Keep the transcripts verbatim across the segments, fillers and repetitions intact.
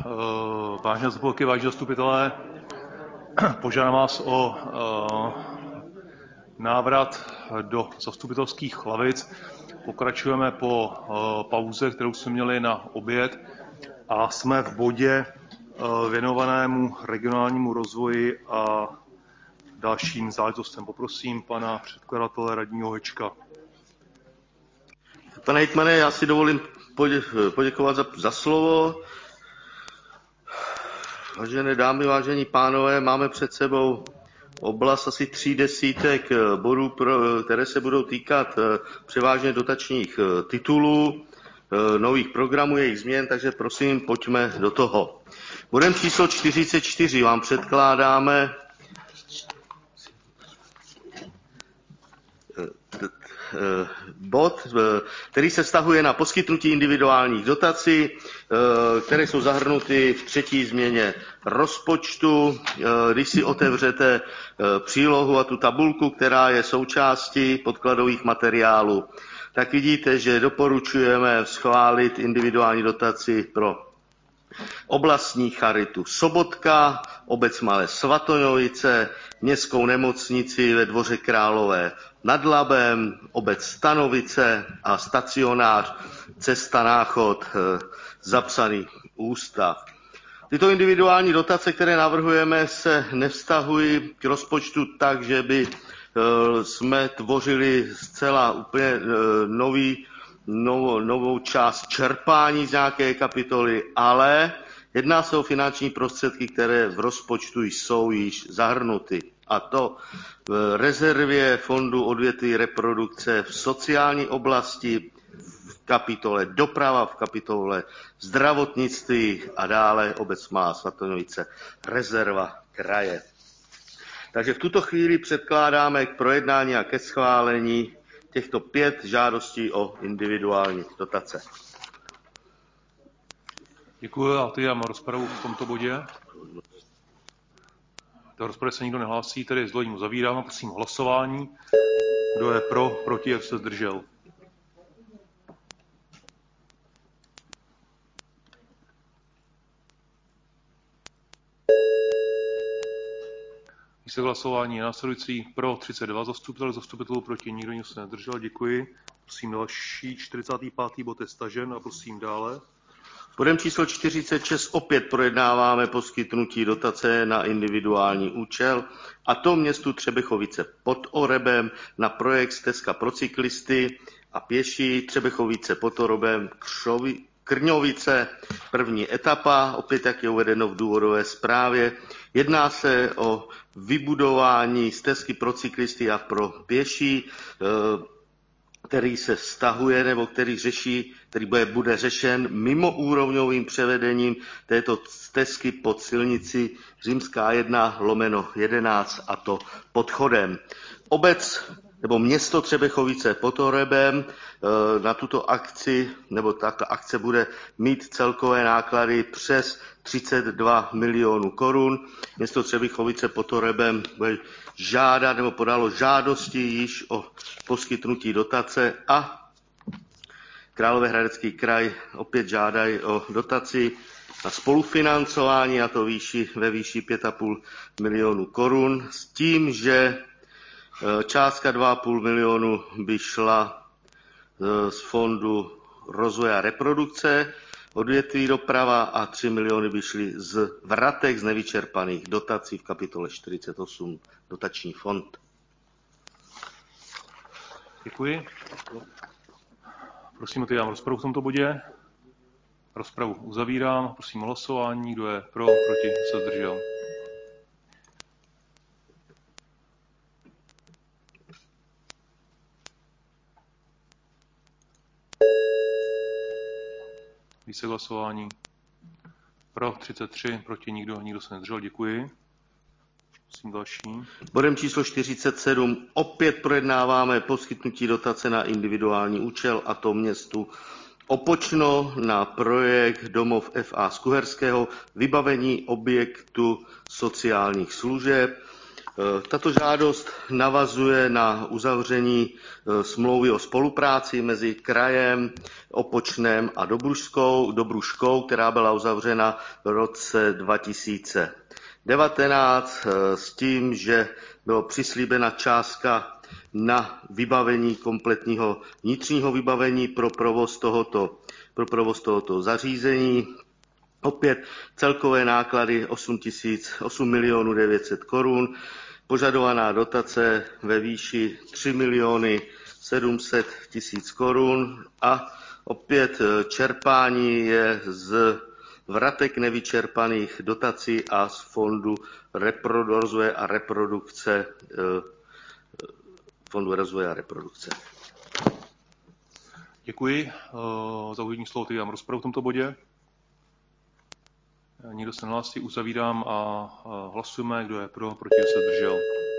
Vážené spolky, vážení zastupitelé, požádám vás o návrat do zastupitelských lavic. Pokračujeme po pauze, kterou jsme měli na oběd, a jsme v bodě věnovanému regionálnímu rozvoji a dalším záležitostem. Poprosím pana předkladatele radního Hečka. Pane hejtmane, já si dovolím poděkovat za, za slovo. Vážené dámy, vážení pánové, máme před sebou oblast asi tří desítek bodů, pro, které se budou týkat převážně dotačních titulů, nových programů, jejich změn, takže prosím, pojďme do toho. Bodem číslo čtyřicet čtyři vám předkládáme bod, který se vztahuje na poskytnutí individuálních dotací, které jsou zahrnuty v třetí změně rozpočtu. Když si otevřete přílohu a tu tabulku, která je součástí podkladových materiálů, tak vidíte, že doporučujeme schválit individuální dotaci pro oblastní charitu Sobotka, obec Malé Svatanovice, městskou nemocnici ve Dvoře Králové nad Labem, obec Stanovice a stacionář Cesta Náchod, zapsaný ústav. Tyto individuální dotace, které navrhujeme, se nevztahují k rozpočtu tak, že by jsme tvořili zcela úplně nový, novou, novou část čerpání z nějaké kapitoly, ale jedná se o finanční prostředky, které v rozpočtu jsou již zahrnuty. A to v rezervě fondu odvětví reprodukce v sociální oblasti, v kapitole doprava, v kapitole zdravotnictví a dále obec Malá Svatanovice, rezerva kraje. Takže v tuto chvíli předkládáme k projednání a ke schválení těchto pět žádostí o individuální dotace. Děkuji, a teď mám rozpravu v tomto bodě. Do rozpravy se nikdo nehlásí, tedy s dovolením zavírám a prosím hlasování. Kdo je pro, proti, jak se zdržel? Výsledek hlasování je následující: pro třicet dva zastupitelů, zastupitelů proti nikdo, nikdo se nedržel. Děkuji. Prosím další, čtyřicátý pátý bod je stažen a prosím dále. Bodem číslo čtyřicet šest opět projednáváme poskytnutí dotace na individuální účel, a to městu Třebechovice pod Orebem na projekt Stezka pro cyklisty a pěší Třebechovice pod Orebem Křovi, Krňovice, první etapa, opět jak je uvedeno v důvodové zprávě. Jedná se o vybudování stezky pro cyklisty a pro pěší, který se vztahuje nebo který řeší, který bude, bude řešen mimoúrovňovým převedením této stezky pod silnici Římská jedna lomeno jedenáct, a to podchodem. Obec nebo město Třebechovice pod Orebem na tuto akci, nebo tato akce bude mít celkové náklady přes třicet dva milionů korun. Město Třebechovice pod Orebem bude žádat nebo podalo žádosti již o poskytnutí dotace a Královéhradecký kraj opět žádají o dotaci na spolufinancování, a to výši, ve výši pět a půl milionu korun, s tím, že částka dva a půl milionu by šla z fondu rozvoje a reprodukce odvětví doprava a tři miliony by šly z vratek z nevyčerpaných dotací v kapitole čtyřicet osm dotační fond. Děkuji. Prosím, otevírám rozpravu v tomto bodě. Rozpravu uzavírám. Prosím o hlasování. Kdo je pro, proti, se zdržel? Výsledek hlasování: pro třicet tři, proti nikdo, nikdo se nedržel. Děkuji. Prosím další. Bodem číslo čtyřicet sedm opět projednáváme poskytnutí dotace na individuální účel, a to městu Opočno na projekt Domov F A z Kuherského, vybavení objektu sociálních služeb. Tato žádost navazuje na uzavření smlouvy o spolupráci mezi krajem Opočnem a Dobrušskou, Dobruškou, která byla uzavřena v roce dva tisíce devatenáct s tím, že byla přislíbena částka na vybavení kompletního vnitřního vybavení pro provoz tohoto, pro provoz tohoto zařízení. Opět celkové náklady osm milionů devět set korun, požadovaná dotace ve výši tři miliony sedm set tisíc korun a opět čerpání je z vratek nevyčerpaných dotací a z fondu rozvoje a reprodukce. Fondu rozvoje a reprodukce. Děkuji. Za úvodní slovo teď dám rozpravu v tomto bodě. Nikdo se nehlásí, uzavírám a hlasujeme, kdo je pro, proti, kdo se zdržel.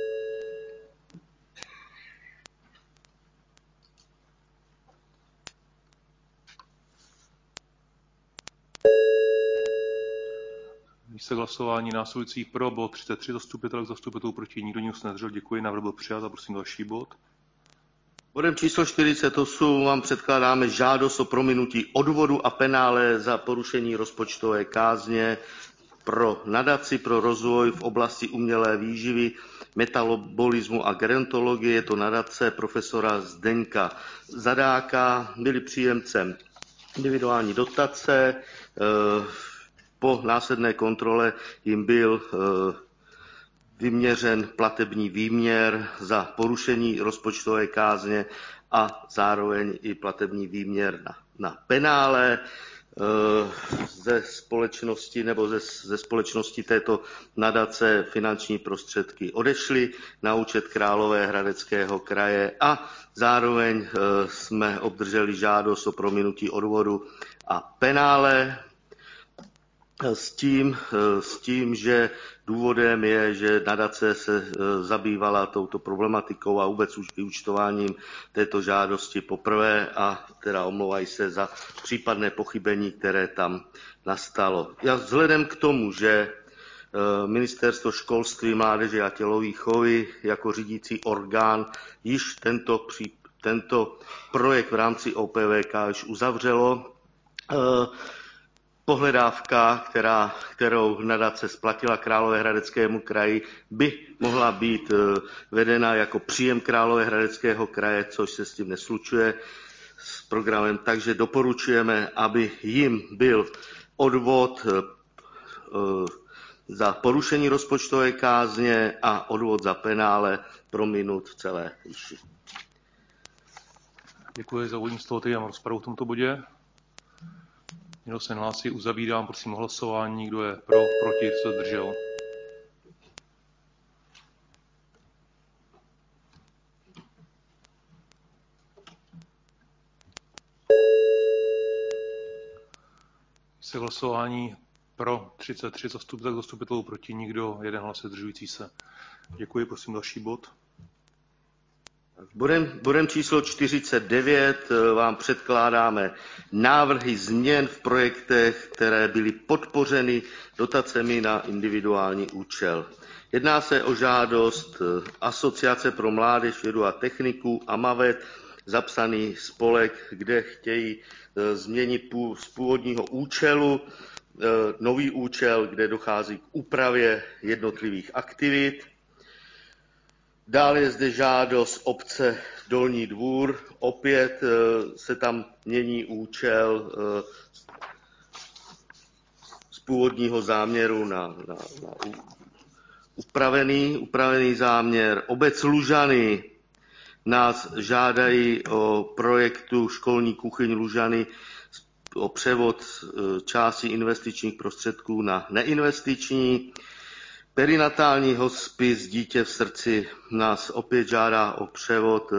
Výsledek hlasování následující pro bod třicet tři zastupitelek, zastupitelů proti, nikdo nikdo se nezdržel. Děkuji, návrh byl přijat a prosím další bod. Bodem číslo čtyřicet osm vám předkládáme žádost o prominutí odvodu a penále za porušení rozpočtové kázně pro nadaci pro rozvoj v oblasti umělé výživy, metabolismu a gerontologie. Je to nadace profesora Zdeňka Zadáka. Byli příjemcem individuální dotace. Po následné kontrole jim byl vyměřen platební výměr za porušení rozpočtové kázně a zároveň i platební výměr na, na penále ze společnosti nebo ze, ze společnosti této nadace finanční prostředky odešly na účet Královéhradeckého kraje a zároveň jsme obdrželi žádost o prominutí odvodu a penále s tím, s tím, že důvodem je, že nadace se zabývala touto problematikou a vůbec už vyúčtováním této žádosti poprvé a teda omlouvají se za případné pochybení, které tam nastalo. Já vzhledem k tomu, že Ministerstvo školství, mládeže a tělovýchovy jako řídící orgán již tento, tento projekt v rámci O P V K již uzavřelo, pohledávka, která, kterou nadace splatila Královéhradeckému kraji, by mohla být vedena jako příjem Královéhradeckého kraje, což se s tím neslučuje s programem, takže doporučujeme, aby jim byl odvod za porušení rozpočtové kázně a odvod za penále prominut v celé výši. Děkuji za úvodní slovo, teď mám rozpravu v tomto bodě. Někdo se nehlásí, uzavírám, prosím o hlasování, kdo je pro, proti, kdo se zdržel. Se hlasování pro třicet tři zastupitelů, zastupitelů proti, nikdo, jeden hlas zdržující se. Děkuji, prosím další bod. Bodem, bodem číslo čtyřicet devět vám předkládáme návrhy změn v projektech, které byly podpořeny dotacemi na individuální účel. Jedná se o žádost Asociace pro mládež, vědu a techniku AMAVET, zapsaný spolek, kde chtějí změnit z původního účelu nový účel, kde dochází k úpravě jednotlivých aktivit. Dále je zde žádost obce Dolní Dvůr, opět se tam mění účel z původního záměru na, na, na upravený, upravený záměr. Obec Lužany nás žádají o projektu školní kuchyň Lužany o převod části investičních prostředků na neinvestiční. Perinatální hospic Dítě v srdci nás opět žádá o převod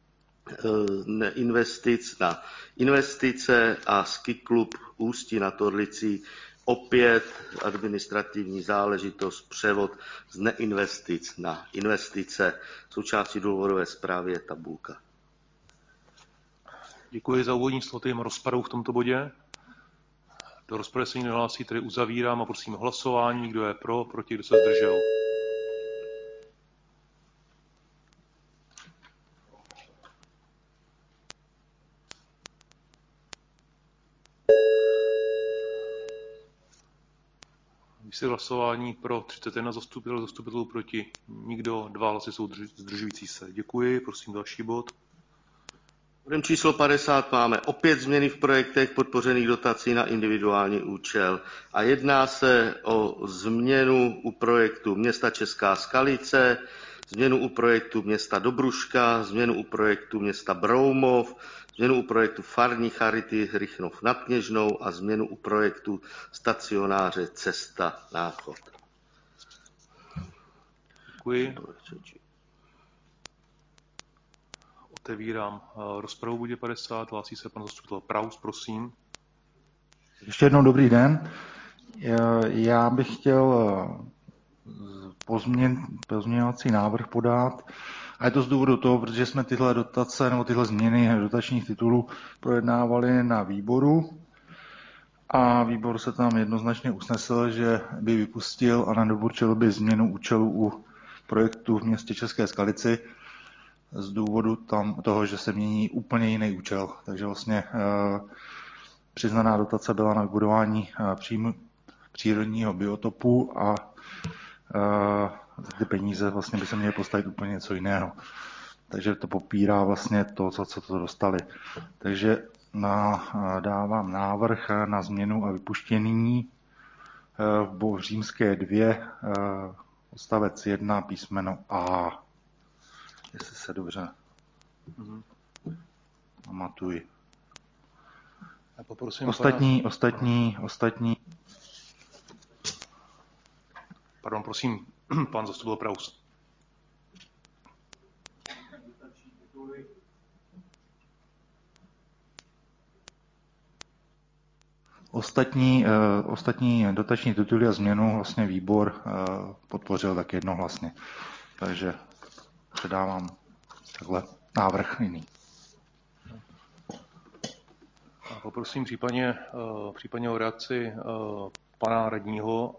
investic na investice a ski klub Ústí nad Orlicí opět administrativní záležitost, převod z neinvestic na investice. Součástí důvodové zprávy je tabulka. Děkuji za úvodní slovo, mám rozpravu v tomto bodě. Do rozpravy se nikdo nehlásí, tedy uzavírám a prosím o hlasování, kdo je pro, proti, kdo se zdržel. Výsledek hlasování pro třicet jedna zastupitelů, zastupitelů proti nikdo, dva hlasy jsou zdržující se. Děkuji, prosím další bod. Bodem číslo padesát máme opět změny v projektech podpořených dotací na individuální účel a jedná se o změnu u projektu města Česká Skalice, změnu u projektu města Dobruška, změnu u projektu města Broumov, změnu u projektu Farní charity Rychnov nad Kněžnou a změnu u projektu stacionáře Cesta Náchod. Děkuji. Otevírám rozpravu v bodě padesát. Hlásí se pan zastupitel Praus, prosím. Ještě jednou dobrý den. Já bych chtěl pozměn, pozměňovací návrh podat. A je to z důvodu toho, protože jsme tyhle dotace nebo tyhle změny dotačních titulů projednávali na výboru. A výbor se tam jednoznačně usnesl, že by vypustil a nedoporučil by změnu účelu u projektu v městě České Skalici z důvodu tam toho, že se mění úplně jiný účel. Takže vlastně eh, přiznaná dotace byla na vybudování eh, přímo, přírodního biotopu a eh, ty peníze vlastně by se měly postavit úplně něco jiného. Takže to popírá vlastně to, co, co to dostali. Takže na, eh, dávám návrh na změnu a vypuštění eh, v římské dvě eh, odstavec jedna písmeno A. Jestli se dobře mm-hmm. pamatuji. Poprosím ostatní, pana... ostatní, ostatní. Pardon, prosím, pan zastupitel Praus. Ostatní, uh, ostatní dotační tituly a změnu vlastně výbor uh, podpořil tak jednohlasně. Takže předávám takhle návrh jiný. A poprosím případně, uh, případně o reakci uh, pana radního.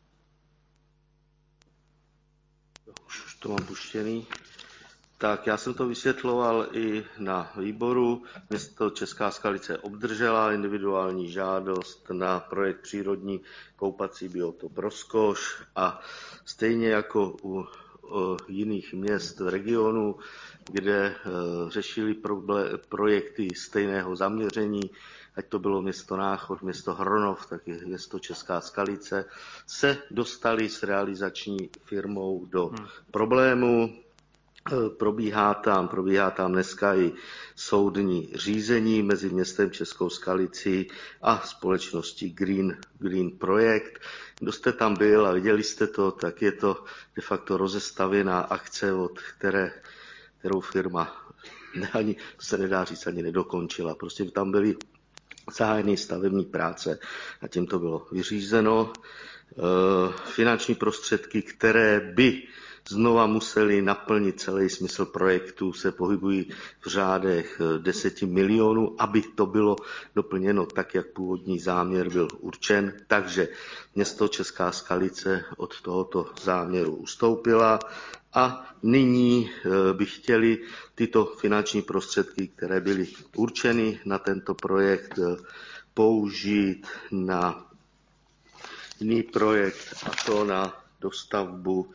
Už to mám puštěný. Tak já jsem to vysvětloval i na výboru. Město Česká Skalice obdržela individuální žádost na projekt přírodní koupací biotop Rozkoš a stejně jako u jiných měst v regionu, kde řešili projekty stejného zaměření, ať to bylo město Náchod, město Hronov, tak i město Česká Skalice, se dostali s realizační firmou do hmm. problému. Probíhá tam, probíhá tam dneska i soudní řízení mezi městem Českou Skalicí a společností Green, Green Projekt. Kdo jste tam byl a viděli jste to, tak je to de facto rozestavěná akce, od které, kterou firma ne, ani, to se nedá říct, ani nedokončila. Prostě tam byly zahájeny stavební práce a tím to bylo vyřízeno. Finanční prostředky, které by znova museli naplnit celý smysl projektu, se pohybují v řádech deseti milionů, aby to bylo doplněno tak, jak původní záměr byl určen. Takže město Česká Skalice od tohoto záměru ustoupila a nyní by chtěli tyto finanční prostředky, které byly určeny na tento projekt, použít na jiný projekt, a to na dostavbu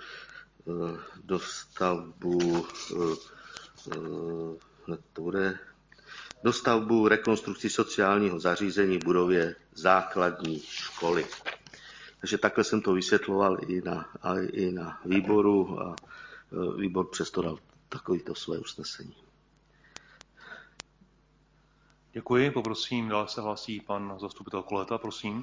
dostavbu to bude dostavbu rekonstrukci sociálního zařízení v budově základní školy. Takže takhle jsem to vysvětloval i na, i na výboru a výbor přesto dal takovýto své usnesení. Děkuji, poprosím, dále se hlásí pan zastupitel Koleta, prosím.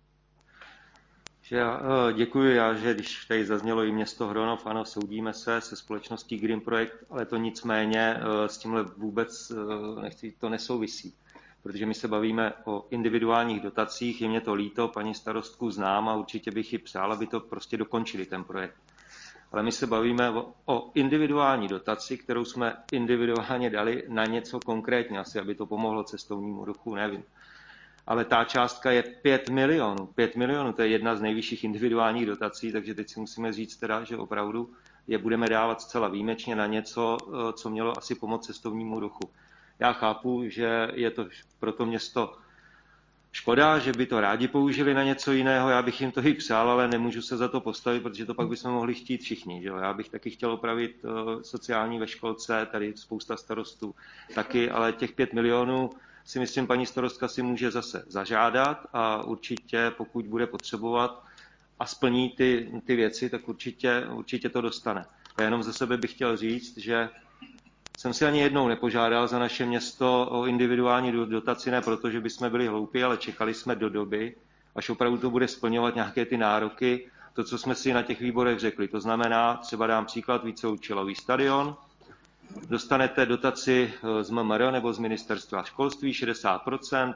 Já děkuji, já, že když tady zaznělo i město Hronov, ano, soudíme se se společností Green Projekt, ale to nicméně s tímhle vůbec nechci, to nesouvisí, protože my se bavíme o individuálních dotacích, je mě to líto, paní starostku znám a určitě bych ji přál, aby to prostě dokončili ten projekt. Ale my se bavíme o, o individuální dotaci, kterou jsme individuálně dali na něco konkrétně, asi aby to pomohlo cestovnímu ruchu, nevím. Ale ta částka je pět milionů. pět milionů, to je jedna z nejvyšších individuálních dotací, takže teď si musíme říct teda, že opravdu je budeme dávat zcela výjimečně na něco, co mělo asi pomoct cestovnímu ruchu. Já chápu, že je to pro to město Škoda, že by to rádi použili na něco jiného, já bych jim to i přál, ale nemůžu se za to postavit, protože to pak bychom mohli chtít všichni. Že jo? Já bych taky chtěl opravit uh, sociální ve školce, tady spousta starostů taky, ale těch pět milionů si myslím, paní starostka si může zase zažádat a určitě, pokud bude potřebovat a splní ty, ty věci, tak určitě, určitě to dostane. Já jenom ze sebe bych chtěl říct, že jsem si ani jednou nepožádal za naše město o individuální dotaci, ne proto, že bychom byli hloupí, ale čekali jsme do doby, až opravdu to bude splňovat nějaké ty nároky, to, co jsme si na těch výborech řekli. To znamená, třeba dám příklad, víceúčelový stadion, dostanete dotaci z M M R nebo z ministerstva školství šedesát procent,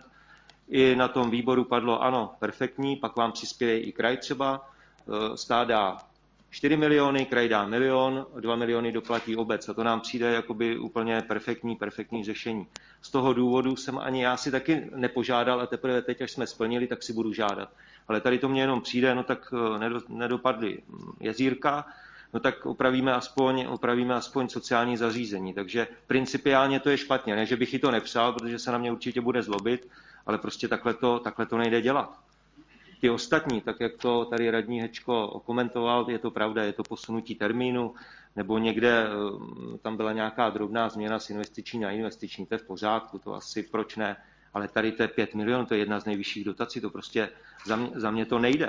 i na tom výboru padlo ano, perfektní, pak vám přispěje i kraj třeba, stát dá čtyři miliony, kraj dá milion, dva miliony doplatí obec a to nám přijde jakoby úplně perfektní, perfektní řešení. Z toho důvodu jsem ani já si taky nepožádal a teprve teď, až jsme splnili, tak si budu žádat. Ale tady to mně jenom přijde, no tak nedopadly jezírka, no tak opravíme aspoň, opravíme aspoň sociální zařízení. Takže principiálně to je špatně, ne, že bych ji to nepřál, protože se na mě určitě bude zlobit, ale prostě takhle to, takhle to nejde dělat. Ty ostatní, tak jak to tady radní Hečko komentoval, je to pravda, je to posunutí termínu, nebo někde tam byla nějaká drobná změna z investiční na investiční, to je v pořádku, to asi proč ne, ale tady to je pět milionů, to je jedna z nejvyšších dotací, to prostě za mě, za mě to nejde.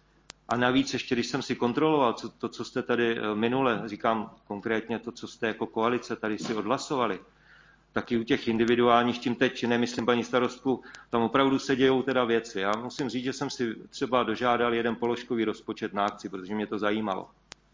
A navíc ještě, když jsem si kontroloval co, to, co jste tady minule, říkám konkrétně to, co jste jako koalice tady si odhlasovali, taky u těch individuálních, tím teď nemyslím paní starostku, tam opravdu se dějou teda věci. Já musím říct, že jsem si třeba dožádal jeden položkový rozpočet na akci, protože mě to zajímalo.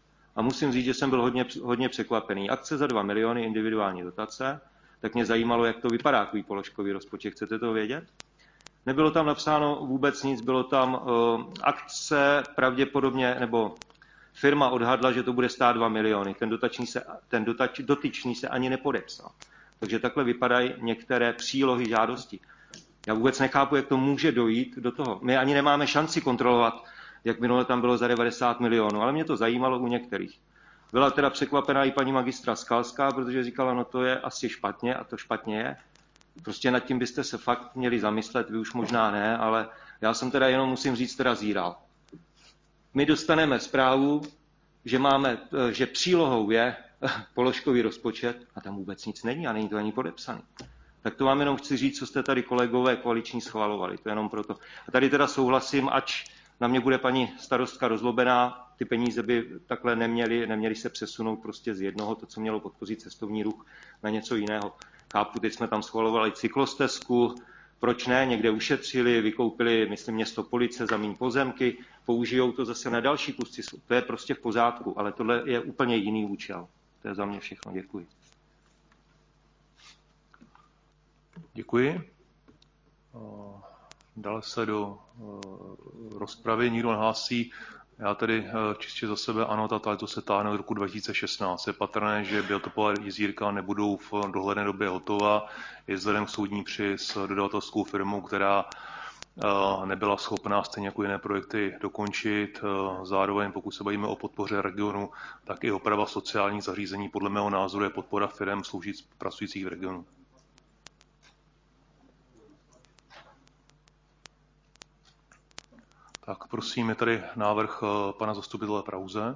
A musím říct, že jsem byl hodně, hodně překvapený. Akce za dva miliony individuální dotace, tak mě zajímalo, jak to vypadá, takový položkový rozpočet. Chcete to vědět? Nebylo tam napsáno vůbec nic, bylo tam uh, akce pravděpodobně, nebo firma odhadla, že to bude stát dva miliony. Ten, dotační se, ten dotač, dotyčný se ani nepodepsal. Takže takhle vypadají některé přílohy žádosti. Já vůbec nechápu, jak to může dojít do toho. My ani nemáme šanci kontrolovat, jak minule tam bylo za devadesát milionů, ale mě to zajímalo u některých. Byla teda překvapená i paní magistra Skalská, protože říkala, no to je asi špatně a to špatně je. Prostě nad tím byste se fakt měli zamyslet, vy už možná ne, ale já jsem teda jenom, musím říct, teda zíral. My dostaneme zprávu, že, máme, že přílohou je položkový rozpočet a tam vůbec nic není a není to ani podepsaný. Tak to vám jenom chci říct, co jste tady kolegové koaliční schvalovali, to jenom proto. A tady teda souhlasím, ač na mě bude paní starostka rozlobená, ty peníze by takhle neměly, neměly se přesunout prostě z jednoho, to, co mělo podpořit cestovní ruch, na něco jiného. Chápu, teď jsme tam schvalovali cyklostezku, proč ne, někde ušetřili, vykoupili, myslím, město Police za míň pozemky, použijou to zase na další kusy, to je prostě v pořádku, ale tohle je úplně jiný účel. To je za mě všechno, děkuji. Děkuji. Dále se do rozpravy nikdo nehlásí. Já tedy čistě za sebe, ano, ta to se táhne od roku dva tisíce šestnáct. Je patrné, že biotopová jezírka nebudou v dohledné době hotová. Je vzhledem k soudní při s dodavatelskou firmou, která nebyla schopná stejně jako jiné projekty dokončit. Zároveň, pokud se bavíme o podpoře regionu, tak i oprava sociálních zařízení podle mého názoru je podpora firem sloužíc pracujících v regionu. Tak prosím, je tady návrh pana zastupitele Prause.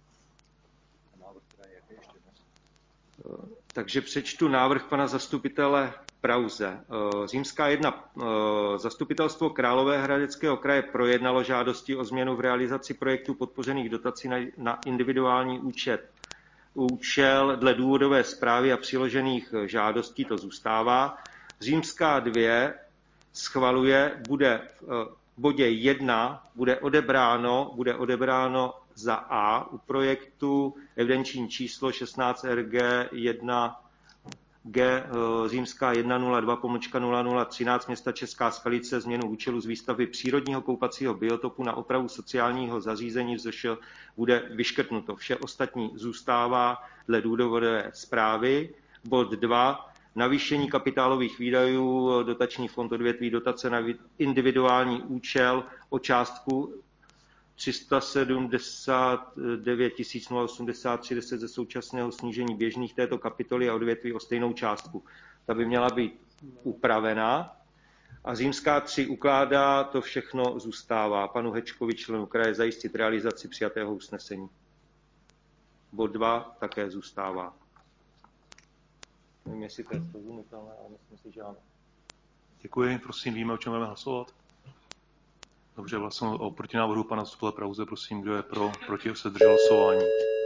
Takže přečtu návrh pana zastupitele Prause. Římská jedna. Zastupitelstvo Královéhradeckého kraje projednalo žádosti o změnu v realizaci projektů podpořených dotací na, na individuální účet. Účel dle důvodové zprávy a přiložených žádostí to zůstává. Římská dvě schvaluje, bude v bodě jedna bude odebráno, bude odebráno za A u projektu evidenční číslo šestnáct R G jedna G římská jedna nula dva pomlčka nula nula třináct města Česká Skalice změnu účelu z výstavby přírodního koupacího biotopu na opravu sociálního zařízení vzoš bude vyškrtnuto. Vše ostatní zůstává dle důvodové zprávy. Bod dva. Navýšení kapitálových výdajů, dotační fond odvětví dotace na individuální účel o částku tři sta sedmdesát devět tisíc osmdesát tři deset ze současného snížení běžných této kapitoly a odvětví o stejnou částku. Ta by měla být upravená. A římská tři ukládá, to všechno zůstává. Panu Hečkovi, členu kraje, zajistit realizaci přijatého usnesení. Bod dva také zůstává. Nevím, jestli to je srozumitelné, ale myslím si, že ano. Děkuji, prosím, víme, o čem budeme hlasovat? Dobře, hlasujeme o protinávrhu pana zastupitele Prause, prosím, kdo je pro, proti, se zdržel hlasování.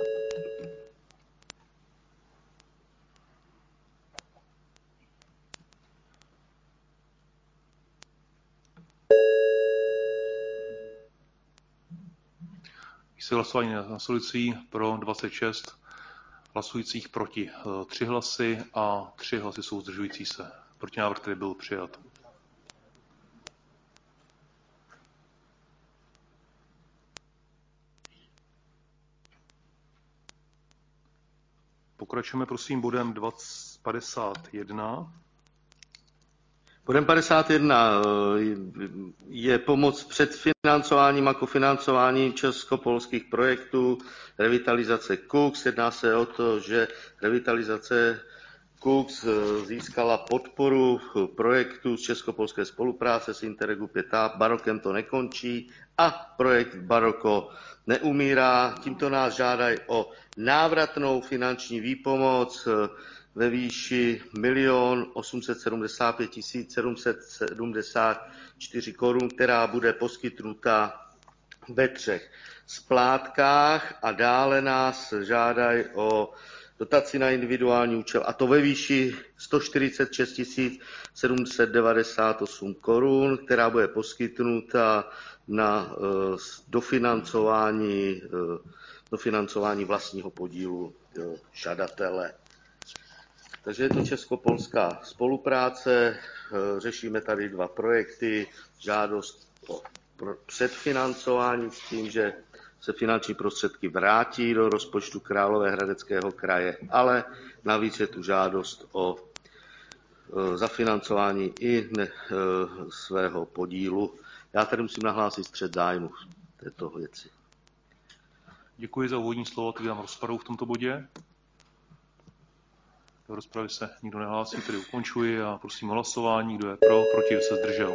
Výsledek hlasování následující: pro dvacet šest hlasujících, proti tři hlasy a tři hlasy jsou zdržující se. Protinávrh tedy byl přijat. Pokračujeme prosím bodem padesát jedna. Bodem padesát jedna je pomoc předfinancováním a kofinancováním česko-polských projektů revitalizace KUKS. Jedná se o to, že revitalizace KUKS získala podporu projektu z česko-polské spolupráce s Interregu pět a. Barokem to nekončí a projekt Baroko neumírá. Tímto nás žádají o návratnou finanční výpomoc ve výši milion osm set sedmdesát pět tisíc sedm set sedmdesát čtyři korun, která bude poskytnuta ve třech splátkách, a dále nás žádají o dotaci na individuální účel, a to ve výši sto čtyřicet šest tisíc sedm set devadesát osm korun, která bude poskytnuta na dofinancování, dofinancování vlastního podílu žadatele. Takže je to česko-polská spolupráce, řešíme tady dva projekty, žádost o předfinancování s tím, že se finanční prostředky vrátí do rozpočtu Královéhradeckého kraje, ale navíc je tu žádost o zafinancování i ne, svého podílu. Já tady musím nahlásit střet zájmu v této věci. Děkuji za úvodní slovo, teď dám rozpravu v tomto bodě. Do rozpravy se nikdo nehlásí, tedy ukončuji a prosím o hlasování. Kdo je pro, proti, kdo se zdržel.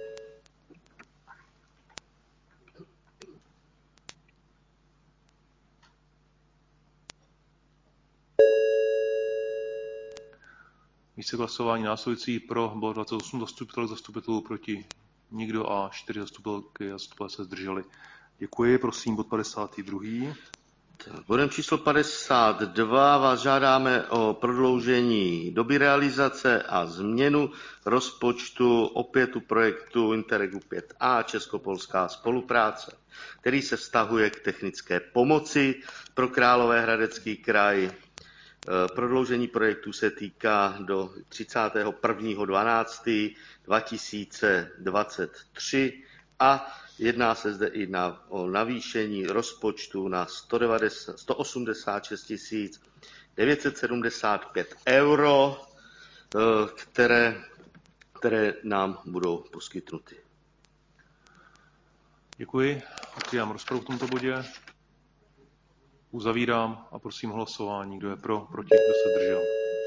Výsledek hlasování následující: pro bylo dvacet osm zastupitelů, zastupitelů proti nikdo a čtyři zastupitelky a zastupitelé se zdrželi. Děkuji, prosím bod padesát dva. Bodem číslo padesát dva vás žádáme o prodloužení doby realizace a změnu rozpočtu opět u projektu Interregu pět a česko-polská spolupráce, který se vztahuje k technické pomoci pro Královéhradecký kraj. Prodloužení projektu se týká do třicátého prvního dvanáctého dva tisíce dvacet tři a jedná se zde i na, o navýšení rozpočtu na sto osmdesát šest tisíc devět set sedmdesát pět euro, které, které nám budou poskytnuty. Děkuji. Otvírám rozpravu v tomto bodě. Uzavírám a prosím hlasování. Kdo je pro, proti, kdo se zdržel.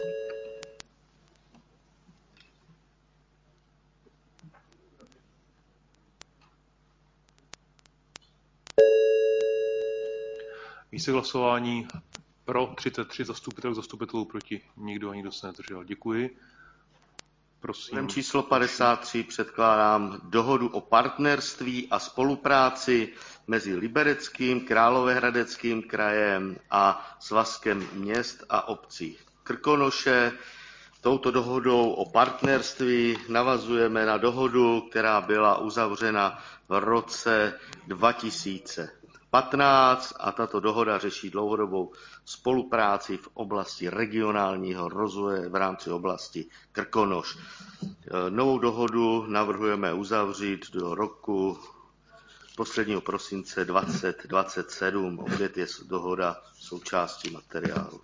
Výsledek hlasování: pro třicet tři zastupitelů, zastupitelů proti nikdo a nikdo se nezdržel. Děkuji. Prosím. Bodem číslo padesát tři předkládám dohodu o partnerství a spolupráci mezi Libereckým, Královéhradeckým krajem a Svazkem měst a obcí Krkonoše. Touto dohodou o partnerství navazujeme na dohodu, která byla uzavřena v roce dva tisíce patnáct, a tato dohoda řeší dlouhodobou spolupráci v oblasti regionálního rozvoje v rámci oblasti Krkonoš. Novou dohodu navrhujeme uzavřít do roku posledního prosince dvacet dvacet sedm. Opět je dohoda součástí materiálu.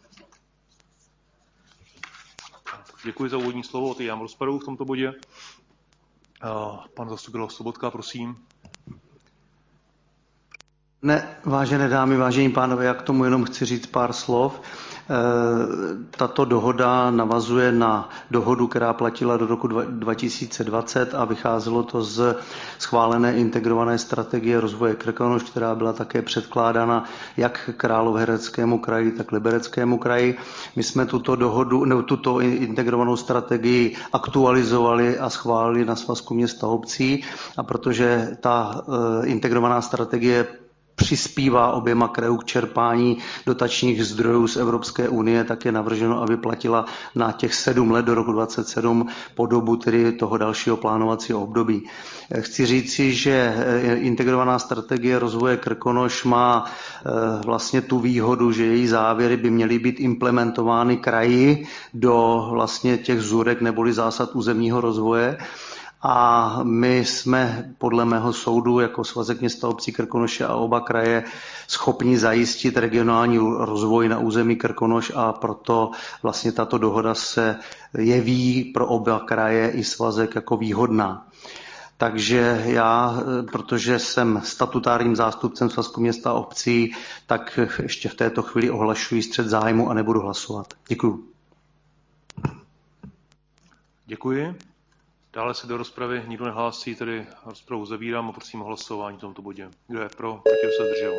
Děkuji za úvodní slovo. Otevírám rozpravu v tomto bodě. Pan zastupitel Sobotka, prosím. Ne, vážené dámy, vážení pánové, já k tomu jenom chci říct pár slov. Tato dohoda navazuje na dohodu, která platila do roku dva tisíce dvacet a vycházelo to z schválené integrované strategie rozvoje Krkonoš, která byla také předkládána jak Královéhradeckému kraji, tak Libereckému kraji. My jsme tuto dohodu, nebo tuto integrovanou strategii aktualizovali a schválili na Svazku měst a obcí, a protože ta integrovaná strategie přispívá oběma krajům k čerpání dotačních zdrojů z Evropské unie, tak je navrženo, aby platila na těch sedm let do roku dvacet sedm po dobu tedy toho dalšího plánovacího období. Chci říci, že integrovaná strategie rozvoje Krkonoš má vlastně tu výhodu, že její závěry by měly být implementovány kraji do vlastně těch zůrek neboli zásad územního rozvoje. A my jsme podle mého soudu jako Svazek měst a obcí Krkonoše a oba kraje schopni zajistit regionální rozvoj na území Krkonoš, a proto vlastně tato dohoda se jeví pro oba kraje i svazek jako výhodná. Takže já, protože jsem statutárním zástupcem Svazku měst a obcí, tak ještě v této chvíli ohlašuji střet zájmu a nebudu hlasovat. Děkuju. Děkuji. Dále se do rozpravy nikdo nehlásí, tedy rozpravu zavírám a prosím o hlasování v tomto bodě. Kdo je pro, proti, se zdržel?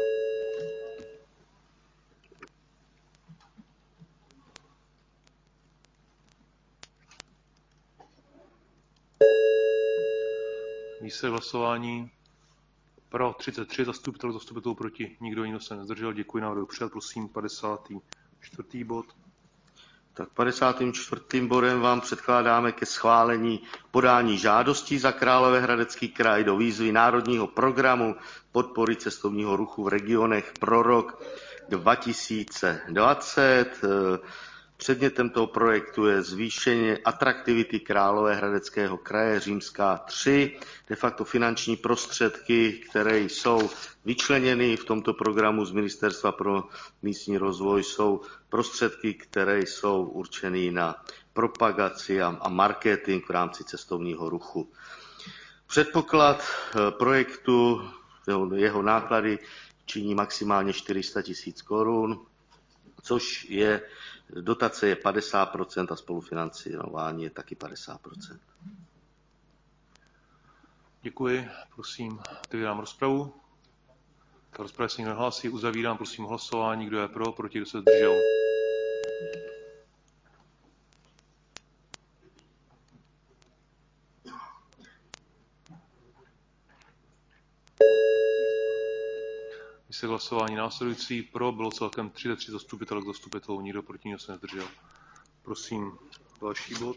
Výsledek hlasování pro třicet tři zastupitelů, zastupitelů proti, nikdo jiný se nezdržel. Děkuji, návrhu přijat. Prosím, padesátý čtvrtý bod. Tak padesátým čtvrtým bodem vám předkládáme ke schválení podání žádostí za Královéhradecký kraj do výzvy Národního programu podpory cestovního ruchu v regionech pro rok dva tisíce dvacet. Předmětem toho projektu je zvýšení atraktivity Královéhradeckého kraje římská tři, de facto finanční prostředky, které jsou vyčleněny v tomto programu z Ministerstva pro místní rozvoj, jsou prostředky, které jsou určeny na propagaci a marketing v rámci cestovního ruchu. Předpoklad projektu, jeho náklady činí maximálně čtyři sta tisíc korun, což je dotace je padesát procent a spolufinancování je taky padesát procent. Děkuji, prosím, otevírám rozpravu. Ta rozprava se nikdo nehlásí, uzavírám, prosím hlasování, kdo je pro, proti, kdo se zdržel. Výsledek hlasování následující. Pro bylo celkem třicet tři zastupitelů k zastupitelů, nikdo proti, nikdo se nezdržel. Prosím, další bod.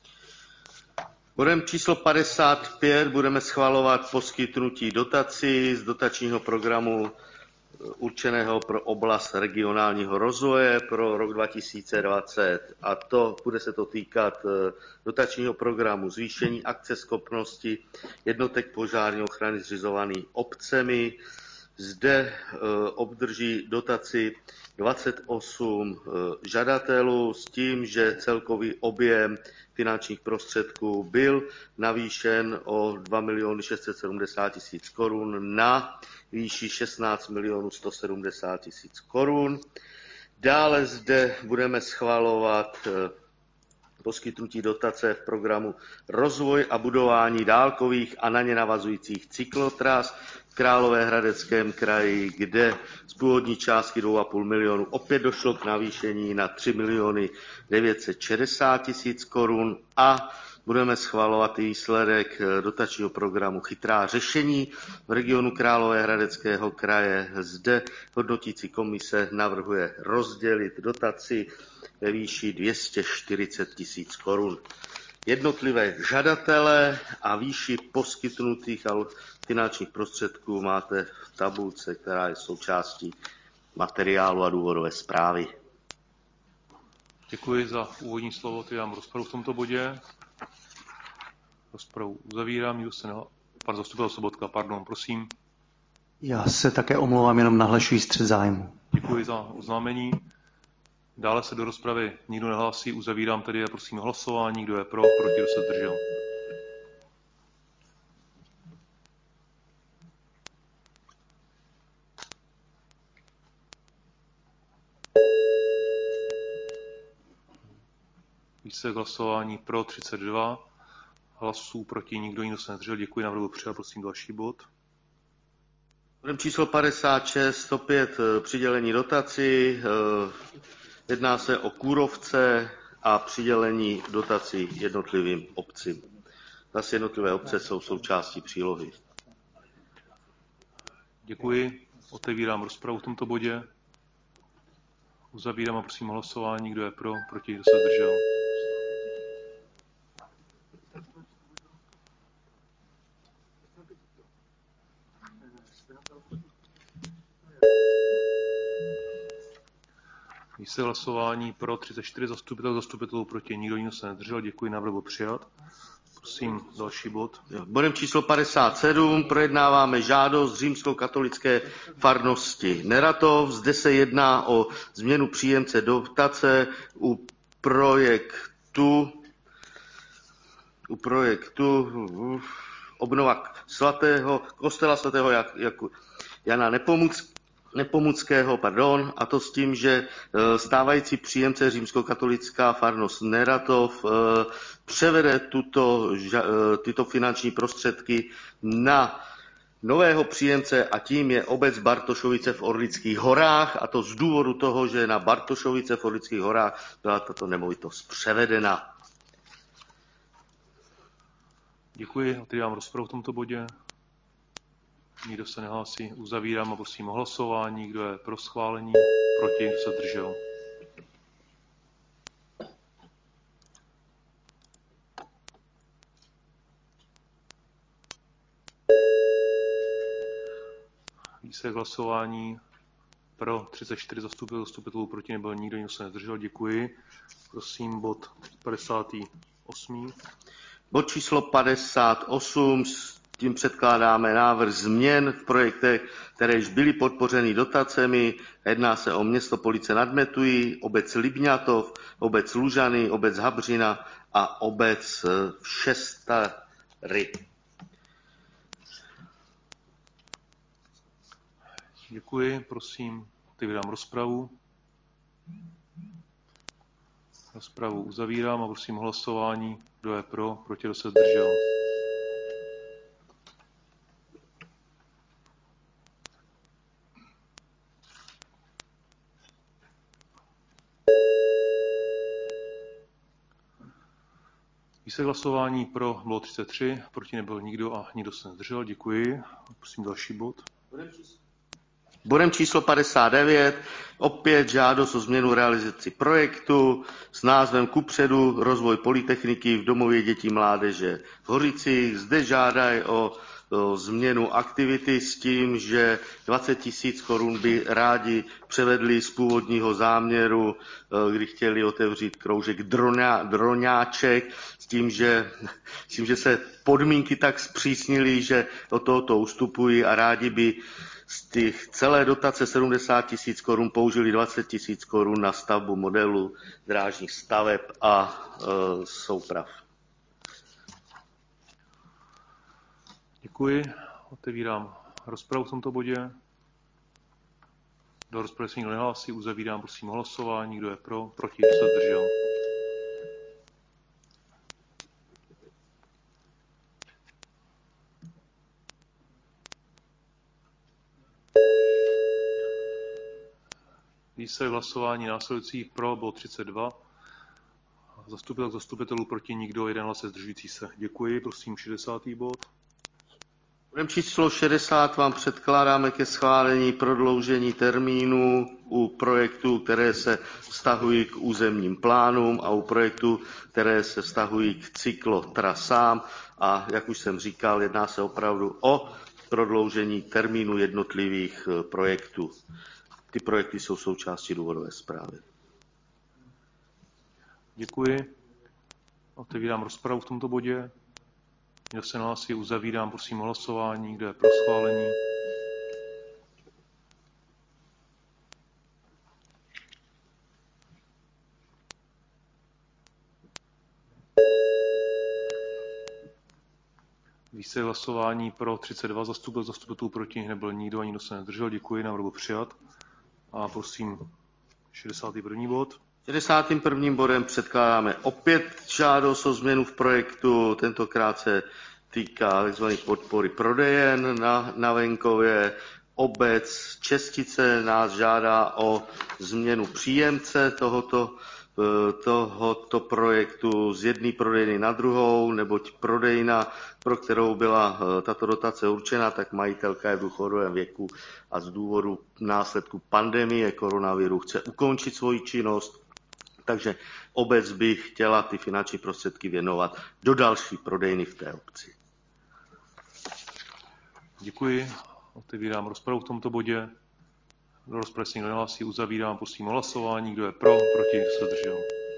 Bodem číslo padesát pět budeme schvalovat poskytnutí dotací z dotačního programu určeného pro oblast regionálního rozvoje pro rok dva tisíce dvacet. A to bude se to týkat dotačního programu zvýšení akceschopnosti jednotek požární ochrany zřizovaný obcemi. Zde obdrží dotaci dvacet osm žadatelů s tím, že celkový objem finančních prostředků byl navýšen o dva miliony šest set sedmdesát tisíc korun na výši šestnáct milionů sto sedmdesát tisíc korun. Dále zde budeme schvalovat poskytnutí dotace v programu rozvoj a budování dálkových a na ně navazujících cyklotras v Královéhradeckém kraji, kde z původní částky dva a půl milionu opět došlo k navýšení na tři miliony devět set šedesát tisíc korun a budeme schvalovat i výsledek dotačního programu Chytrá řešení v regionu Královéhradeckého kraje. Zde hodnotící komise navrhuje rozdělit dotaci ve výši dvě stě čtyřicet tisíc korun. Jednotlivé žadatele a výši poskytnutých finančních prostředků máte v tabulce, která je součástí materiálu a důvodové zprávy. Děkuji za úvodní slovo, ty dám rozpravu v tomto bodě. Rozpravu uzavírám, nikdo se nehl... Pan zastupitel Sobotka, pardon, prosím. Já se také omlouvám, jenom nahlašuji střet zájmu. Děkuji za oznámení. Dále se do rozpravy nikdo nehlásí, uzavírám tedy a prosím hlasování, kdo je pro, proti, kdo se zdržel. Výsledek hlasování pro třicet dva hlasů, proti nikdo, nikdo se nezdržel. Děkuji, návrh byl přijat. Prosím další bod. Bodem číslo padesát šest, opět přidělení dotací. Jedná se o kůrovce a přidělení dotací jednotlivým obcím. Zase jednotlivé obce jsou součástí přílohy. Děkuji. Otevírám rozpravu v tomto bodě. Uzavírám a prosím o hlasování. Kdo je pro, proti, kdo se zdržel. Výsledek hlasování pro třicet čtyři zastupitelů, zastupitelů proti nikdo, nikdo se nezdržel. Děkuji, návrh byl přijat. Prosím další bod. Bodem číslo padesát sedm projednáváme žádost římskokatolické farnosti Neratov. Zde se jedná o změnu příjemce dotace u projektu u projektu obnova svatého, kostela svatého Jana Nepomuckého, Nepomuckého, pardon, a to s tím, že stávající příjemce římskokatolická farnost Neratov převede tuto, tyto finanční prostředky na nového příjemce a tím je obec Bartošovice v Orlických horách, a to z důvodu toho, že na Bartošovice v Orlických horách byla tato nemovitost převedena. Děkuji, otevírám rozpravu v tomto bodě. Nikdo se nehlásí, uzavírám a prosím o hlasování. Kdo je pro schválení, proti, kdo se zdržel. Výsledek hlasování pro třicet čtyři zastupitelů, zastupitelů proti nebyl nikdo, nikdo se nezdržel. Děkuji. Prosím bod padesát osm. Bod číslo padesát osm, s tím předkládáme návrh změn v projektech, které již byly podpořeny dotacemi. Jedná se o město Police nad Metují, obec Libňatov, obec Lužany, obec Habřina a obec Všestary. Děkuji, prosím, otevírám rozpravu. Rozpravu uzavírám a prosím hlasování. Kdo je pro, proti, kdo se zdržel. Výsledek hlasování pro bylo třicet tři, proti nebyl nikdo a nikdo se nezdržel. Děkuji. Prosím další bod. Bodem číslo padesát devět, opět žádost o změnu realizaci projektu s názvem Kupředu rozvoj polytechniky v domově dětí mládeže v Hořicích. Zde žádají o, o změnu aktivity s tím, že dvacet tisíc korun by rádi převedli z původního záměru, kdy chtěli otevřít kroužek droňa, droňáček, s tím, že, s tím, že se podmínky tak zpřísnily, že od tohoto ustupují a rádi by z těch celé dotace sedmdesát tisíc korun použili dvacet tisíc korun na stavbu modelu drážních staveb a e, souprav. Děkuji. Otevírám rozpravu v tomto bodě. Do rozpravy se nikdo nehlásí, uzavírám prosím hlasování. Kdo je pro, proti, kdo se zdržel. Výsledek hlasování následující pro bylo třicet dva. Zastupitel k zastupitelů proti nikdo, jeden hlas se zdržující se. Děkuji, prosím šedesátý bod. Bodem číslo šedesát vám předkládáme ke schválení prodloužení termínu u projektů, které se vztahují k územním plánům a u projektů, které se vztahují k cyklotrasám. A jak už jsem říkal, jedná se opravdu o prodloužení termínu jednotlivých projektů. Ty projekty jsou součástí důvodové zprávy. Děkuji. Otevírám rozpravu v tomto bodě. Kdo se nahlásí, uzavírám, prosím o hlasování. Kdo je pro schválení? Výsledek hlasování pro třicet dva, zastupitel zastupitelů proti nebyl nikdo, ani kdo se nezdržel. Děkuji, návrh byl přijat. A prosím šedesátý první bod. šedesátým prvním bodem předkládáme opět žádost o změnu v projektu, tentokrát se týká tzv. Podpory prodejen na, na venkově. Obec Čestice nás žádá o změnu příjemce tohoto, tohoto projektu z jedné prodejny na druhou, neboť prodejna, pro kterou byla tato dotace určena, tak majitelka je v důchodovém věku a z důvodu následku pandemie koronaviru chce ukončit svoji činnost, takže obec by chtěla ty finanční prostředky věnovat do další prodejny v té obci. Děkuji. Otevírám rozpravu v tomto bodě. Do rozpravy se nikdo nehlásí, uzavírám, prosím o hlasování. Kdo je pro, proti, se zdržel.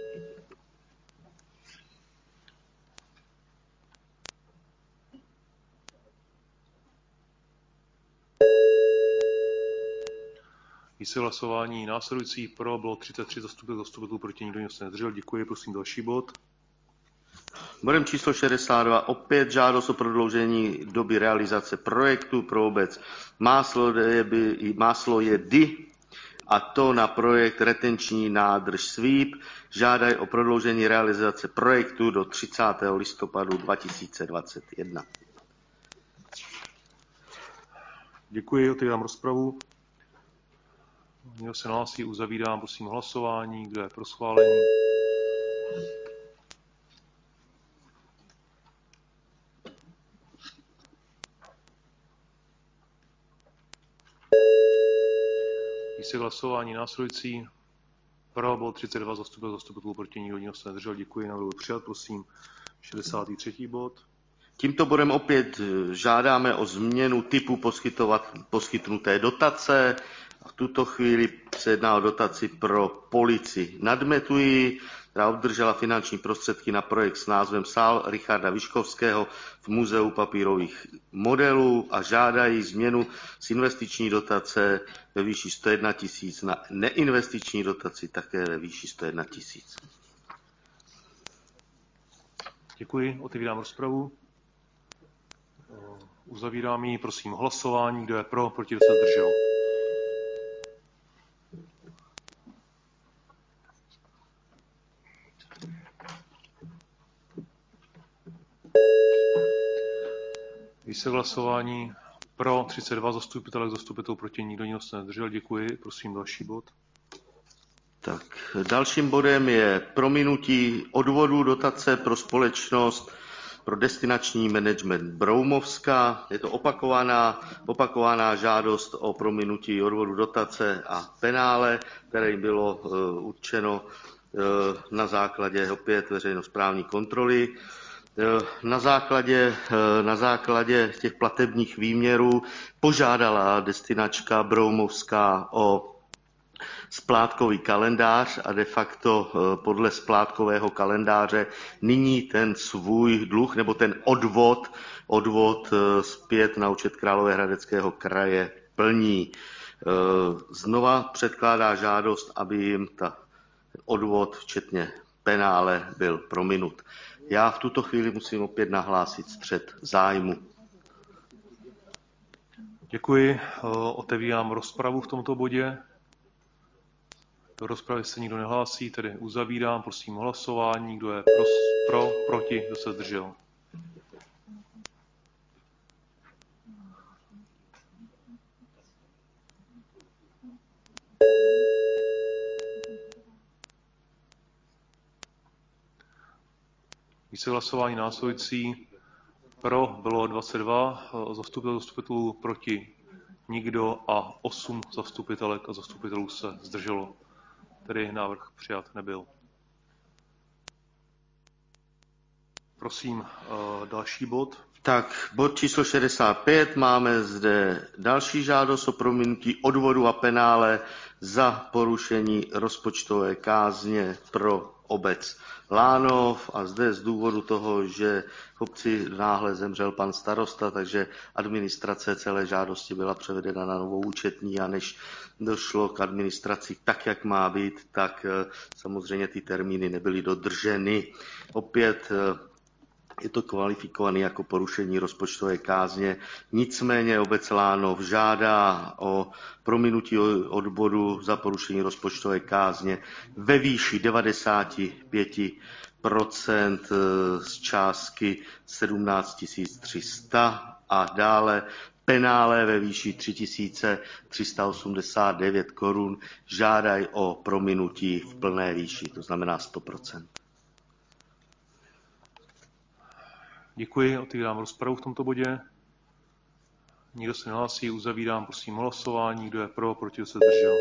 Výsledek hlasování následující pro bylo třicet tři zastupitelů, zastupitelů proti, nikdo se nezdržel. Děkuji, prosím další bod. Bodem číslo šedesát dva, opět žádost o prodloužení doby realizace projektu pro obec Máslojedy, a to na projekt retenční nádrž Svíp. Žádají o prodloužení realizace projektu do třicátého listopadu dva tisíce dvacet jedna. Děkuji, otevírám rozpravu. Někdo se nahlásí, uzavírám, prosím hlasování. Kdo je pro schválení? Výsledek hlasování následující. Pro bylo třicet dva zastupitelů, zastupitelů proti, nikdo, nikdo se nedržel. Děkuji, návrh byl přijat, prosím. šedesátý třetí bod. Tímto bodem opět žádáme o změnu typu poskytovat, poskytnuté dotace. V tuto chvíli se jedná o dotaci pro policii Nadmetuji, která obdržela finanční prostředky na projekt s názvem Sál Richarda Vyškovského v Muzeu papírových modelů a žádají změnu z investiční dotace ve výši sto jedna tisíc na neinvestiční dotaci také ve výši sto jedna tisíc. Děkuji, otevírám rozpravu. Uzavírám ji, prosím o hlasování. Kdo je pro, proti, kdo se zdržel? Výsledek hlasování pro třicet dva zastupitelů, zastupitelů proti, nikdo, nikdo se nezdržel. Děkuji, prosím další bod. Tak, dalším bodem je prominutí odvodu dotace pro společnost pro destinační management Broumovská. Je to opakovaná, opakovaná žádost o prominutí odvodu dotace a penále, které jim bylo uh, určeno uh, na základě opět veřejnosprávní kontroly. Uh, na základě, uh, na základě těch platebních výměrů požádala destinačka Broumovská o splátkový kalendář a de facto podle splátkového kalendáře nyní ten svůj dluh nebo ten odvod, odvod zpět na účet Královéhradeckého kraje plní. Znova předkládá žádost, aby jim ta odvod, včetně penále, byl prominut. Já v tuto chvíli musím opět nahlásit střet zájmu. Děkuji, otevírám rozpravu v tomto bodě. Do rozpravy se nikdo nehlásí, tedy uzavírám, prosím o hlasování. Kdo je pro, pro proti, kdo se zdržel? Výsledek hlasování následující. Pro bylo dvacet dva zastupitelů, zastupitelů proti nikdo a osm zastupitelek a zastupitelů se zdrželo. Tedy návrh přijat nebyl. Prosím, další bod. Tak, bod číslo šedesát pět, máme zde další žádost o prominutí odvodu a penále za porušení rozpočtové kázně pro obec Lánov a zde z důvodu toho, že v obci náhle zemřel pan starosta, takže administrace celé žádosti byla převedena na novou účetní a než došlo k administraci tak, jak má být, tak samozřejmě ty termíny nebyly dodrženy. Opět je to kvalifikované jako porušení rozpočtové kázně. Nicméně obec Lánov žádá o prominutí odvodu za porušení rozpočtové kázně ve výši devadesát pět procent z částky sedmnáct tisíc tři sta a dále penále ve výši tři tisíce tři sta osmdesát devět korun žádají o prominutí v plné výši, to znamená sto procent. Děkuji, otevírám rozpravu v tomto bodě. Nikdo se nehlásí, uzavírám prosím hlasování. Kdo je pro, proti, kdo se zdržel?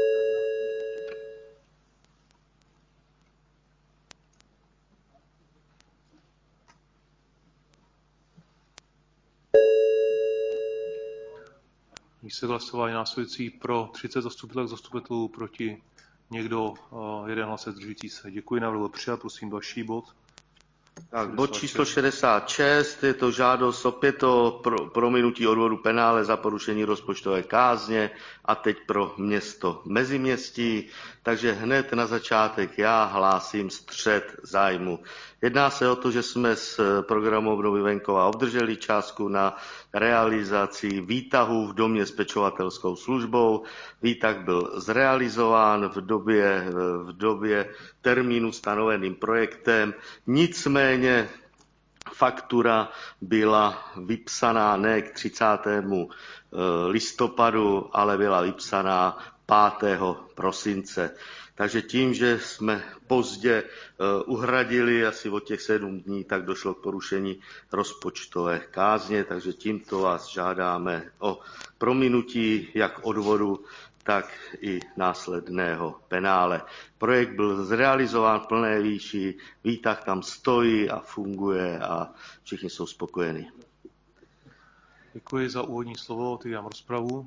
Výsledek hlasování následující pro třicet zastupitelů zastupitelů, proti někdo, jeden hlas zdržující se. Děkuji, návrh byl přijat, prosím další bod. Tak, bod číslo šedesát šest, je to žádost opět o pro, prominutí odvodu penále za porušení rozpočtové kázně a teď pro město Meziměstí. Takže hned na začátek já hlásím střet zájmu. Jedná se o to, že jsme z programu obnovy venkova obdrželi částku na realizaci výtahu v domě s pečovatelskou službou. Výtah byl zrealizován v době, v době termínu stanoveným projektem. Nicméně faktura byla vypsaná ne k třicátému listopadu, ale byla vypsaná pátého prosince. Takže tím, že jsme pozdě uhradili asi o těch sedm dní, tak došlo k porušení rozpočtové kázně, takže tímto vás žádáme o prominutí jak odvodu, tak i následného penále. Projekt byl zrealizován v plné výši, výtah tam stojí a funguje a všichni jsou spokojeni. Děkuji za úvodní slovo, otevírám rozpravu.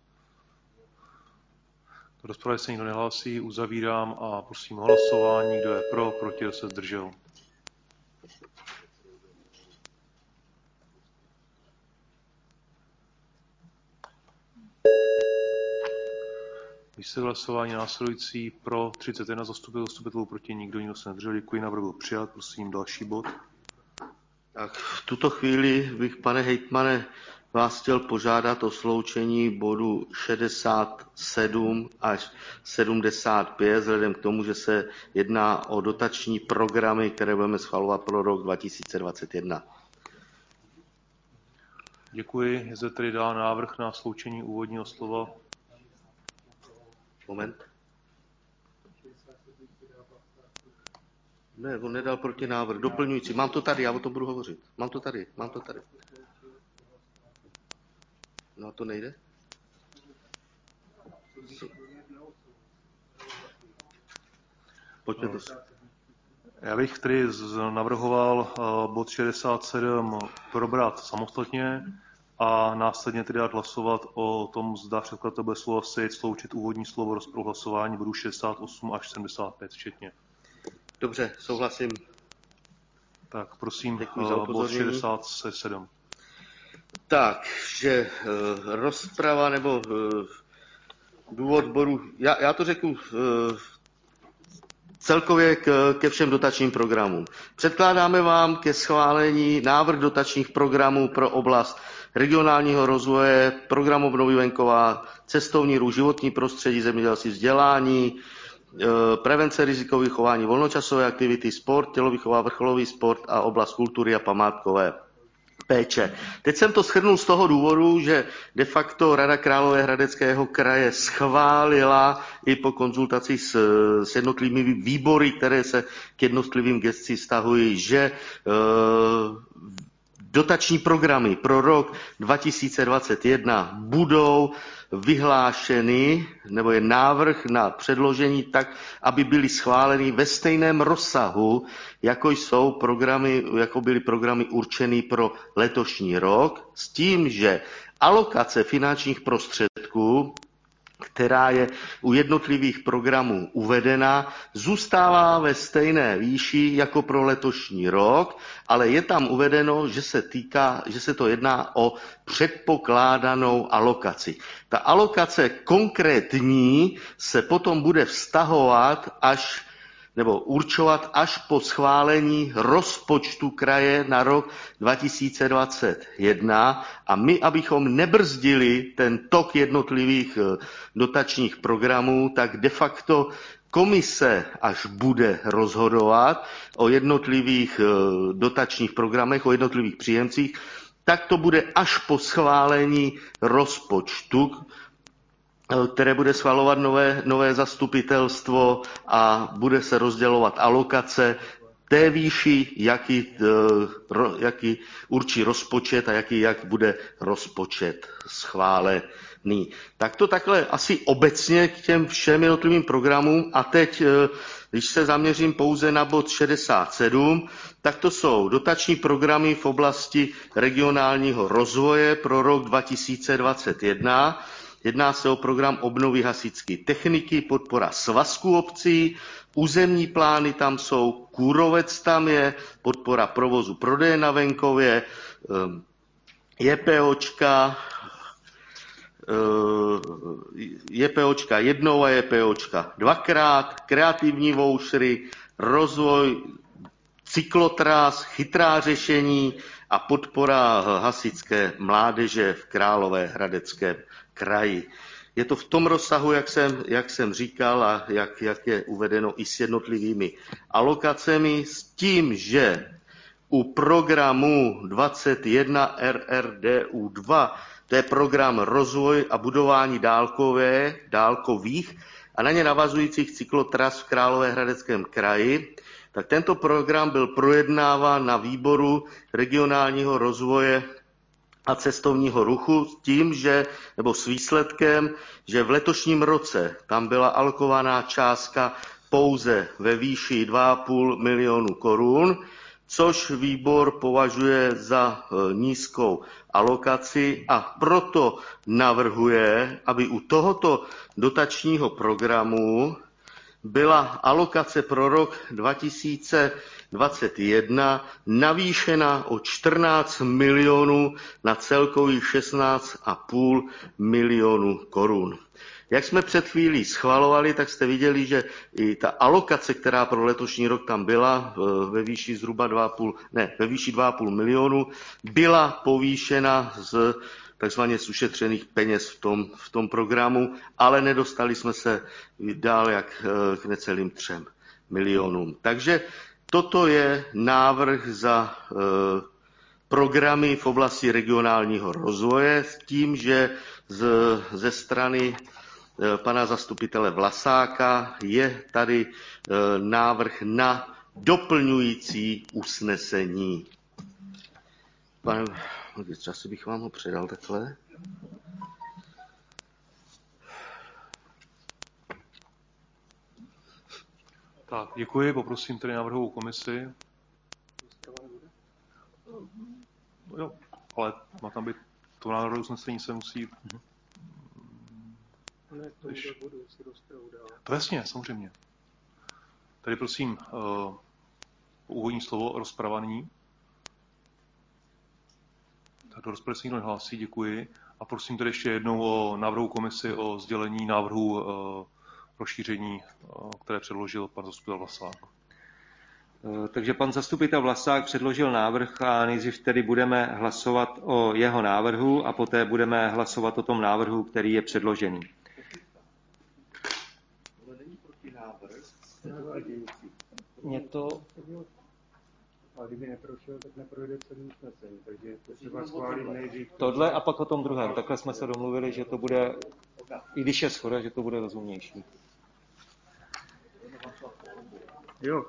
Do rozpravy se nikdo nehlásí, uzavírám a prosím o hlasování. Kdo je pro, proti, kdo se zdržel? Výsledek hlasování následující pro třicet jedna zastupitelů, zastupitelů proti nikdo, nikdo se nezdržel. Děkuji, návrh byl přijat. Prosím další bod. Tak v tuto chvíli bych, pane hejtmane, vás chtěl požádat o sloučení bodu šedesát sedm až sedmdesát pět, vzhledem k tomu, že se jedná o dotační programy, které budeme schvalovat pro rok dva tisíce dvacet jedna. Děkuji. Je zde tedy dán návrh na sloučení úvodního slova. Moment. Ne, on nedal protinávrh. Doplňující. Mám to tady, já o tom budu hovořit. Mám to tady, mám to tady. No a to nejde? Pojďme to. Já bych tedy navrhoval bod šedesát sedm probrat samostatně a následně tedy dát hlasovat o tom, zda předkladatel bude souhlasit sloučit úvodní slovo rozpravu hlasování bodů šedesát osm až sedmdesát pět včetně. Dobře, souhlasím. Tak prosím, bod šedesát sedm. Takže rozprava nebo důvod bodu, já, já to řeknu celkově k, ke všem dotačním programům. Předkládáme vám ke schválení návrh dotačních programů pro oblast regionálního rozvoje, program obnovy venkova, cestovní ruch, životní prostředí, zemědělství, vzdělání, prevence rizikových chování, volnočasové aktivity, sport, tělovýchova, vrcholový sport a oblast kultury a památkové péče. Teď jsem to shrnul z toho důvodu, že de facto Rada Královéhradeckého kraje schválila i po konzultaci s, s jednotlivými výbory, které se k jednotlivým gesci vztahují, že e, dotační programy pro rok dva tisíce dvacet jedna budou vyhlášeny, nebo je návrh na předložení tak, aby byly schváleny ve stejném rozsahu, jako jsou programy, jako byly programy určeny pro letošní rok, s tím, že alokace finančních prostředků, která je u jednotlivých programů uvedena, zůstává ve stejné výši jako pro letošní rok, ale je tam uvedeno, že se týká, že se to jedná o předpokládanou alokaci. Ta alokace konkrétní se potom bude vztahovat až nebo určovat až po schválení rozpočtu kraje na rok dva tisíce dvacet jedna a my, abychom nebrzdili ten tok jednotlivých dotačních programů, tak de facto komise, až bude rozhodovat o jednotlivých dotačních programech, o jednotlivých příjemcích, tak to bude až po schválení rozpočtu, které bude schvalovat nové, nové zastupitelstvo a bude se rozdělovat alokace té výši, jaký, jaký určí rozpočet a jaký jak bude rozpočet schválený. Tak to takhle asi obecně k těm všem jednotlivým programům. A teď, když se zaměřím pouze na bod šedesát sedm, tak to jsou dotační programy v oblasti regionálního rozvoje pro rok dva tisíce dvacet jedna. Jedná se o program obnovy hasičské techniky, podpora svazků obcí, územní plány tam jsou, kůrovec tam je, podpora provozu prodeje na venkově, JPOčka, JPOčka jednou a JPOčka dvakrát, kreativní vouchery, rozvoj cyklotras, chytrá řešení a podpora hasičské mládeže v Královéhradeckém kraji. Je to v tom rozsahu, jak jsem, jak jsem říkal a jak, jak je uvedeno i s jednotlivými alokacemi, s tím, že u programu dvacet jedna R R D U dva, to je program rozvoj a budování dálkové, dálkových a na ně navazujících cyklotras v Královéhradeckém kraji, tak tento program byl projednáván na výboru regionálního rozvoje a cestovního ruchu s tím, že, nebo s výsledkem, že v letošním roce tam byla alokovaná částka pouze ve výši dva a půl milionu korun, což výbor považuje za nízkou alokaci a proto navrhuje, aby u tohoto dotačního programu byla alokace pro rok dva tisíce dvacet jedna navýšena o čtrnáct milionů na celkových šestnáct a půl milionu korun. Jak jsme před chvílí schvalovali, tak jste viděli, že i ta alokace, která pro letošní rok tam byla ve výši zhruba dva a půl, ne, ve výši dva a půl milionu, byla povýšena z takzvaně z ušetřených peněz v tom, v tom programu, ale nedostali jsme se dál jak k necelým třem milionům. Takže toto je návrh za e, programy v oblasti regionálního rozvoje s tím, že z, ze strany e, pana zastupitele Vlasáka je tady e, návrh na doplňující usnesení. Pane, asi bych vám ho předal takhle. Tak, děkuji, poprosím tedy návrhovou komisi. No jo, ale má tam být, to návrhové usnesení se musí... Ne, to Když... budu si rozpravu dál. To jasně, samozřejmě. Tady prosím, uh, úvodní slovo, rozprava nyní. Tak do rozpravy se nikdo nehlásí, děkuji. A prosím tedy ještě jednou o návrhu komisi o sdělení návrhu uh, rozšíření, uh, které předložil pan zastupitel Vlasák. Takže pan zastupitel Vlasák předložil návrh a nejdřív tedy budeme hlasovat o jeho návrhu a poté budeme hlasovat o tom návrhu, který je předložený. Mě to... A kdyby neprošel, tak neprojde celý usnesení, takže je potřeba schválit nejdřív. Tohle a pak o tom druhém. Takhle jsme se domluvili, že to bude, i když je shoda, že to bude rozumnější. Jo.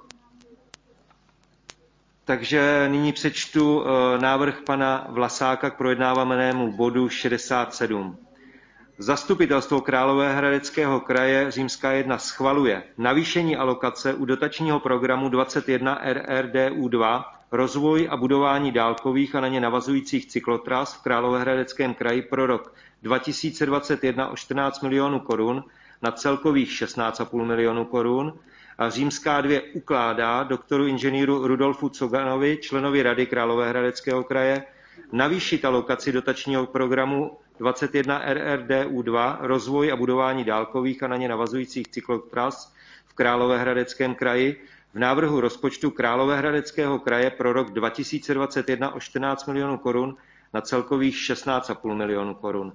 Takže nyní přečtu návrh pana Vlasáka k projednávanému bodu šedesát sedm. Zastupitelstvo Královéhradeckého kraje římská jedna schvaluje navýšení alokace u dotačního programu dvacet jedna R R D U dva rozvoj a budování dálkových a na ně navazujících cyklotras v Královéhradeckém kraji pro rok dva tisíce dvacet jedna o čtrnáct milionů korun na celkových šestnáct a půl milionu korun a římská dvě ukládá doktoru inženýru Rudolfu Coganovi, členovi Rady Královéhradeckého kraje, navýšit alokaci dotačního programu dvacet jedna R R D U dva, rozvoj a budování dálkových a na ně navazujících cyklotras v Královéhradeckém kraji, v návrhu rozpočtu Královéhradeckého kraje pro rok dva tisíce dvacet jedna o čtrnáct milionů korun na celkových šestnáct a půl milionů korun.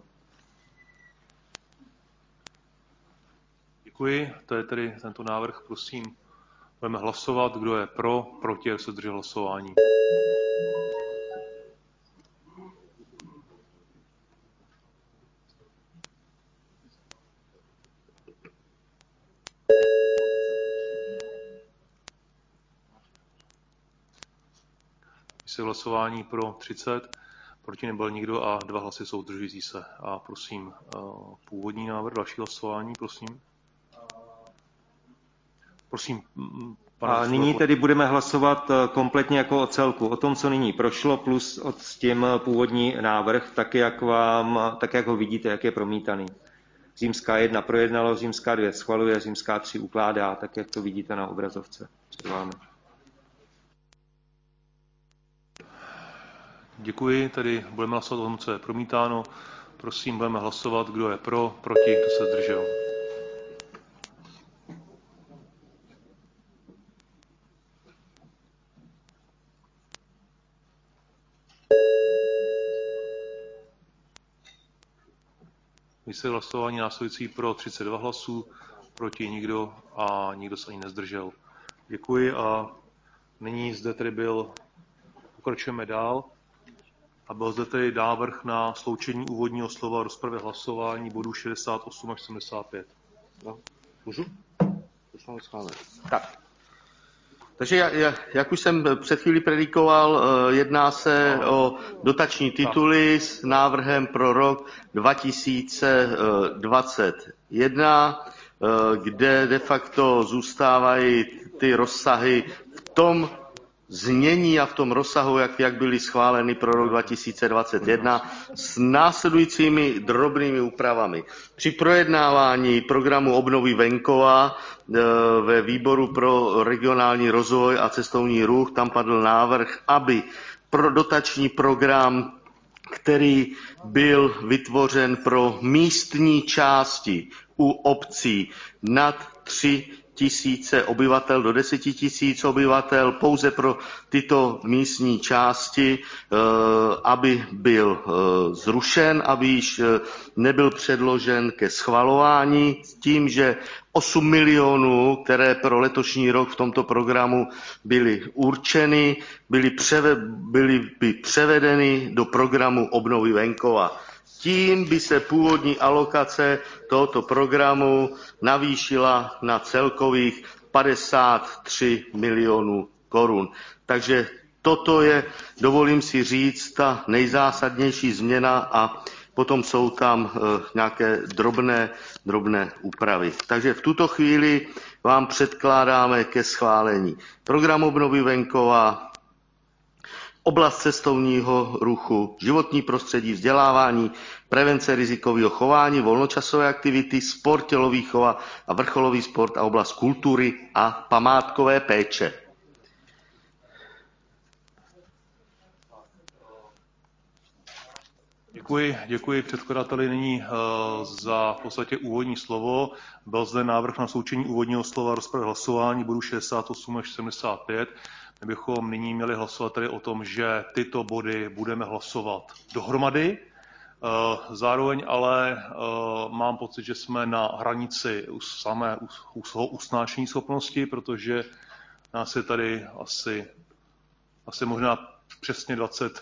Děkuji. To je tedy tento návrh, prosím. Budeme hlasovat, kdo je pro, proti, jak se zdržel hlasování. Se hlasování pro třicet, proti nebyl nikdo a dva hlasy jsou zdržující se. A prosím, původní návrh, další hlasování, prosím. Prosím, pane A nyní tedy budeme hlasovat kompletně jako o celku. O tom, co nyní prošlo, plus s tím původní návrh, tak jak, vám, tak jak ho vidíte, jak je promítaný. Římská jedna projednalo, římská dvě schvaluje, římská tři ukládá, tak jak to vidíte na obrazovce před vámi. Děkuji, tedy budeme hlasovat o tom, co je promítáno. Prosím, budeme hlasovat, kdo je pro, proti, kdo se zdržel. Výsledek hlasování následující pro třicet dva hlasů, proti nikdo a nikdo se ani nezdržel. Děkuji a nyní zde tedy byl, pokračujeme dál. A byl zde tedy návrh na sloučení úvodního slova rozpravy hlasování bodů šedesát osm až sedmdesát pět. No, můžu? Tak. Takže jak už jsem před chvílí predikoval, jedná se o dotační tituly s návrhem pro rok dva tisíce dvacet jedna, kde de facto zůstávají ty rozsahy v tom znění a v tom rozsahu, jak, jak byly schváleny pro rok dva tisíce dvacet jedna s následujícími drobnými úpravami. Při projednávání programu obnovy venkova ve výboru pro regionální rozvoj a cestovní ruch tam padl návrh, aby pro dotační program, který byl vytvořen pro místní části u obcí nad tři tisíce obyvatel do deseti tisíc obyvatel, pouze pro tyto místní části, aby byl zrušen, aby již nebyl předložen ke schvalování, s tím, že osm milionů, které pro letošní rok v tomto programu byly určeny, byly, převe, byly by převedeny do programu obnovy venkova. Tím by se původní alokace tohoto programu navýšila na celkových padesát tři milionů korun. Takže toto je, dovolím si říct, ta nejzásadnější změna a potom jsou tam nějaké drobné, drobné úpravy. Takže v tuto chvíli vám předkládáme ke schválení program obnovy venkova, oblast cestovního ruchu, životní prostředí, vzdělávání, prevence rizikového chování, volnočasové aktivity, sport, tělovýchova a vrcholový sport a oblast kultury a památkové péče. Děkuji, děkuji předkladateli nyní uh, za v podstatě úvodní slovo. Byl zde návrh na sloučení úvodního slova rozpravy hlasování bodů šedesát osm až sedmdesát pět. My bychom nyní měli hlasovat tedy o tom, že tyto body budeme hlasovat dohromady. Uh, zároveň ale uh, mám pocit, že jsme na hranici samé usnášení schopnosti, protože nás je tady asi, asi možná přesně dvacet,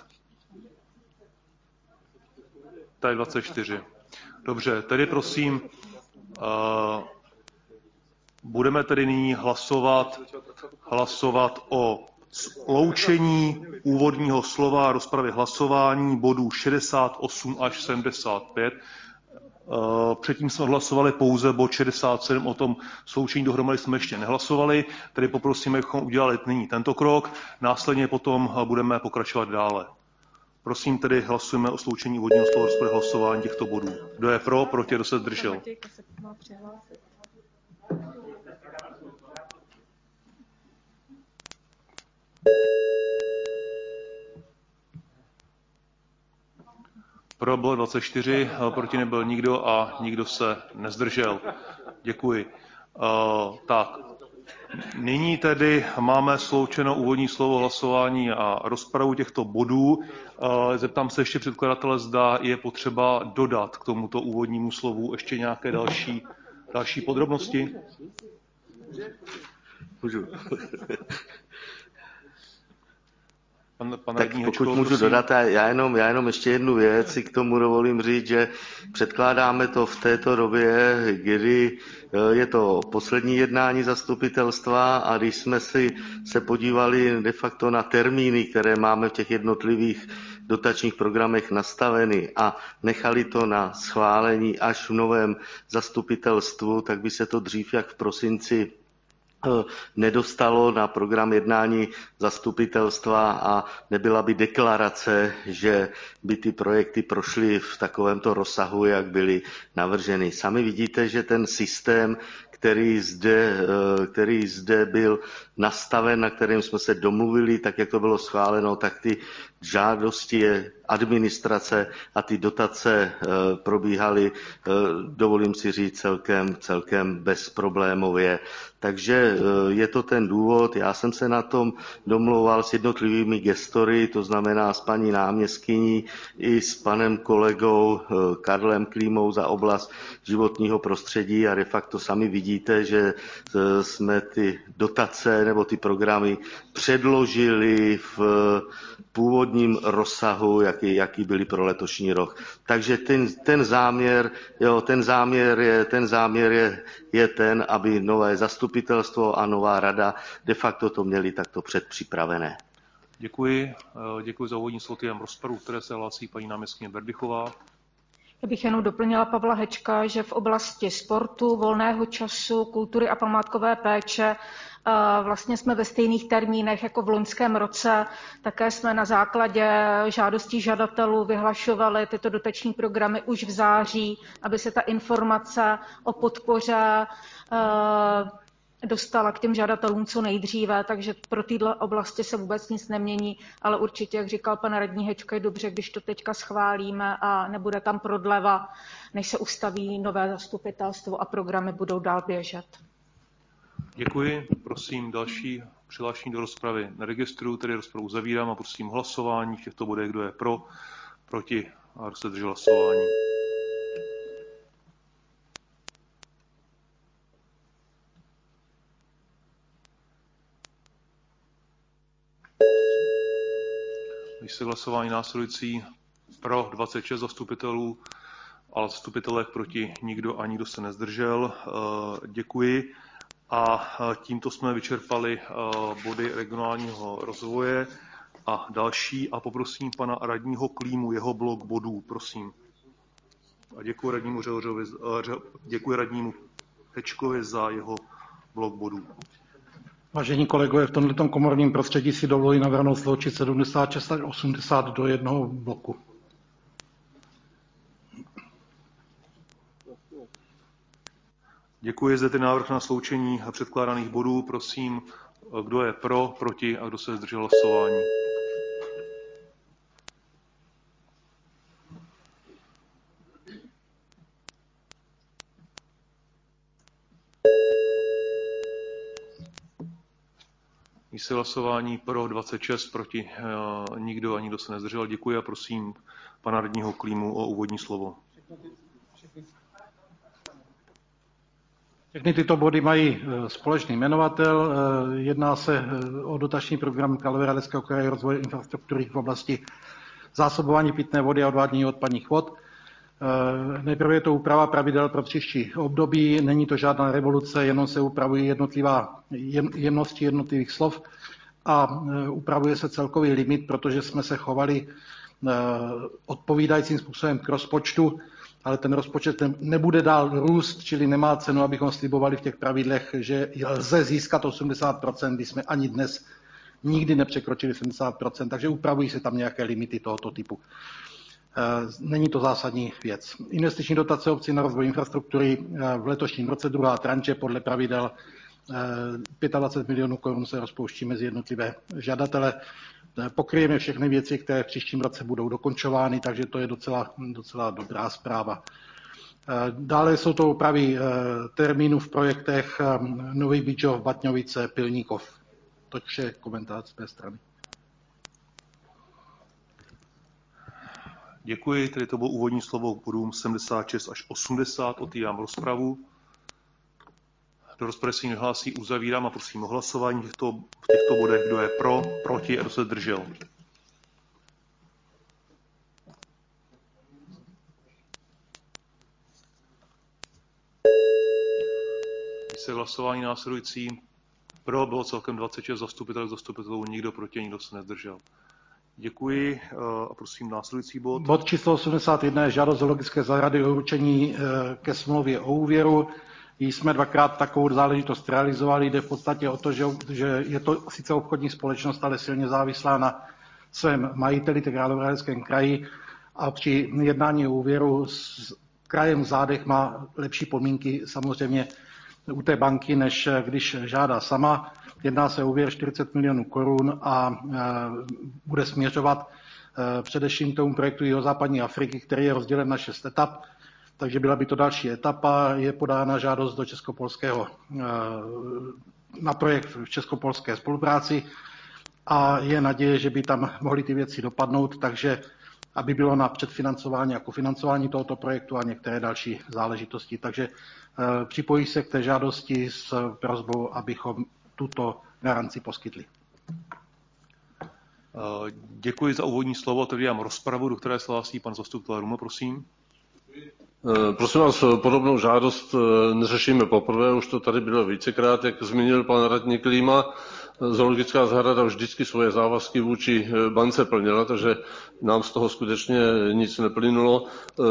tady dvacet čtyři. Dobře, tedy prosím, uh, budeme tedy nyní hlasovat, hlasovat o sloučení úvodního slova rozpravy hlasování bodů šedesát osm až sedmdesát pět. Uh, předtím jsme hlasovali pouze bod šedesát sedm, o tom sloučení dohromady jsme ještě nehlasovali, tedy poprosíme, abychom udělali nyní tento krok, následně potom budeme pokračovat dále. Prosím tedy hlasujeme o sloučení úvodního slova rozpravy hlasování těchto bodů. Kdo je pro, proti, kdo se zdržel? Pro bylo dvacet čtyři, proti nebyl nikdo a nikdo se nezdržel. Děkuji. Uh, tak, nyní tedy máme sloučeno úvodní slovo, hlasování a rozpravu těchto bodů. Uh, zeptám se ještě předkladatele, zda je potřeba dodat k tomuto úvodnímu slovu ještě nějaké další, další podrobnosti. Můžu. Pan, pan tak pokud Hečko, můžu prosím. dodat, já jenom, já jenom ještě jednu věc si k tomu dovolím říct, že předkládáme to v této době, kdy je to poslední jednání zastupitelstva a když jsme si se podívali de facto na termíny, které máme v těch jednotlivých dotačních programech nastaveny a nechali to na schválení až v novém zastupitelstvu, tak by se to dřív jak v prosinci nedostalo na program jednání zastupitelstva a nebyla by deklarace, že by ty projekty prošly v takovémto rozsahu, jak byly navrženy. Sami vidíte, že ten systém, který zde, který zde byl nastaven, na kterém jsme se domluvili, tak jak to bylo schváleno, tak ty žádosti administrace a ty dotace probíhaly, dovolím si říct, celkem, celkem bezproblémově. Takže je to ten důvod, já jsem se na tom domlouval s jednotlivými gestory, to znamená s paní náměstkyní i s panem kolegou Karlem Klímou za oblast životního prostředí a de facto sami vidíte, že jsme ty dotace nebo ty programy předložili v původním rozsahu, jaký, jaký byly pro letošní rok. Takže ten, ten záměr, jo, ten záměr, je, ten, záměr je, je ten, aby nové zastupitelstvo a nová rada de facto to měli takto předpřipravené. Děkuji. Děkuji za úvodní slovo v rozpravu, které se hlásí paní náměstkyně Berdychová. Já bych jenom doplnila Pavla Hečka, že v oblasti sportu, volného času, kultury a památkové péče vlastně jsme ve stejných termínech jako v loňském roce. Také jsme na základě žádostí žadatelů vyhlašovali tyto dotační programy už v září, aby se ta informace o podpoře dostala k těm žadatelům co nejdříve, takže pro této oblasti se vůbec nic nemění, ale určitě, jak říkal pan radní Hečko, je dobře, když to teďka schválíme a nebude tam prodleva, než se ustaví nové zastupitelstvo a programy budou dál běžet. Děkuji. Prosím další přihlášení do rozpravy na registru, tedy rozpravu zavírám a prosím hlasování v těchto bodech, kdo je pro, proti a kdo se držel hlasování. Výsledek hlasování následující pro dvacet šest zastupitelů, ale zastupitelek proti nikdo a nikdo se nezdržel. Děkuji. A tímto jsme vyčerpali body regionálního rozvoje a další. A poprosím pana radního Klímu, jeho blok bodů, prosím. A děkuji radnímu Řehořovi, děkuji radnímu Hečkovi za jeho blok bodů. Vážení kolegové, v tomto komorním prostředí si dovoluji navrhnout sloučit sedmdesát šest až osmdesát do jednoho bloku. Děkuji. Zde ten návrh na sloučení předkládaných bodů. Prosím, kdo je pro, proti a kdo se zdržel hlasování. Výsledek hlasování pro dvacet šest, proti nikdo a nikdo se nezdržel. Děkuji a prosím pana radního Klímu o úvodní slovo. Všechny tyto body mají společný jmenovatel. Jedná se o dotační program Královéhradeckého kraje rozvoje infrastruktury v oblasti zásobování pitné vody a odvádění odpadních vod. Nejprve je to úprava pravidel pro příští období. Není to žádná revoluce, jenom se upravují jednotlivá jemnosti jednotlivých slov a upravuje se celkový limit, protože jsme se chovali odpovídajícím způsobem k rozpočtu, ale ten rozpočet nebude dál růst, čili nemá cenu, abychom slibovali v těch pravidlech, že lze získat osmdesát procent, když jsme ani dnes nikdy nepřekročili sedmdesát procent, takže upravují se tam nějaké limity tohoto typu. Není to zásadní věc. Investiční dotace obcí na rozvoj infrastruktury v letošním roce druhá tranče podle pravidel dvacet pět milionů korun se rozpouští mezi jednotlivé žadatele. pokryjeme všechny věci, které v příštím roce budou dokončovány, takže to je docela, docela dobrá zpráva. Dále jsou to opravy termínů v projektech Nový Bydžov, Batňovice, Pilníkov. To je komentář z mé strany. Děkuji, tedy to bylo úvodní slovo k bodům sedmdesát šest až osmdesát, otvírám rozpravu. Do rozpravy se nehlásí, uzavírám a prosím o hlasování v těchto, v těchto bodech, kdo je pro, proti a kdo se zdržel. Se hlasování následující pro bylo celkem dvacet šest zastupitelů, zastupitelů nikdo proti, nikdo se nezdržel. Děkuji a prosím následující bod. Bod číslo osmdesát jedna je žádost zoologické zahrady o určení ke smlouvě o úvěru. Jsme dvakrát takovou záležitost realizovali. Jde v podstatě o to, že, že je to sice obchodní společnost, ale silně závislá na svém majiteli, tak Královéhradeckém kraji. A při jednání o úvěru s krajem v zádech má lepší podmínky samozřejmě u té banky, než když žádá sama. Jedná se o úvěr čtyřicet milionů korun a bude směřovat především k tomu projektu Jihozápadní Afriky, který je rozdělen na šest etap. Takže byla by to další etapa. Je podána žádost do českopolského, na projekt v českopolské spolupráci a je naděje, že by tam mohly ty věci dopadnout, takže aby bylo na předfinancování a kofinancování tohoto projektu a některé další záležitosti. Takže připojí se k té žádosti s prosbou, abychom tuto garanci poskytli. Děkuji za úvodní slovo. Otevírám rozpravu, do které se hlásí pan zastupitel Ruma, prosím. Prosím vás, podobnou žádost neřešíme poprvé, už to tady bylo vícekrát, jak zmínil pan radní Klíma. Zoologická zahrada vždycky svoje závazky vůči bance plnila, takže nám z toho skutečně nic neplynulo.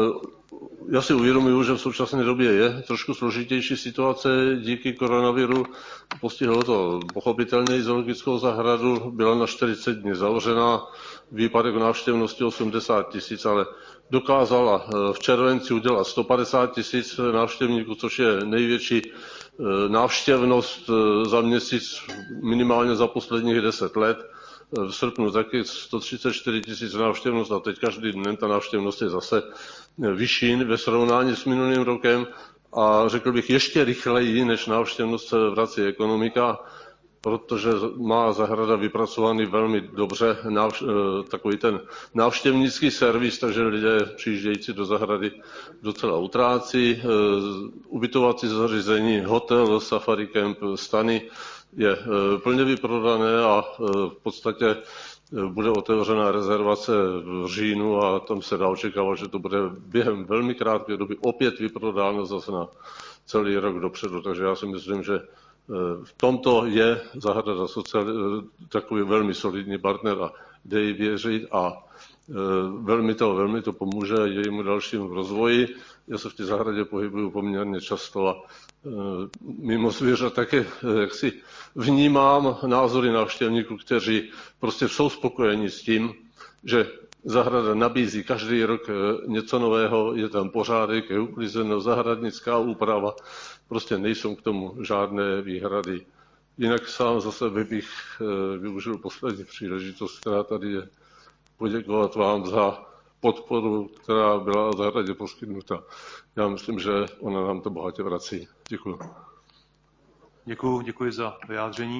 Já si uvědomuji, že v současné době je trošku složitější situace díky koronaviru. Postihlo to pochopitelně zoologickou zahradu, byla na čtyřicet dní zavřená, výpadek návštěvnosti osmdesát tisíc, ale dokázala v červenci udělat sto padesát tisíc návštěvníků, což je největší návštěvnost za měsíc minimálně za posledních deset let. V srpnu taky sto třicet čtyři tisíc návštěvnost a teď každý den ta návštěvnost je zase vyšší ve srovnání s minulým rokem a řekl bych ještě rychleji, než návštěvnost se vrací ekonomika, protože má zahrada vypracovaný velmi dobře návš- takový ten návštěvnický servis, takže lidé přijíždějící do zahrady docela utrácí. Ubytovací zařízení, hotel, safari camp, stany je plně vyprodané a v podstatě bude otevřena rezervace v říjnu a tam se dá očekávat, že to bude během velmi krátké doby opět vyprodáno zase na celý rok dopředu. Takže já si myslím, že v tomto je zahrada sociální, takový velmi solidní partner a jde jí věřit a velmi to, velmi to pomůže jejímu dalšímu rozvoji. Já se v té zahradě pohybuju poměrně často a mimo zvěřat také jak si vnímám názory návštěvníků, kteří prostě jsou spokojeni s tím, že zahrada nabízí každý rok něco nového, je tam pořádek, je uklizeno, zahradnická úprava, prostě nejsou k tomu žádné výhrady. Jinak sám za sebe bych využil poslední příležitost, která tady je, poděkovat vám za podporu, která byla zahradě poskytnuta. Já myslím, že ona nám to bohatě vrací. Děkuji. Děkuji, děkuji za vyjádření.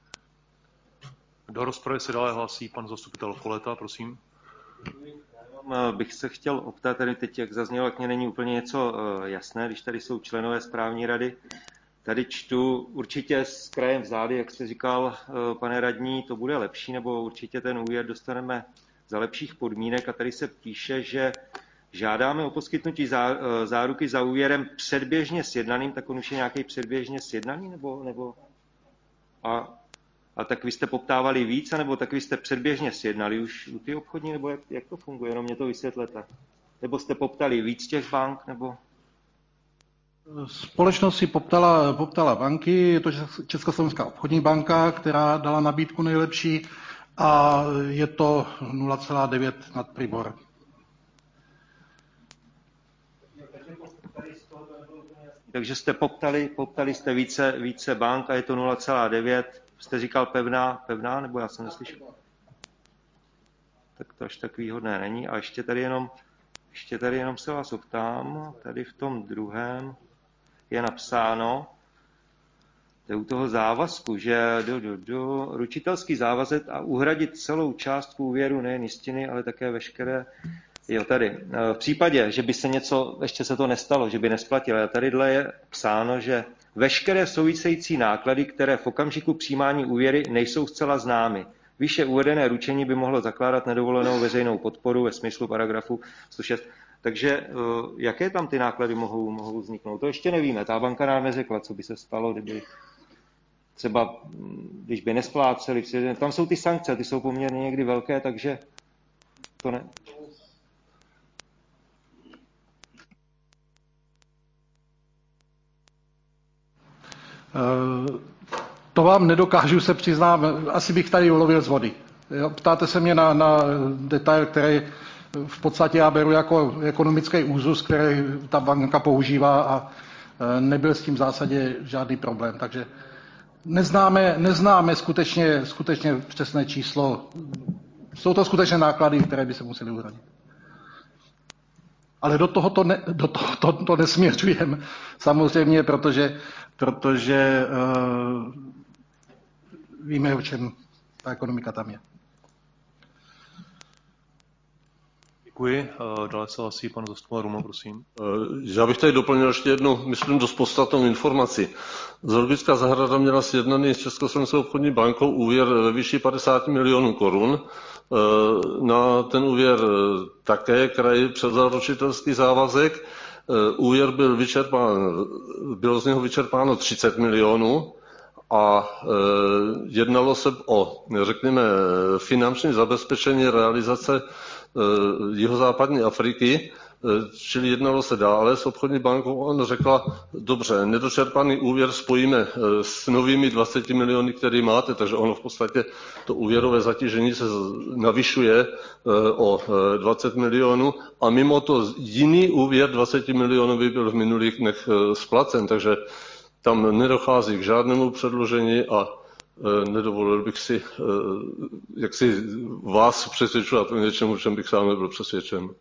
Do rozpravy se dále hlásí pan zastupitel Koleta, prosím. Já bych se chtěl optat, tady teď, jak zaznělo, jak mě není úplně něco jasné, když tady jsou členové správní rady. Tady čtu určitě s krajem v zády, jak jste říkal, pane radní, to bude lepší, nebo určitě ten úvěr dostaneme za lepších podmínek. A tady se píše, že žádáme o poskytnutí záruky za úvěrem předběžně sjednaným, tak on už je nějaký předběžně sjednaný, nebo, nebo a, a tak vy jste poptávali víc, nebo tak vy jste předběžně sjednali už u ty obchodní, nebo jak, jak to funguje, jenom mě to vysvětlete. Nebo jste poptali víc těch bank, nebo... Společnost si poptala, poptala banky, je to Československá obchodní banka, která dala nabídku nejlepší a je to nula celá devět nad Pribor. Takže jste poptali, poptali jste více, více bank a je to nula celá devět. Jste říkal pevná, pevná, nebo já jsem neslyšel? tak to až tak výhodné není. A ještě tady jenom, ještě tady jenom se vás optám, tady v tom druhém je napsáno, to je u toho závazku, že do, do, do, ručitelský závazek a uhradit celou částku úvěru, nejen jistiny, ale také veškeré. Jo, tady. V případě, že by se něco, ještě se to nestalo, že by nesplatil, ale tadyhle je psáno, že veškeré související náklady, které v okamžiku přijímání úvěry nejsou zcela známy. Výše uvedené ručení by mohlo zakládat nedovolenou veřejnou podporu ve smyslu paragrafu sto šest. Takže jaké tam ty náklady mohou, mohou vzniknout? To ještě nevíme. Ta banka nám neřekla, co by se stalo, kdyby třeba, když by nespláceli. Tam jsou ty sankce, ty jsou poměrně někdy velké, takže to ne. To vám nedokážu, se přiznám, asi bych tady ulovil z vody. Ptáte se mě na, na detail, který v podstatě já beru jako ekonomický úzus, který ta banka používá a nebyl s tím v zásadě žádný problém. Takže neznáme, neznáme skutečně, skutečně přesné číslo. Jsou to skutečně náklady, které by se musely uhradit. Ale do toho to, ne, do toho to, to nesměřujeme samozřejmě, protože, protože uh, víme, o čem ta ekonomika tam je. Děkuji. Dále se hlasí pan zastupitel Ruma, prosím. Já bych tady doplnil ještě jednu, myslím, dost podstatnou informaci. Zoologická zahrada měla sjednaný s Československou obchodní bankou úvěr ve výši padesát milionů korun. Na ten úvěr také kraj převzal ručitelský závazek. Úvěr byl vyčerpán, bylo z něho vyčerpáno třicet milionů a jednalo se o, řekněme, finanční zabezpečení realizace jihozápadní Afriky, čili jednalo se dále s obchodní bankou. On řekla, dobře, nedočerpaný úvěr spojíme s novými dvaceti miliony, který máte, takže ono v podstatě to úvěrové zatížení se navyšuje o dvacet milionů a mimo to jiný úvěr dvacet milionů by byl v minulých dnech splacen, takže tam nedochází k žádnému předložení a nedovolil bych si, jak si vás přesvědčovat o něčemu, čem bych sám nebyl přesvědčen.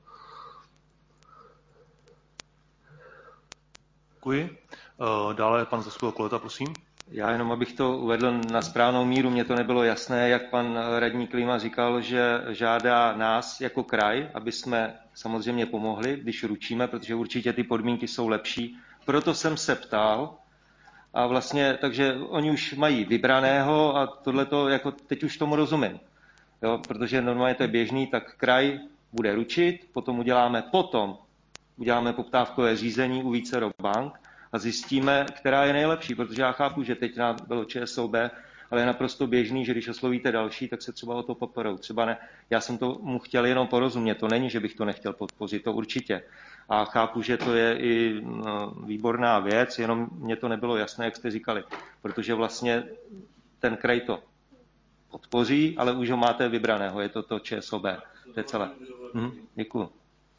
Děkuji. Dále pan zastupitel Koleta, prosím. Já jenom, abych to uvedl na správnou míru, mně to nebylo jasné, jak pan radní Klíma říkal, že žádá nás jako kraj, aby jsme samozřejmě pomohli, když ručíme, protože určitě ty podmínky jsou lepší. Proto jsem se ptal, a vlastně, takže oni už mají vybraného a tohleto, jako teď už tomu rozumím. Jo, protože normálně to je běžný, tak kraj bude ručit, potom uděláme, potom uděláme poptávkové řízení u vícero bank a zjistíme, která je nejlepší, protože já chápu, že teď nám bylo ČSOB, ale je naprosto běžný, že když oslovíte další, tak se třeba o to poporou. Třeba ne, já jsem to mu chtěl jenom porozumět, to není, že bych to nechtěl podpořit, to určitě. A chápu, že to je i no, výborná věc, jenom mně to nebylo jasné, jak jste říkali, protože vlastně ten kraj to podpoří, ale už ho máte vybraného, je to to ČSOB, to je celé. Mhm, děkuju.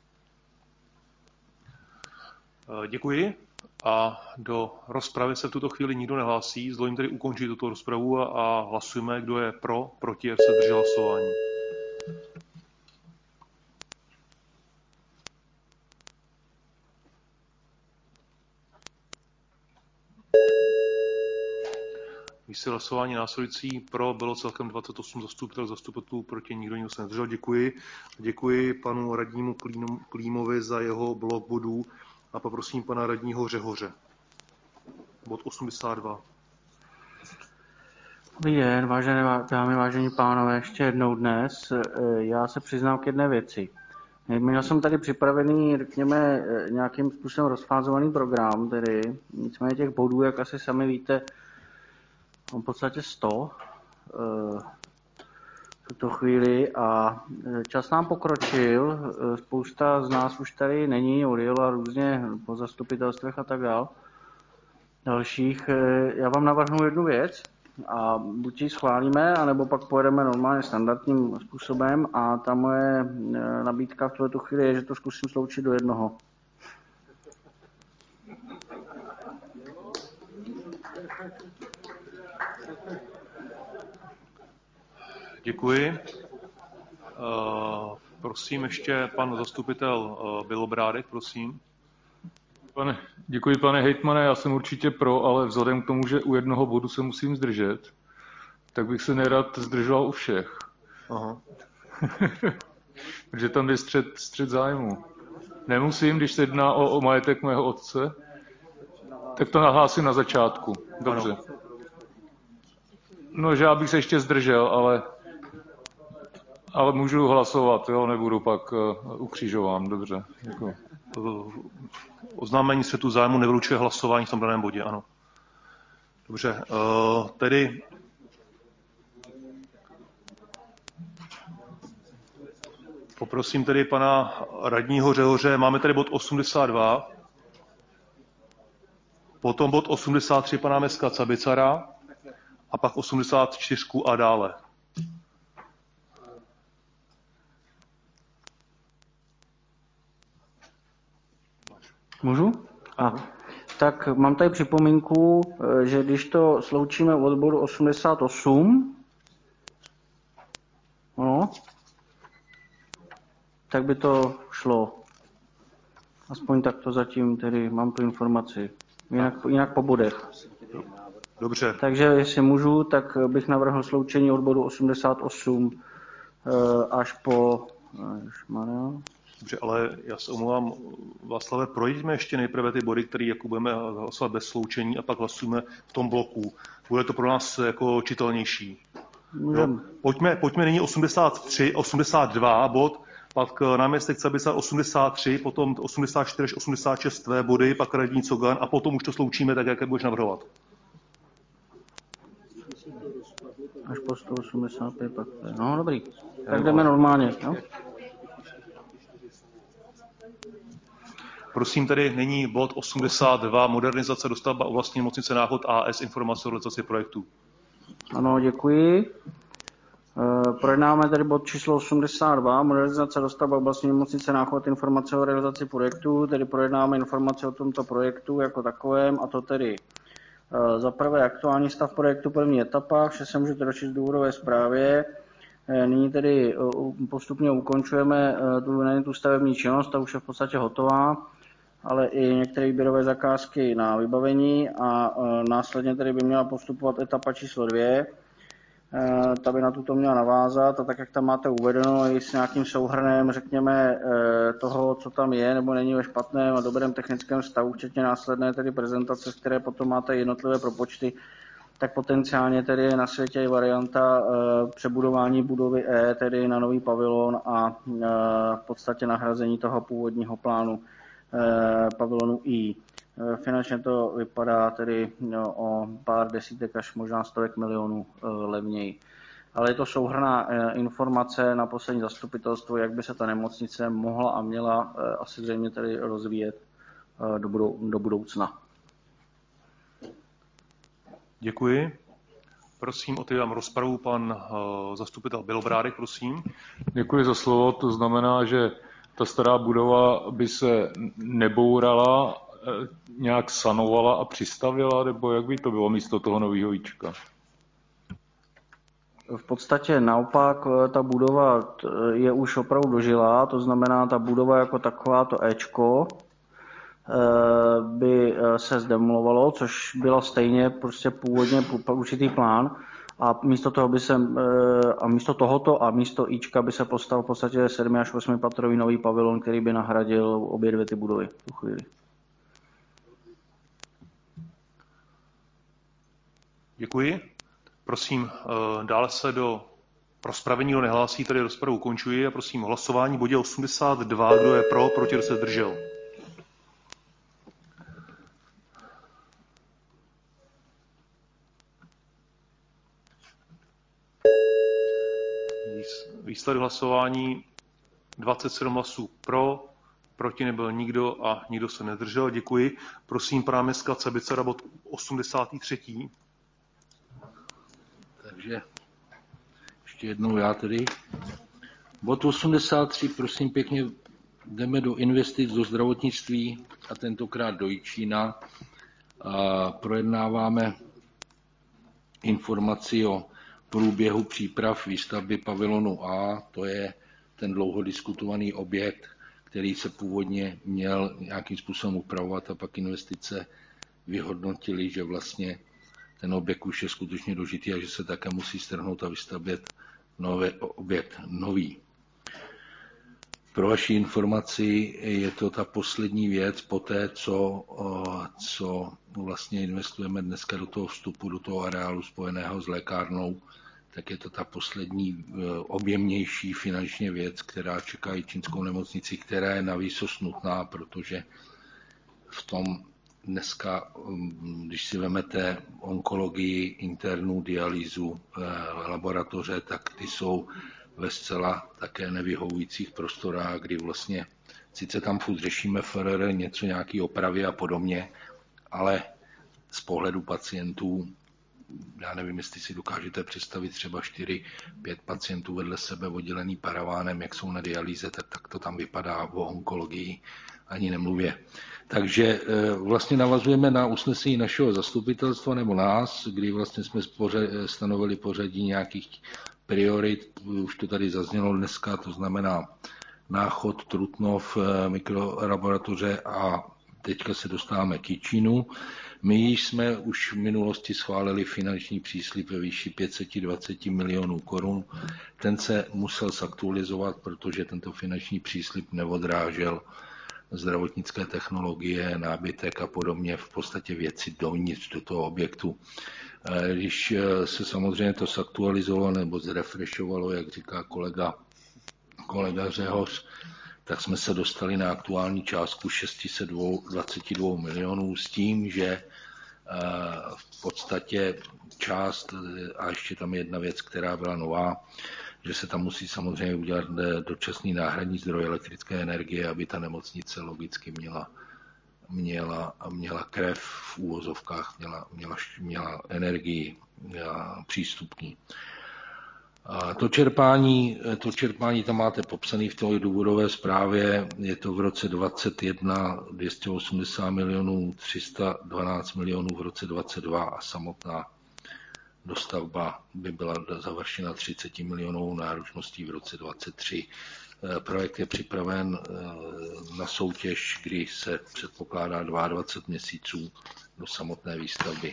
Děkuji. A do rozpravy se v tuto chvíli nikdo nehlásí. Zvolím tedy ukončit tuto rozpravu a, a hlasujeme, kdo je pro, proti, jak se drží hlasování. Výsledek hlasování následující pro bylo celkem dvacet osm zastupitelů, zastupitelů proti, nikdo nikdo se nedržel. Děkuji. Děkuji panu radnímu Klímovi za jeho blok bodů a poprosím pana radního Řehoře. Bod osmdesát dva. Dobrý den, vážené dámy, vážení pánové, ještě jednou dnes. Já se přiznám k jedné věci. Měl jsem tady připravený, řekněme, nějakým způsobem rozfázovaný program, tedy nicméně těch bodů, jak asi sami víte, v podstatě sto v tuto chvíli a čas nám pokročil, spousta z nás už tady není, odjela různě po zastupitelstvech a tak dál. Dalších, já vám navrhnu jednu věc a buď ji schválíme, anebo pak pojedeme normálně standardním způsobem a ta moje nabídka v tuto chvíli je, že to zkusím sloučit do jednoho. Děkuji. Prosím ještě pan zastupitel Bělobrádek, prosím. Pane, děkuji, pane hejtmane, já jsem určitě pro, ale vzhledem k tomu, že u jednoho bodu se musím zdržet, tak bych se nerad zdržoval u všech. Aha. Protože tam je střed, střed zájmu. Nemusím, když se jedná o, o majetek mého otce, tak to nahlásím na začátku. Dobře. No, že já bych se ještě zdržel, ale, ale můžu hlasovat, jo, nebudu pak uh, ukřižován. Dobře, děkuji. Oznámení střetu zájmu nevylučuje hlasování v tom daném bodě, ano. Dobře, uh, tedy poprosím tedy pana radního Řehoře, máme tady bod osmdesát dva, potom bod osmdesát tři pana Meska Cabicara a pak osmdesát čtyři a dále. Můžu? A, tak mám tady připomínku, že když to sloučíme od bodu osmdesát osm, no, tak by to šlo. Aspoň takto zatím tedy mám tu informaci. Jinak, jinak po bodech. Dobře. Takže jestli můžu, tak bych navrhl sloučení od bodu osmdesát osm až po... Dobře, ale já se omlouvám, Václave, projďme ještě nejprve ty body, které jako budeme hlasovat bez sloučení a pak hlasujeme v tom bloku. Bude to pro nás jako čitelnější. Můžeme. Pojďme, pojďme nyní osmdesát tři, osmdesát dva bod, pak náměstek Cabicar osmdesát tři, potom osmdesát čtyři až osmdesát šest tvé body, pak radní Cogan a potom už to sloučíme tak, jak je budeš navrhovat. Až po sto osmdesát pět, pak to je. No, dobrý. Tak jdeme normálně, jo? Prosím tedy, nyní bod osmdesát dva, modernizace dostavba oblastní nemocnice Náchod A S, informace o realizaci projektu. Ano, děkuji. Projednáme tedy bod číslo osmdesát dva, modernizace dostavba oblastní nemocnice Náchod, informace o realizaci projektu, tedy projednáme informace o tomto projektu jako takovém, a to tedy za prvé aktuální stav projektu, první etapa, vše se můžete dočíst v důvodové zprávě. Nyní tedy postupně ukončujeme tu, nejen tu stavební činnost, ta už je v podstatě hotová, ale i některé výběrové zakázky na vybavení a následně tedy by měla postupovat etapa číslo dvě. Ta by na tuto měla navázat a tak, jak tam máte uvedeno, i s nějakým souhrnem, řekněme, toho, co tam je, nebo není ve špatném a dobrém technickém stavu, včetně následné tedy prezentace, z které potom máte jednotlivé propočty, tak potenciálně tedy je na světě i varianta přebudování budovy E, tedy na nový pavilon a v podstatě nahrazení toho původního plánu pavilonu I. Finančně to vypadá tedy o pár desítek až možná stovek milionů levněji. Ale je to souhrnná informace na poslední zastupitelstvo, jak by se ta nemocnice mohla a měla asi zřejmě tedy rozvíjet do, budou, do budoucna. Děkuji. Prosím, otevírám rozpravu. Pan uh, zastupitel Bělobrádek, prosím. Děkuji za slovo. To znamená, že ta stará budova by se nebourala, nějak sanovala a přistavila, nebo jak by to bylo místo toho nového Ička? V podstatě naopak ta budova je už opravdu dožilá, to znamená ta budova jako taková, to Ečko, by se zdemolovalo, což bylo stejně prostě původně určitý plán. A místo toho by se, a místo tohoto a místo Ička by se postavil v podstatě sedm až osm patrový nový pavilon, který by nahradil obě dvě ty budovy v tu chvíli. Děkuji. Prosím, dále se do rozpravy nikdo nehlásí, tady rozpravu ukončuji a prosím hlasování bodě osmdesát dva, kdo je pro, proti, kdo se zdržel. Výsledek hlasování dvacet sedm hlasů pro, proti nebyl nikdo a nikdo se nezdržel. Děkuji. Prosím pana Meska Cabicara, bod osmdesát tři. Takže ještě jednou já tedy. Bod osmdesát tři, prosím pěkně, jdeme do investic do zdravotnictví a tentokrát do Jičína. A projednáváme informaci o průběhu příprav výstavby pavilonu A, to je ten dlouho diskutovaný objekt, který se původně měl nějakým způsobem upravovat a pak investice vyhodnotili, že vlastně ten objekt už je skutečně dožitý a že se také musí strhnout a vystavět nový objekt nový. Pro vaši informaci je to ta poslední věc po té, co, co vlastně investujeme dneska do toho vstupu, do toho areálu spojeného s lékárnou, tak je to ta poslední objemnější finančně věc, která čeká i čínskou nemocnici, která je navíc nutná, protože v tom dneska, když si vezmete onkologii, internu dialýzu, laboratoře, tak ty jsou ve zcela také nevyhovujících prostorách, kdy vlastně sice tam furt řešíme F R R, něco, nějaké opravy a podobně, ale z pohledu pacientů, já nevím, jestli si dokážete představit třeba čtyři pět pacientů vedle sebe oddělený paravánem, jak jsou na dialýze, tak, tak to tam vypadá, o onkologii ani nemluvě. Takže vlastně navazujeme na usnesení našeho zastupitelstva nebo nás, kdy vlastně jsme stanovili pořadí nějakých priorit, už to tady zaznělo dneska, to znamená Náchod, Trutnov, mikrolaboratoře a teďka se dostáváme k Jičínu. My jsme už v minulosti schválili finanční příslib ve výši pět set dvacet milionů korun. Ten se musel zaktualizovat, protože tento finanční příslib neodrážel zdravotnické technologie, nábytek a podobně, v podstatě věci dovnitř do toho objektu. Když se samozřejmě to zaktualizovalo nebo zrefreshovalo, jak říká kolega, kolega Řehoř, tak jsme se dostali na aktuální částku šest set dvacet dva milionů s tím, že v podstatě část, a ještě tam je jedna věc, která byla nová, že se tam musí samozřejmě udělat dočasný náhradní zdroj elektrické energie, aby ta nemocnice logicky měla, měla, měla krev v úvozovkách, měla, měla, měla energii měla přístupní. A to čerpání, to čerpání tam máte popsané v té důvodové zprávě, je to v roce dvacet jedna dvě stě osmdesát milionů, tři sta dvanáct milionů v roce dvacet dva a samotná dostavba by byla završena třicet milionů náročností v roce dvacet tři. Projekt je připraven na soutěž, kdy se předpokládá dvacet dva měsíců do samotné výstavby.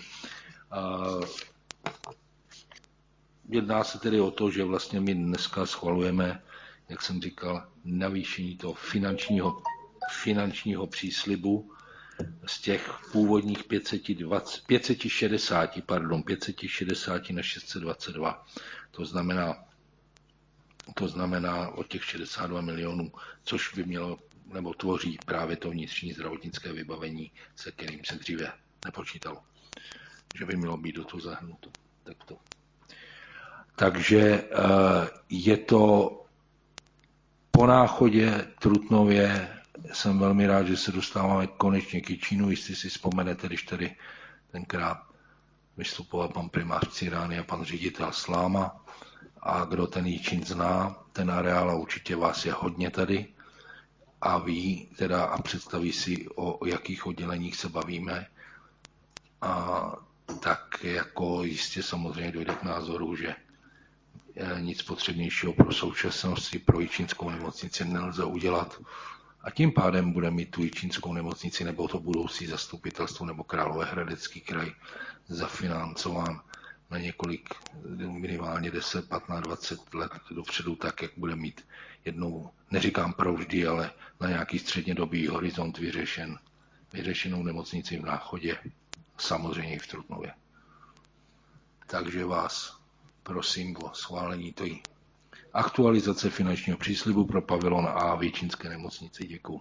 Jedná se tedy o to, že vlastně my dneska schvalujeme, jak jsem říkal, navýšení toho finančního, finančního příslibu z těch původních pět set dvacet, pět set šedesát, pardon, pět set šedesát na šest set dvacet dva. To znamená, to znamená o těch šedesát dva milionů, což by mělo nebo tvoří právě to vnitřní zdravotnické vybavení, se kterým se dříve nepočítalo, že by mělo být do toho zahrnuto. Tak to. Takže je to po Náchodě, Trutnově. Jsem velmi rád, že se dostáváme konečně k Jičínu. Jestli si vzpomenete, když tady tenkrát vystupoval pan primář Cirány a pan ředitel Sláma, a kdo ten Jičín zná, ten areál, a určitě vás je hodně tady a ví teda a představí si, o jakých odděleních se bavíme, a tak jako jistě samozřejmě dojde k názoru, že nic potřebnějšího pro současnosti pro jičínskou nemocnici nelze udělat. A tím pádem bude mít tu jičínskou nemocnici nebo to budoucí zastupitelstvo nebo Královéhradecký kraj zafinancován na několik, minimálně deset, patnáct, dvacet let dopředu, tak, jak bude mít jednou, neříkám provždy, ale na nějaký střednědobý horizont vyřešen, vyřešenou nemocnici v Náchodě, samozřejmě i v Trutnově. Takže vás prosím o schválení té aktualizace finančního příslibu pro pavilon A v jičínské nemocnici. Děkuji.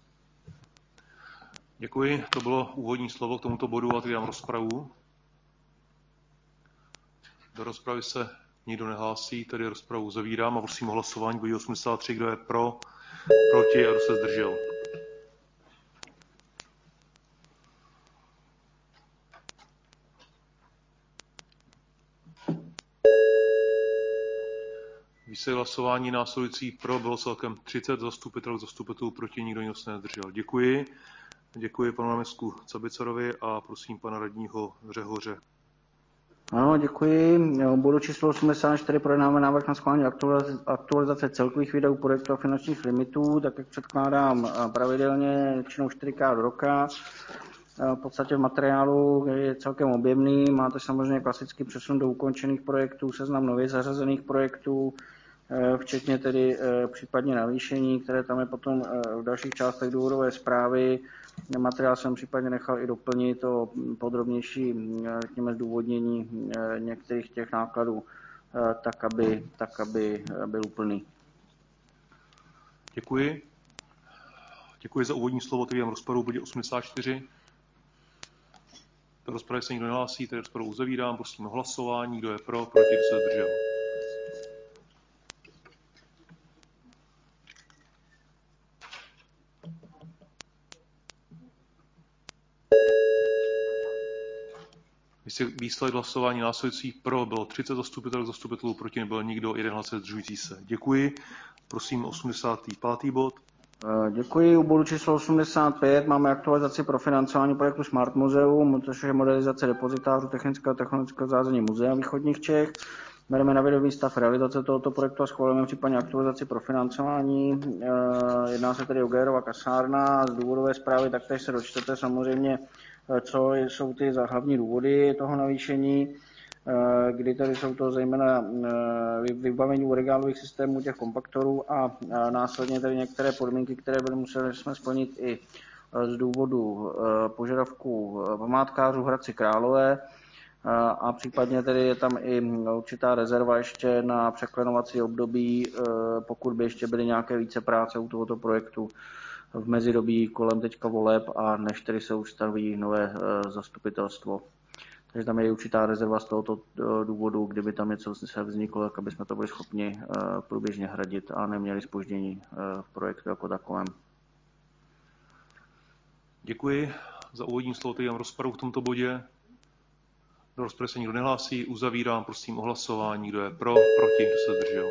Děkuji, to bylo úvodní slovo k tomuto bodu a teď dám rozpravu. Do rozpravy se nikdo nehlásí, tedy rozpravu zavírám a prosím o hlasování bodí osmdesát tři, kdo je pro, proti a kdo se zdržel. Výsledek hlasování následující pro bylo celkem třicet zastupitelů, zastupitelů proti, nikdo jiný se nezdržel. Děkuji. Děkuji panu náměstku Cabicarovi a prosím pana radního Řehoře. Ano, děkuji. U bodu číslo osmdesát čtyři projednáme návrh na schválení aktualizace celkových výdajů projektu a finančních limitů, tak jak předkládám pravidelně, většinou čtyřikrát do roka. V podstatě v materiálu je celkem objemný, máte samozřejmě klasický přesun do ukončených projektů, seznam nově zařazených projektů, včetně tedy případně navýšení, které tam je potom v dalších částech důvodové zprávy. Materiál jsem případně nechal i doplnit o podrobnější, řekněme, zdůvodnění některých těch nákladů, tak aby, tak, aby byl úplný. Děkuji. Děkuji za úvodní slovo, otevírám rozpravu v bodě osmdesát čtyři. Do rozpravy se nikdo nehlásí, tedy rozpravu uzavírám, prosím o hlasování, kdo je pro, proti, kdo se zdržel. Výsledek hlasování následující pro bylo třicet zastupitelů, zastupitelů proti nebyl nikdo, jeden hlas zdržující se. Děkuji. Prosím osmdesátý pátý bod. Děkuji. U bodu číslo osmdesát pět máme aktualizaci pro financování projektu Smart Muzeum, což je modernizace depozitářů technického a technologického zázemí Muzea východních Čech. Bereme na vědomí stav realizace tohoto projektu a schvalujeme případně aktualizaci pro financování. Jedná se tedy o Gérova kasárna. Z důvodové zprávy taktéž se dočtete samozřejmě, co jsou ty hlavní důvody toho navýšení, kdy tady jsou to zejména vybavení u regálových systémů těch kompaktorů a následně tady některé podmínky, které byly museli jsme splnit i z důvodu požadavků památkářů v Hradci Králové a případně tedy je tam i určitá rezerva ještě na překlenovací období, pokud by ještě byly nějaké více práce u tohoto projektu v mezidobí kolem teďka voleb a než tedy se ustaví nové zastupitelstvo. Takže tam je určitá rezerva z tohoto důvodu, kdyby tam něco se vzniklo, tak aby jsme to byli schopni průběžně hradit a neměli zpoždění v projektu jako takovém. Děkuji za úvodní slovo, teď mám rozpravu v tomto bodě. Do rozpravy se nikdo nehlásí, uzavírám, prosím o hlasování, kdo je pro, proti, kdo se zdržel.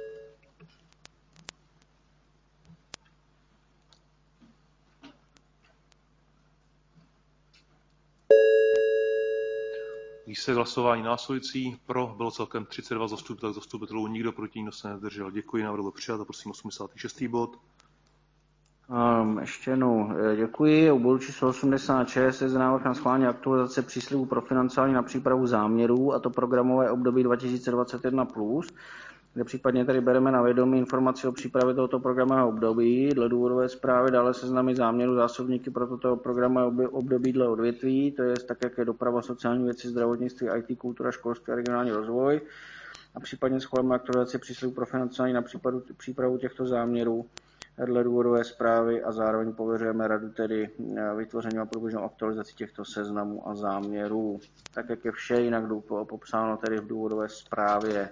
Výsledek hlasování následující. Pro bylo celkem třicet dva zastupitelů, zastupitelů nikdo, proti nikdo se nezdržel. Děkuji, návrh byl přijat a prosím osmdesátý šestý bod. Um, ještě jednou děkuji. U bodu číslo osmdesát šest je návrh na schválení aktualizace příslibů pro financování na přípravu záměrů, a to programové období dva tisíce dvacet jedna plus, kde případně tady bereme na vědomí informaci o přípravě tohoto programového období dle důvodové zprávy, dále seznamy záměrů zásobníky pro toto programové období dle odvětví, to je tak, jak je doprava, sociální věci, zdravotnictví, í té, kultura, školství a regionální rozvoj, a případně schválíme aktualizaci příslibů pro financování na případu, přípravu těchto záměrů dle důvodové zprávy a zároveň pověřujeme radu tedy vytvořením a průběžnou aktualizací těchto seznamů a záměrů. Tak, jak je vše jinak popsáno tedy v důvodové zprávě.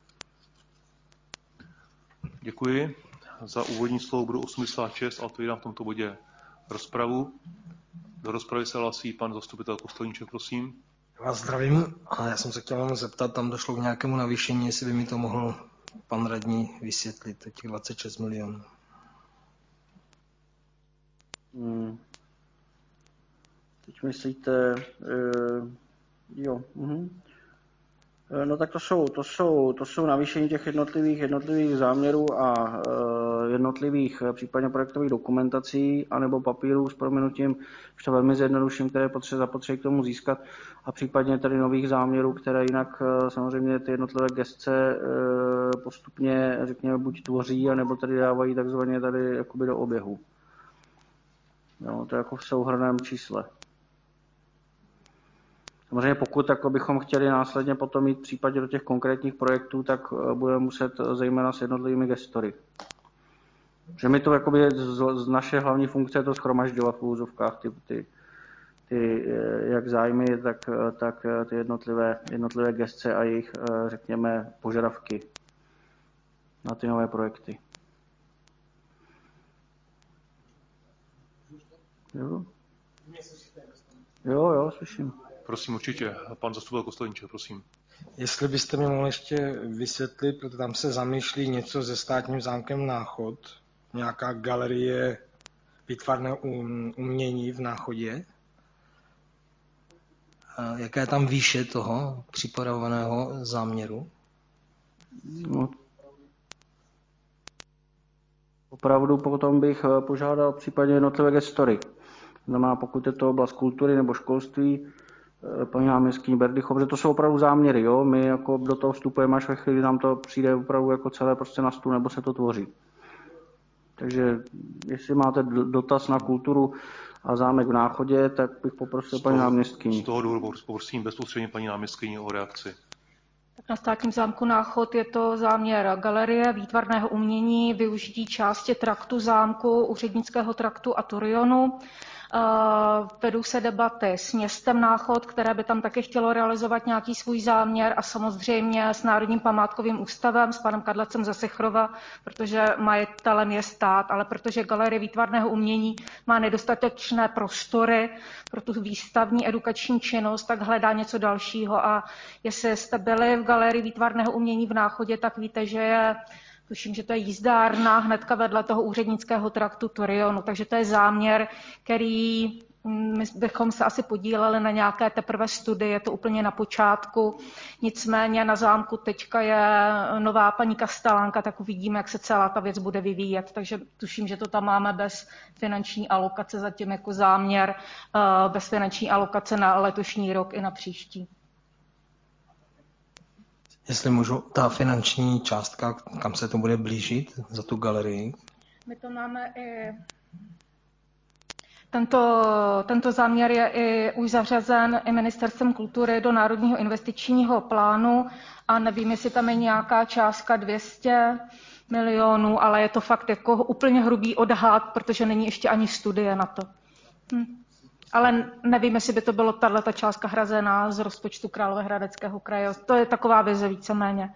Děkuji. Za úvodní slovo budu osmdesát šest a otvírám v tomto bodě rozpravu. Do rozpravy se hlasí pan zastupitel Kostelníček, prosím. Já vás zdravím, ale já jsem se chtěl jenom zeptat, tam došlo k nějakému navýšení, jestli by mi to mohl pan radní vysvětlit, těch dvacet šest milionů. Hmm. Teď myslíte, uh, jo, uh-huh. No tak to jsou, to jsou, to jsou navýšení těch jednotlivých, jednotlivých záměrů a uh, jednotlivých případně projektových dokumentací anebo papírů s prominutím, už to velmi zjednoduším, které potřeba zapotřebí k tomu získat, a případně tady nových záměrů, které jinak uh, samozřejmě ty jednotlivé gesce uh, postupně, řekněme, buď tvoří, anebo tady dávají takzvaně tady jakoby do oběhu. Jo, to je jako v souhrnném čísle. Samozřejmě pokud tak bychom chtěli následně potom mít v případě do těch konkrétních projektů, tak budeme muset zejména s jednotlivými gestory. Že mi to jakoby z, z naše hlavní funkce je to shromažďovat v úzovkách ty, ty, ty jak zájmy, tak, tak ty jednotlivé, jednotlivé gestce a jejich, řekněme, požadavky na ty nové projekty. Jo, jo, jo, slyším. Prosím, určitě. Pan zastupitel Kostelníček, prosím. Jestli byste mi mohli ještě vysvětlit, protože tam se zamýšlí něco se státním zámkem Náchod, nějaká galerie výtvarného umění v Náchodě. jaká je tam výše toho připravovaného záměru? No. Opravdu potom bych požádal případně jednotlivé gestory. Znamená, pokud je to oblast kultury nebo školství, paní náměstkyně Berdychov, že to jsou opravdu záměry. Jo? My jako do toho vstupujeme až ve chvíli, nám to přijde opravdu jako celé prostě na stůl, nebo se to tvoří. Takže jestli máte dotaz na kulturu a zámek v Náchodě, tak bych poprosil paní náměstkyni. Z toho důvodu poprosím bezprostředně paní náměstkyni o reakci. Na Státním zámku Náchod je to záměr galerie výtvarného umění, využití části traktu zámku, úřednického traktu a Turionu. Vedou se debaty s městem Náchod, které by tam také chtělo realizovat nějaký svůj záměr a samozřejmě s Národním památkovým ústavem, s panem Kadlecem ze Sechrova, protože majitelem je stát, ale protože galerie výtvarného umění má nedostatečné prostory pro tu výstavní edukační činnost, tak hledá něco dalšího. A jestli jste byli v galerii výtvarného umění v Náchodě, tak víte, že je tuším, že to je jízdárna hnedka vedle toho úřednického traktu Turionu, takže to je záměr, který my bychom se asi podíleli na nějaké teprve studii, je to úplně na počátku. Nicméně na zámku teďka je nová paní Kastelánka, tak uvidíme, jak se celá ta věc bude vyvíjet. Takže tuším, že to tam máme bez finanční alokace, zatím jako záměr, bez finanční alokace na letošní rok i na příští. Jestli můžu, ta finanční částka, kam se to bude blížit za tu galerii? My to máme i... Tento, tento záměr je i už zařazen i Ministerstvem kultury do Národního investičního plánu a nevím, jestli tam je nějaká částka dvě stě milionů, ale je to fakt jako úplně hrubý odhad, protože není ještě ani studie na to. Hm. Ale nevím, jestli by to bylo tato částka hrazená z rozpočtu Královéhradeckého kraje. To je taková vize víceméně.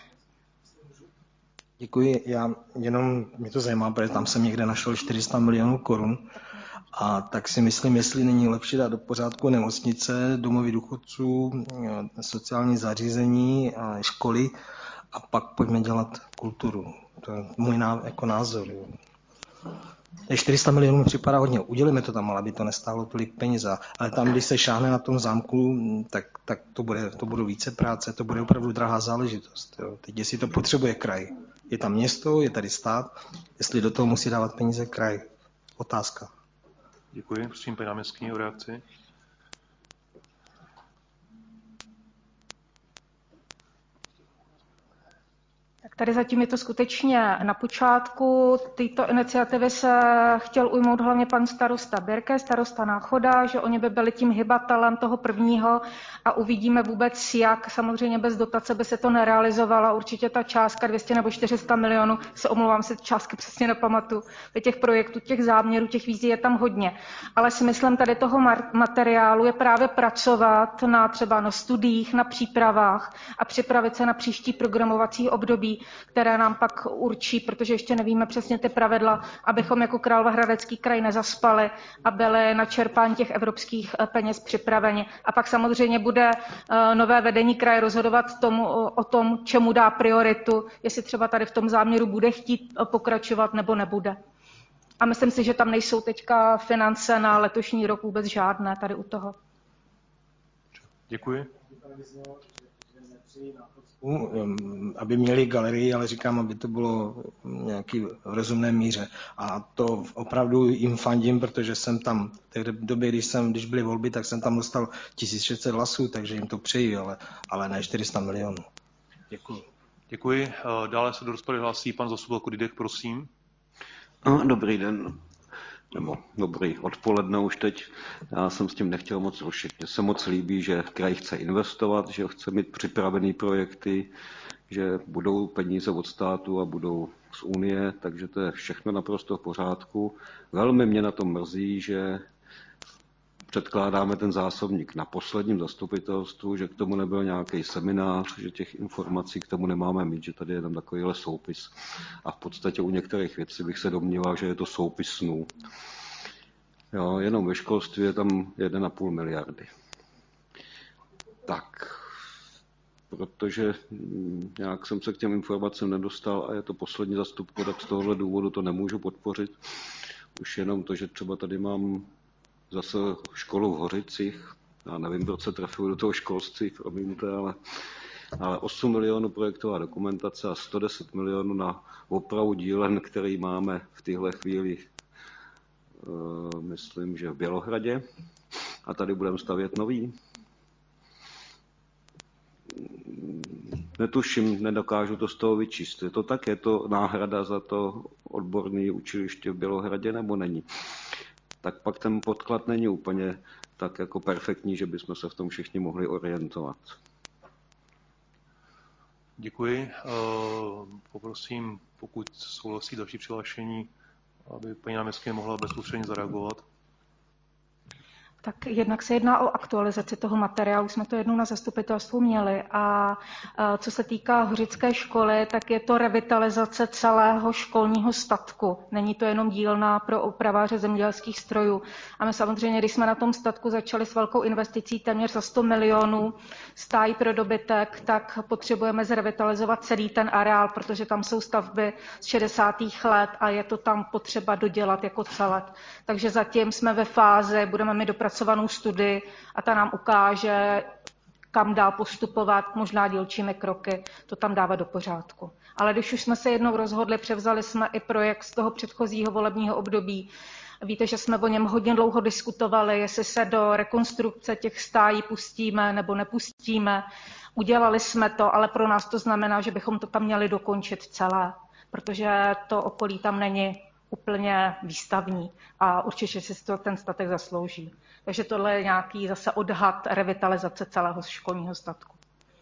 Děkuji. Já jenom mě to zajímá, protože tam jsem někde našel čtyři sta milionů korun. A tak si myslím, jestli není lepší dát do pořádku nemocnice, domovy důchodců, sociální zařízení a školy a pak pojďme dělat kulturu. To je můj ná, jako názor. čtyři sta milionů mi připadá hodně. Udělíme to tam, ale aby to nestálo tolik peněz. Ale tam, když se šáhne na tom zámku, tak, tak to, bude, to budou více práce, to bude opravdu drahá záležitost. Jo. Teď, jestli to potřebuje kraj. Je tam město, je tady stát, jestli do toho musí dávat peníze kraj. Otázka. Děkuji. Prosím, paní náměstkyně o reakci. Tady zatím je to skutečně na počátku. Této iniciativy se chtěl ujmout hlavně pan starosta Birke, starosta Náchoda, že oni by byli tím hybatelem toho prvního a uvidíme vůbec, jak samozřejmě bez dotace by se to nerealizovalo. Určitě ta částka dvě stě nebo čtyři sta milionů, se omlouvám si, částky přesně nepamatuju. Těch projektů, těch záměrů, těch vízí je tam hodně. Ale smyslem tady toho materiálu je právě pracovat na třeba na studiích, na přípravách a připravit se na příští programovací období, které nám pak určí, protože ještě nevíme přesně ty pravidla, abychom jako Královéhradecký kraj nezaspali a byli na čerpání těch evropských peněz připraveni. A pak samozřejmě bude nové vedení kraje rozhodovat tomu, o tom, čemu dá prioritu, jestli třeba tady v tom záměru bude chtít pokračovat nebo nebude. A myslím si, že tam nejsou teďka finance na letošní rok vůbec žádné tady u toho. Děkuji. Aby měli galerii, ale říkám, aby to bylo nějaký v rozumné míře. A to opravdu jim fandím, protože jsem tam, v té době, když, jsem, když byly volby, tak jsem tam dostal tisíc šest set hlasů, takže jim to přeji, ale, ale ne čtyři sta milionů. Děkuji. Děkuji. Dále se do rozpravy hlásí pan Zastupitelku Kudydek, prosím. Dobrý den. Nebo dobrý odpoledne už teď. Já jsem s tím nechtěl moc rušit. Mně se moc líbí, že kraj chce investovat, že chce mít připravené projekty, že budou peníze od státu a budou z Unie, takže to je všechno naprosto v pořádku. Velmi mě na tom mrzí, že předkládáme ten zásobník na posledním zastupitelstvu, že k tomu nebyl nějaký seminář, že těch informací k tomu nemáme mít, že tady je tam takovýhle soupis. A v podstatě u některých věcí bych se domníval, že je to soupis snů. Jo, jenom ve školství je tam jedna a půl miliardy. Tak, protože nějak jsem se k těm informacím nedostal a je to poslední zastupko, tak z tohohle důvodu to nemůžu podpořit. Už jenom to, že třeba tady mám zase školu v Hořicích, já nevím, proč se trafuju do toho školství, promiňte, ale, ale osm milionů projektová dokumentace a sto deset milionů na opravu dílen, který máme v téhle chvíli, uh, myslím, že v Bělohradě. A tady budeme stavět nový. Netuším, nedokážu to z toho vyčíst. Je to tak? Je to náhrada za to odborné učiliště v Bělohradě, nebo není? Tak pak ten podklad není úplně tak jako perfektní, že bychom se v tom všichni mohli orientovat. Děkuji. Poprosím, pokud souhlasí další přihlášení, aby paní náměstkyně mohla bezprostředně zareagovat. Tak jednak se jedná o aktualizaci toho materiálu, jsme to jednou na zastupitelstvu měli a co se týká Hořické školy, tak je to revitalizace celého školního statku. Není to jenom dílna pro opraváře zemědělských strojů. A my samozřejmě, když jsme na tom statku začali s velkou investicí téměř za sto milionů stájí pro dobytek, tak potřebujeme zrevitalizovat celý ten areál, protože tam jsou stavby z šedesátých let a je to tam potřeba dodělat jako celek. Takže zatím jsme ve fázi, budeme mi dopracovat pracovanou studii a ta nám ukáže, kam dál postupovat, možná dílčími kroky, to tam dávat do pořádku. Ale když už jsme se jednou rozhodli, převzali jsme i projekt z toho předchozího volebního období. Víte, že jsme o něm hodně dlouho diskutovali, jestli se do rekonstrukce těch stájí pustíme nebo nepustíme. Udělali jsme to, ale pro nás to znamená, že bychom to tam měli dokončit celé, protože to okolí tam není úplně výstavní a určitě si to ten statek zaslouží. Takže tohle je nějaký zase odhad revitalizace celého školního statku.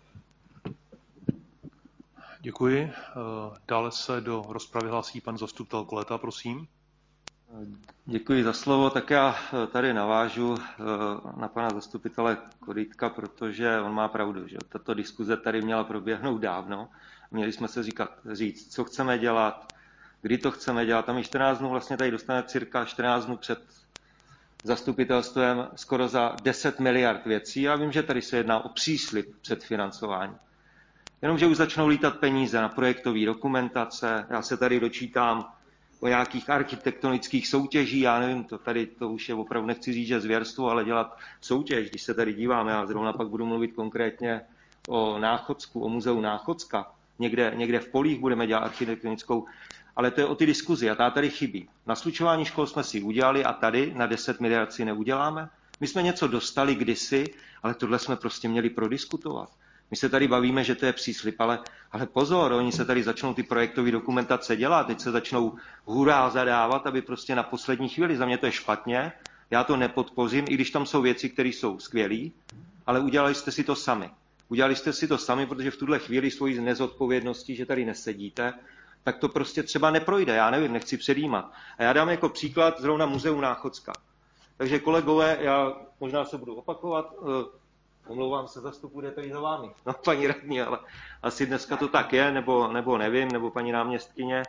Děkuji. Dále se do rozpravy hlásí pan zastupitel Koleta, prosím. Děkuji za slovo. Tak já tady navážu na pana zastupitele Kodýtka, protože on má pravdu, že tato diskuze tady měla proběhnout dávno. Měli jsme se říkat, říct, co chceme dělat, kdy to chceme dělat. Tam je čtrnáct dnů, vlastně tady dostane cirka čtrnáct dnů před zastupitelstvem skoro za deset miliard věcí. Já vím, že tady se jedná o příslib předfinancování. Jenomže už začnou lítat peníze na projektové dokumentace. Já se tady dočítám o nějakých architektonických soutěží. Já nevím, to tady to už je opravdu, nechci říct, že zvěrstvo, ale dělat soutěž. Když se tady díváme, já zrovna pak budu mluvit konkrétně o Náchodsku, o muzeu Náchodska. Někde, někde v Polích budeme dělat architektonickou, ale to je o ty diskuzi a ta tady chybí. Na slučování škol jsme si udělali a tady na deset miliard si neuděláme. My jsme něco dostali kdysi, ale tohle jsme prostě měli prodiskutovat. My se tady bavíme, že to je příslib, ale, ale pozor, oni se tady začnou ty projektové dokumentace dělat, teď se začnou hurá zadávat, aby prostě na poslední chvíli, za mě to je špatně, já to nepodpořím, i když tam jsou věci, které jsou skvělé, ale udělali jste si to sami. Udělali jste si to sami, protože v tuhle chvíli svojí nezodpovědností, že tady nesedíte, tak to prostě třeba neprojde, já nevím, nechci předjímat. A já dám jako příklad zrovna muzeum Náchodska. Takže kolegové, já možná se budu opakovat, omlouvám se, zastupu, jde tady za vámi, no paní radní, ale asi dneska to tak je, nebo, nebo nevím, nebo paní náměstkyně.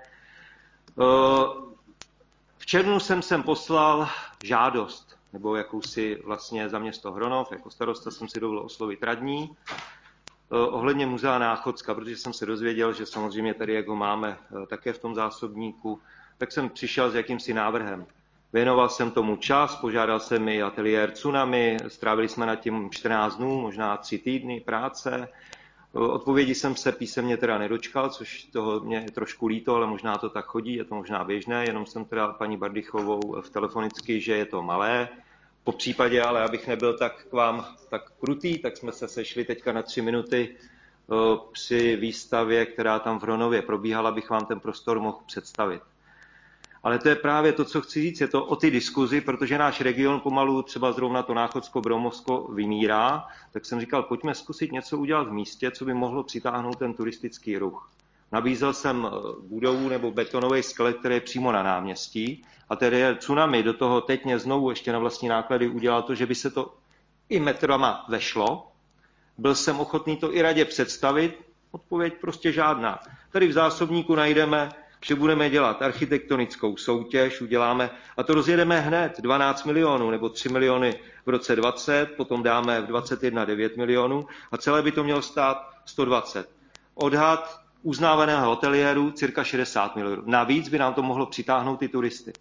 V červnu jsem sem poslal žádost, nebo jakousi vlastně za město Hronov, jako starosta jsem si dovolil oslovit radní, ohledně muzea Náchodska, protože jsem se dozvěděl, že samozřejmě tady, jak ho máme také v tom zásobníku, tak jsem přišel s jakýmsi návrhem. Věnoval jsem tomu čas, požádal jsem i ateliér Tsunami, strávili jsme nad tím čtrnáct dnů, možná tři týdny práce. Odpovědi jsem se písemně teda nedočkal, což toho mě je trošku líto, ale možná to tak chodí, je to možná běžné, jenom jsem teda paní Bardychovou v telefonicky, že je to malé. Po případě, ale abych nebyl tak k vám tak krutý, tak jsme se sešli teďka na tři minuty při výstavě, která tam v Hronově probíhala, abych vám ten prostor mohl představit. Ale to je právě to, co chci říct, je to o ty diskuzi, protože náš region pomalu, třeba zrovna to Náchodsko-Bromovsko vymírá, tak jsem říkal, pojďme zkusit něco udělat v místě, co by mohlo přitáhnout ten turistický ruch. Nabízel jsem budovu nebo betonový skelet, který je přímo na náměstí, a tedy Tsunami do toho teď mě znovu ještě na vlastní náklady udělal to, že by se to i metrama vešlo. Byl jsem ochotný to i radě představit, odpověď prostě žádná. Tady v zásobníku najdeme, že budeme dělat architektonickou soutěž, uděláme, a to rozjedeme hned, dvanáct milionů nebo tři miliony v roce dvacet, potom dáme v dvacet jedna devět milionů a celé by to mělo stát sto dvacet. Odhad uznávaného hoteliéru cirka šedesát milionů. Navíc by nám to mohlo přitáhnout ty turisty.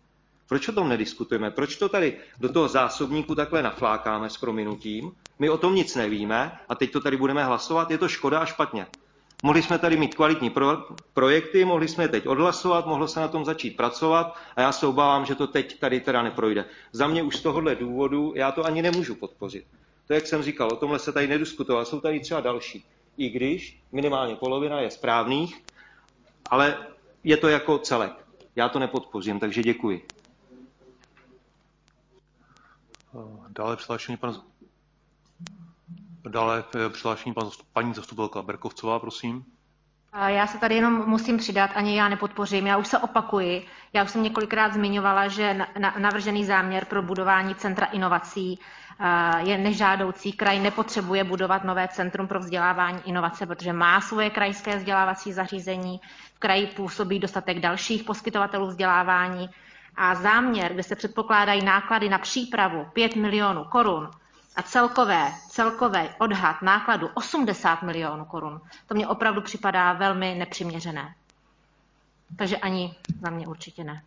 Proč o tom nediskutujeme? Proč to tady do toho zásobníku takhle naflákáme s prominutím? My o tom nic nevíme a teď to tady budeme hlasovat, je to škoda a špatně. Mohli jsme tady mít kvalitní pro, projekty, mohli jsme je teď odhlasovat, mohlo se na tom začít pracovat a já se obávám, že to teď tady teda neprojde. Za mě už z tohohle důvodu já to ani nemůžu podpořit. To, jak jsem říkal, o tomhle se tady nediskutoval, jsou tady třeba další. I když minimálně polovina je správných, ale je to jako celek. Já to nepodpořím, takže děkuji. Dále přihlášený pan, dále přihlášený pan, paní zastupitelka Berkovcová, prosím. Já se tady jenom musím přidat, ani já nepodpořím, já už se opakuji. Já už jsem několikrát zmiňovala, že navržený záměr pro budování centra inovací je nežádoucí. Kraj nepotřebuje budovat nové centrum pro vzdělávání inovace, protože má svoje krajské vzdělávací zařízení. V kraji působí dostatek dalších poskytovatelů vzdělávání. A záměr, kde se předpokládají náklady na přípravu pět milionů korun a celkové, celkové odhad nákladu osmdesát milionů korun, to mně opravdu připadá velmi nepřiměřené. Takže ani za mě určitě ne.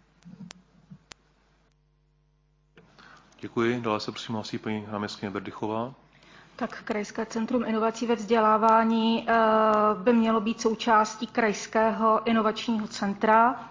Děkuji. Dále se prosím hlásí paní náměstkyně Berdychová. Tak Krajské centrum inovací ve vzdělávání by mělo být součástí Krajského inovačního centra.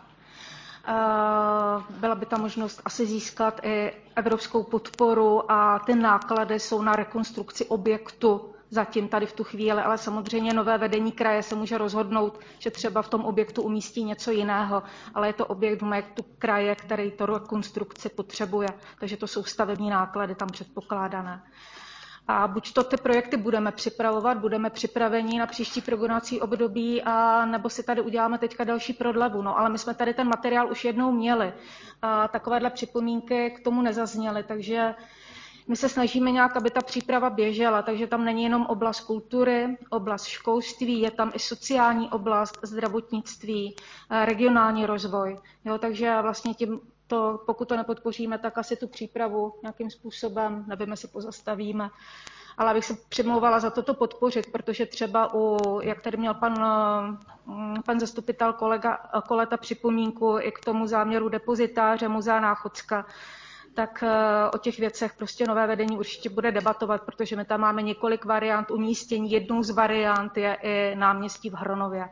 Byla by tam možnost asi získat i evropskou podporu a ty náklady jsou na rekonstrukci objektu zatím tady v tu chvíli, ale samozřejmě nové vedení kraje se může rozhodnout, že třeba v tom objektu umístí něco jiného, ale je to objekt v majetku kraje, který to rekonstrukci potřebuje, takže to jsou stavební náklady tam předpokládané. A buď to ty projekty budeme připravovat, budeme připraveni na příští programovací období, a nebo si tady uděláme teďka další prodlevu. No, ale my jsme tady ten materiál už jednou měli. A takovéhle připomínky k tomu nezazněly, takže my se snažíme nějak, aby ta příprava běžela, takže tam není jenom oblast kultury, oblast školství, je tam i sociální oblast, zdravotnictví, regionální rozvoj. Jo, takže vlastně tím to, pokud to nepodpoříme, tak asi tu přípravu nějakým způsobem, nevím, jestli pozastavíme. Ale abych se přimlouvala za toto podpořit, protože třeba u, jak tady měl pan, pan zastupitel kolega Koleta připomínku i k tomu záměru depozitáře Muzea Náchodska, tak o těch věcech prostě nové vedení určitě bude debatovat, protože my tam máme několik variant umístění. Jednou z variant je i náměstí v Hronově.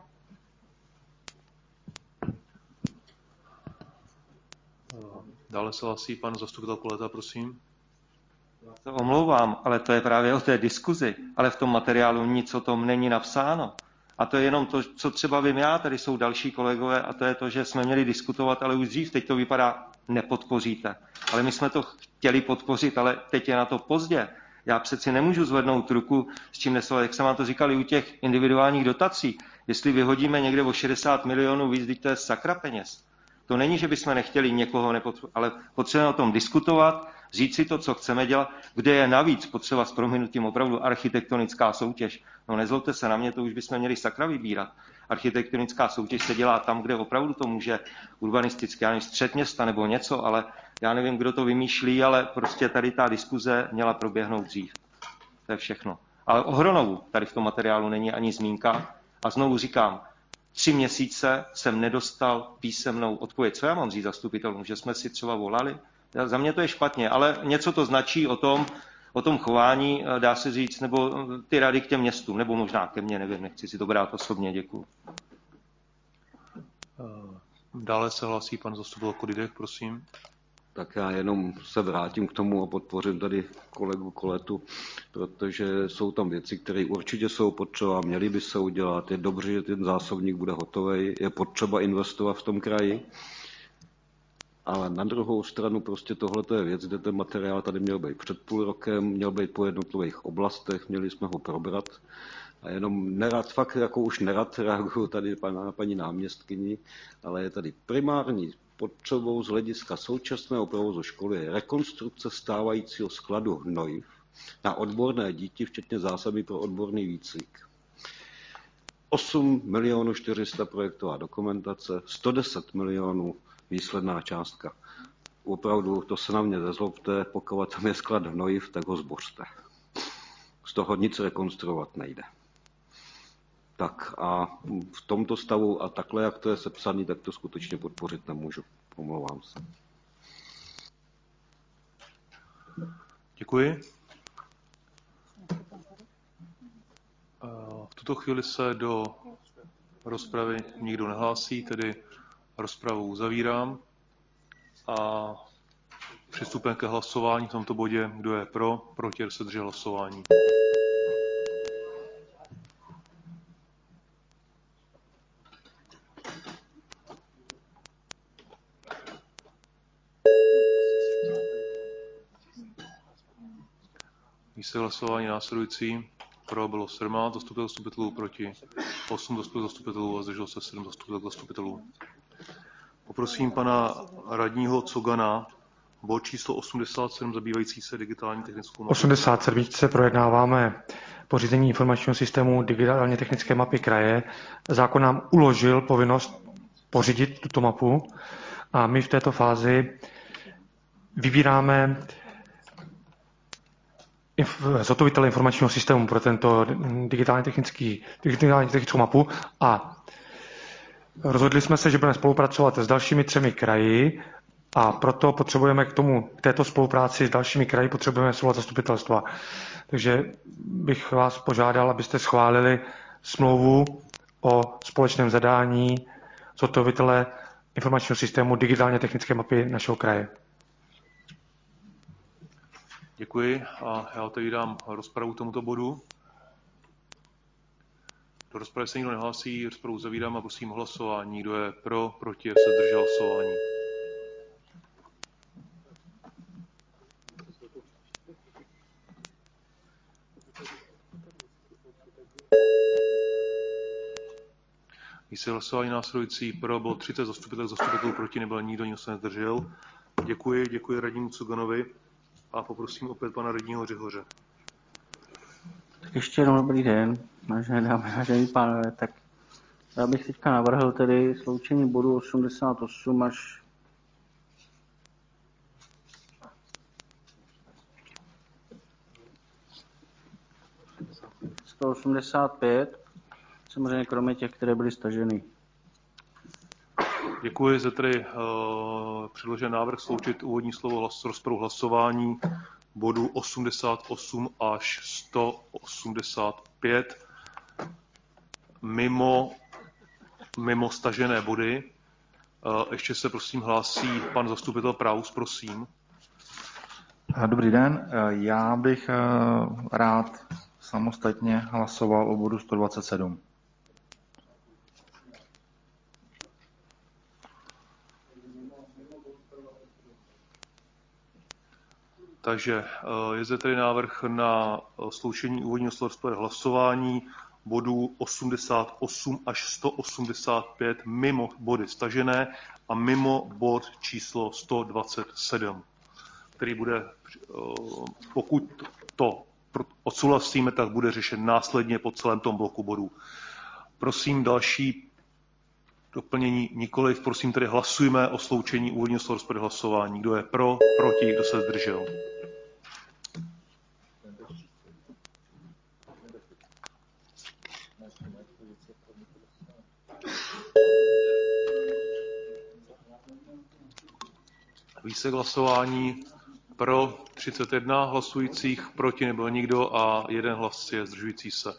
Dále se hlasí pan zastupitel Koleta, prosím. Já se omlouvám, ale to je právě o té diskuzi, ale v tom materiálu nic o tom není napsáno. A to je jenom to, co třeba vím já, tady jsou další kolegové, a to je to, že jsme měli diskutovat, ale už dřív, teď to vypadá, nepodpoříte. Ale my jsme to chtěli podpořit, ale teď je na to pozdě. Já přeci nemůžu zvednout ruku, s čím nesouhlasím, jak jsem vám to říkal i u těch individuálních dotací. Jestli vyhodíme někde o šedesát milionů víc, teď to je sakra peněz. To není, že bychom nechtěli někoho nepodporovat, ale potřebujeme o tom diskutovat, říct si to, co chceme dělat, kde je navíc potřeba s prominutím opravdu architektonická soutěž. No nezlobte se na mě, to už bychom měli sakra vybírat. Architektonická soutěž se dělá tam, kde opravdu to může urbanisticky, já nevím, střed města nebo něco, ale já nevím, kdo to vymýšlí, ale prostě tady ta diskuze měla proběhnout dřív. To je všechno. Ale o Hronovu tady v tom materiálu není ani zmínka. A znovu říkám, tři měsíce jsem nedostal písemnou odpověď. Co já mám říct zastupitelům, že jsme si třeba volali? Za mě to je špatně, ale něco to značí o tom, o tom chování, dá se říct, nebo ty rady k těm městům, nebo možná ke mně, nevím, nechci si to brát osobně, děkuji. Dále se hlasí pan zastupitel Kodidek, prosím. Tak já jenom se vrátím k tomu a podpořím tady kolegu Koletu, protože jsou tam věci, které určitě jsou potřeba, měly by se udělat. Je dobře, že ten zásobník bude hotový, je potřeba investovat v tom kraji, ale na druhou stranu prostě tohle je věc, kde ten materiál tady měl být před půl rokem, měl být po jednotlivých oblastech, měli jsme ho probrat. A jenom nerad, fakt jako už nerad reaguju tady na paní náměstkyni, ale je tady primární potřebou z hlediska současného provozu školy je rekonstrukce stávajícího skladu hnojiv na odborné děti, včetně zásoby pro odborný výcvik. osm milionů čtyři sta projektová dokumentace, sto deset milionů výsledná částka. Opravdu to se na mě nezlobte, pokud tam je sklad hnojiv, tak ho zbořte. Z toho nic rekonstruovat nejde. Tak a v tomto stavu a takhle, jak to je sepsaný, tak to skutečně podpořit nemůžu. Omlouvám se. Děkuji. V tuto chvíli se do rozpravy nikdo nehlásí, tedy rozpravu uzavírám a přistupujeme ke hlasování v tomto bodě. Kdo je pro, proti, kdo se drží hlasování. Výsledek hlasování následující. Pro bylo sedmnáct zastupitelů zastupitelů, proti osm zastupitelů a zdrželo se sedm zastupitelů zastupitelů. Poprosím pana radního Cogana, bod číslo osmdesát sedm zabývající se digitální technickou mapou. osmdesát sedm projednáváme pořízení informačního systému digitálně technické mapy kraje. Zákon nám uložil povinnost pořídit tuto mapu a my v této fázi vybíráme zhotovitele informačního systému pro tento digitálně, technický, digitálně technickou mapu a rozhodli jsme se, že budeme spolupracovat s dalšími třemi kraji a proto potřebujeme k tomu, k této spolupráci s dalšími kraji potřebujeme souhlas zastupitelstva. Takže bych vás požádal, abyste schválili smlouvu o společném zadání zhotovitele informačního systému digitálně technické mapy našeho kraje. Děkuji a já otevírám rozpravu k tomuto bodu. Do rozpravy se nikdo nehlásí, rozpravu zavírám a prosím o hlasování. Kdo je pro, proti, se zdržel hlasování. Výsledek hlasování následující. Pro bylo třicet zastupitelů, zastupitelů proti nebyl nikdo, nikdo se nezdržel. Děkuji, děkuji radnímu Coganovi a poprosím opět pana radního Řehoře. Tak ještě jednou dobrý den, vážené dámy, vážení pánové. Tak já bych teďka navrhl tedy sloučení bodu osmdesát osm až sto osmdesát pět, samozřejmě kromě těch, které byly staženy. Děkuji za tedy uh, předložen návrh sloučit úvodní slovo hlas, rozpravu hlasování bodů osmdesát osm až sto osmdesát pět mimo, mimo stažené body. Uh, ještě se prosím hlásí pan zastupitel Praus, prosím. Dobrý den, já bych uh, rád samostatně hlasoval o bodu sto dvacet sedm. Takže je zde tedy návrh na sloučení úvodního slova hlasování bodů osmdesát osm až sto osmdesát pět mimo body stažené a mimo bod číslo sto dvacet sedm, který bude, pokud to odsouhlasíme, tak bude řešen následně po celém tom bloku bodů. Prosím další doplnění nikoliv, prosím tedy hlasujme o sloučení úvodního slova rozpravy hlasování. Kdo je pro, proti, kdo se zdržel? Výsledek hlasování pro třicet jedna hlasujících, proti nebyl nikdo a jeden hlas je zdržující se.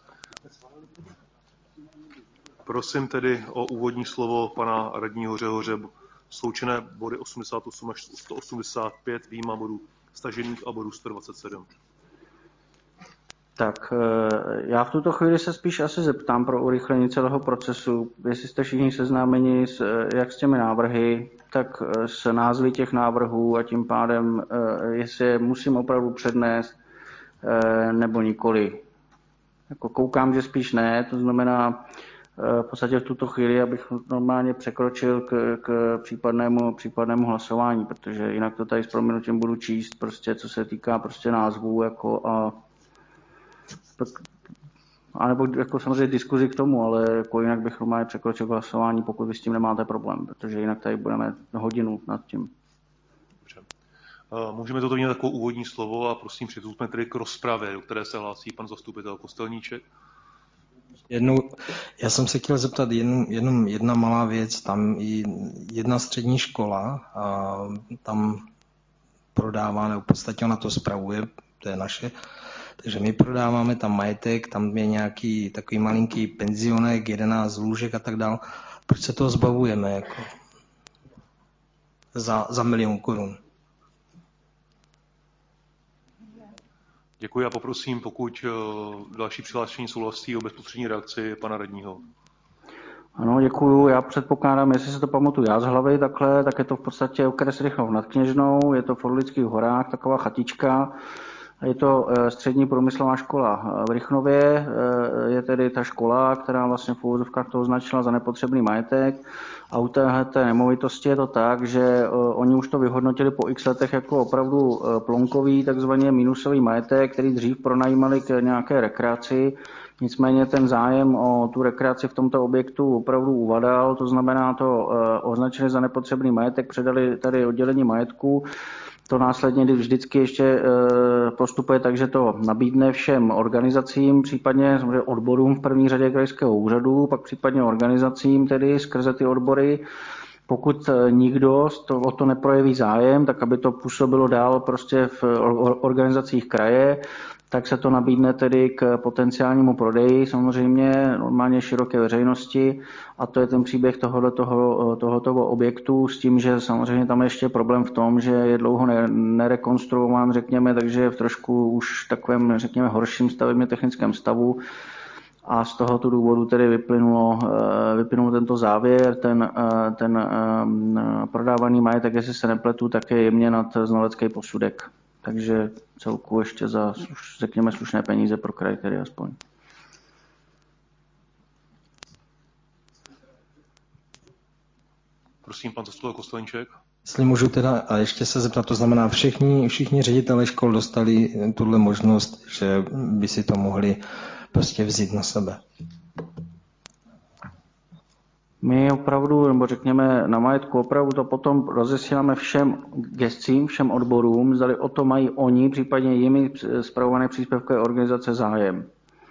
Prosím tedy o úvodní slovo pana radního Řehoře, sloučené body osmdesát osm až sto osmdesát pět, výjima bodů stažených a bodů sto dvacet sedm. Tak já v tuto chvíli se spíš asi zeptám pro urychlení celého procesu, jestli jste všichni seznámeni s, jak s těmi návrhy, tak s názvy těch návrhů a tím pádem, jestli je musím opravdu přednést nebo nikoli. Jako koukám, že spíš ne, to znamená v podstatě v tuto chvíli, abych normálně překročil k, k případnému, případnému hlasování, protože jinak to tady s prominutím budu číst, prostě co se týká prostě názvů jako a a nebo jako samozřejmě diskuzi k tomu, ale jako jinak bych normálně překročil k hlasování, pokud vy s tím nemáte problém, protože jinak tady budeme hodinu nad tím. Dobře. Můžeme toto mít takovou úvodní slovo a prosím přistupme tedy k rozpravě, do které se hlásí pan zastupitel Kostelníček. Jednou, já jsem se chtěl zeptat jenom, jenom jedna malá věc, tam i jedna střední škola, a tam prodává, nebo v podstatě ona to spravuje, to je naše. Takže my prodáváme tam majetek, tam je nějaký takový malinký penzionek, jedenáct lůžek a tak dále. Proč se toho zbavujeme jako za, za milion korun? Děkuji a poprosím, pokud další přihlášení souhlasí, o bezprostřední reakci pana radního. Ano, děkuju. Já předpokládám, jestli se to pamatuju já z hlavy takhle, tak je to v podstatě okres Rychnov nad Kněžnou, je to v Orlických horách, taková chatička. Je to střední průmyslová škola v Rychnově, je tedy ta škola, která vlastně v úvozovkách to označila za nepotřebný majetek. A u té nemovitosti je to tak, že oni už to vyhodnotili po x letech jako opravdu plonkový, takzvaně minusový majetek, který dřív pronajímali k nějaké rekreaci. Nicméně ten zájem o tu rekreaci v tomto objektu opravdu uvadal, to znamená to označili za nepotřebný majetek, předali tady oddělení majetku. To následně vždycky ještě postupuje tak, že to nabídne všem organizacím, případně odborům v první řadě krajského úřadu, pak případně organizacím tedy skrze ty odbory. Pokud nikdo o to neprojeví zájem, tak aby to působilo dál prostě v organizacích kraje, tak se to nabídne tedy k potenciálnímu prodeji, samozřejmě normálně široké veřejnosti, a to je ten příběh tohoto, tohoto objektu s tím, že samozřejmě tam je ještě problém v tom, že je dlouho nerekonstruován, řekněme, takže je v trošku už takovém, řekněme, horším stavebně technickém stavu. A z tohoto důvodu tedy vyplynulo, vyplynul tento závěr, ten, ten prodávaný majetek, jestli se nepletu, tak je jemně nad znalecký posudek. Takže celku ještě za, řekněme, slušné peníze pro kraj, tedy aspoň. Prosím, pan zastupitel Kostelníček. Jestli můžu teda, a ještě se zeptat, to znamená, všichni, všichni ředitelé škol dostali tuhle možnost, že by si to mohli prostě vzít na sebe. My opravdu, nebo řekněme na majetku, opravdu to potom rozesíláme všem gescím, všem odborům, zdali o to mají oni, případně jimi spravované příspěvkové organizace zájem.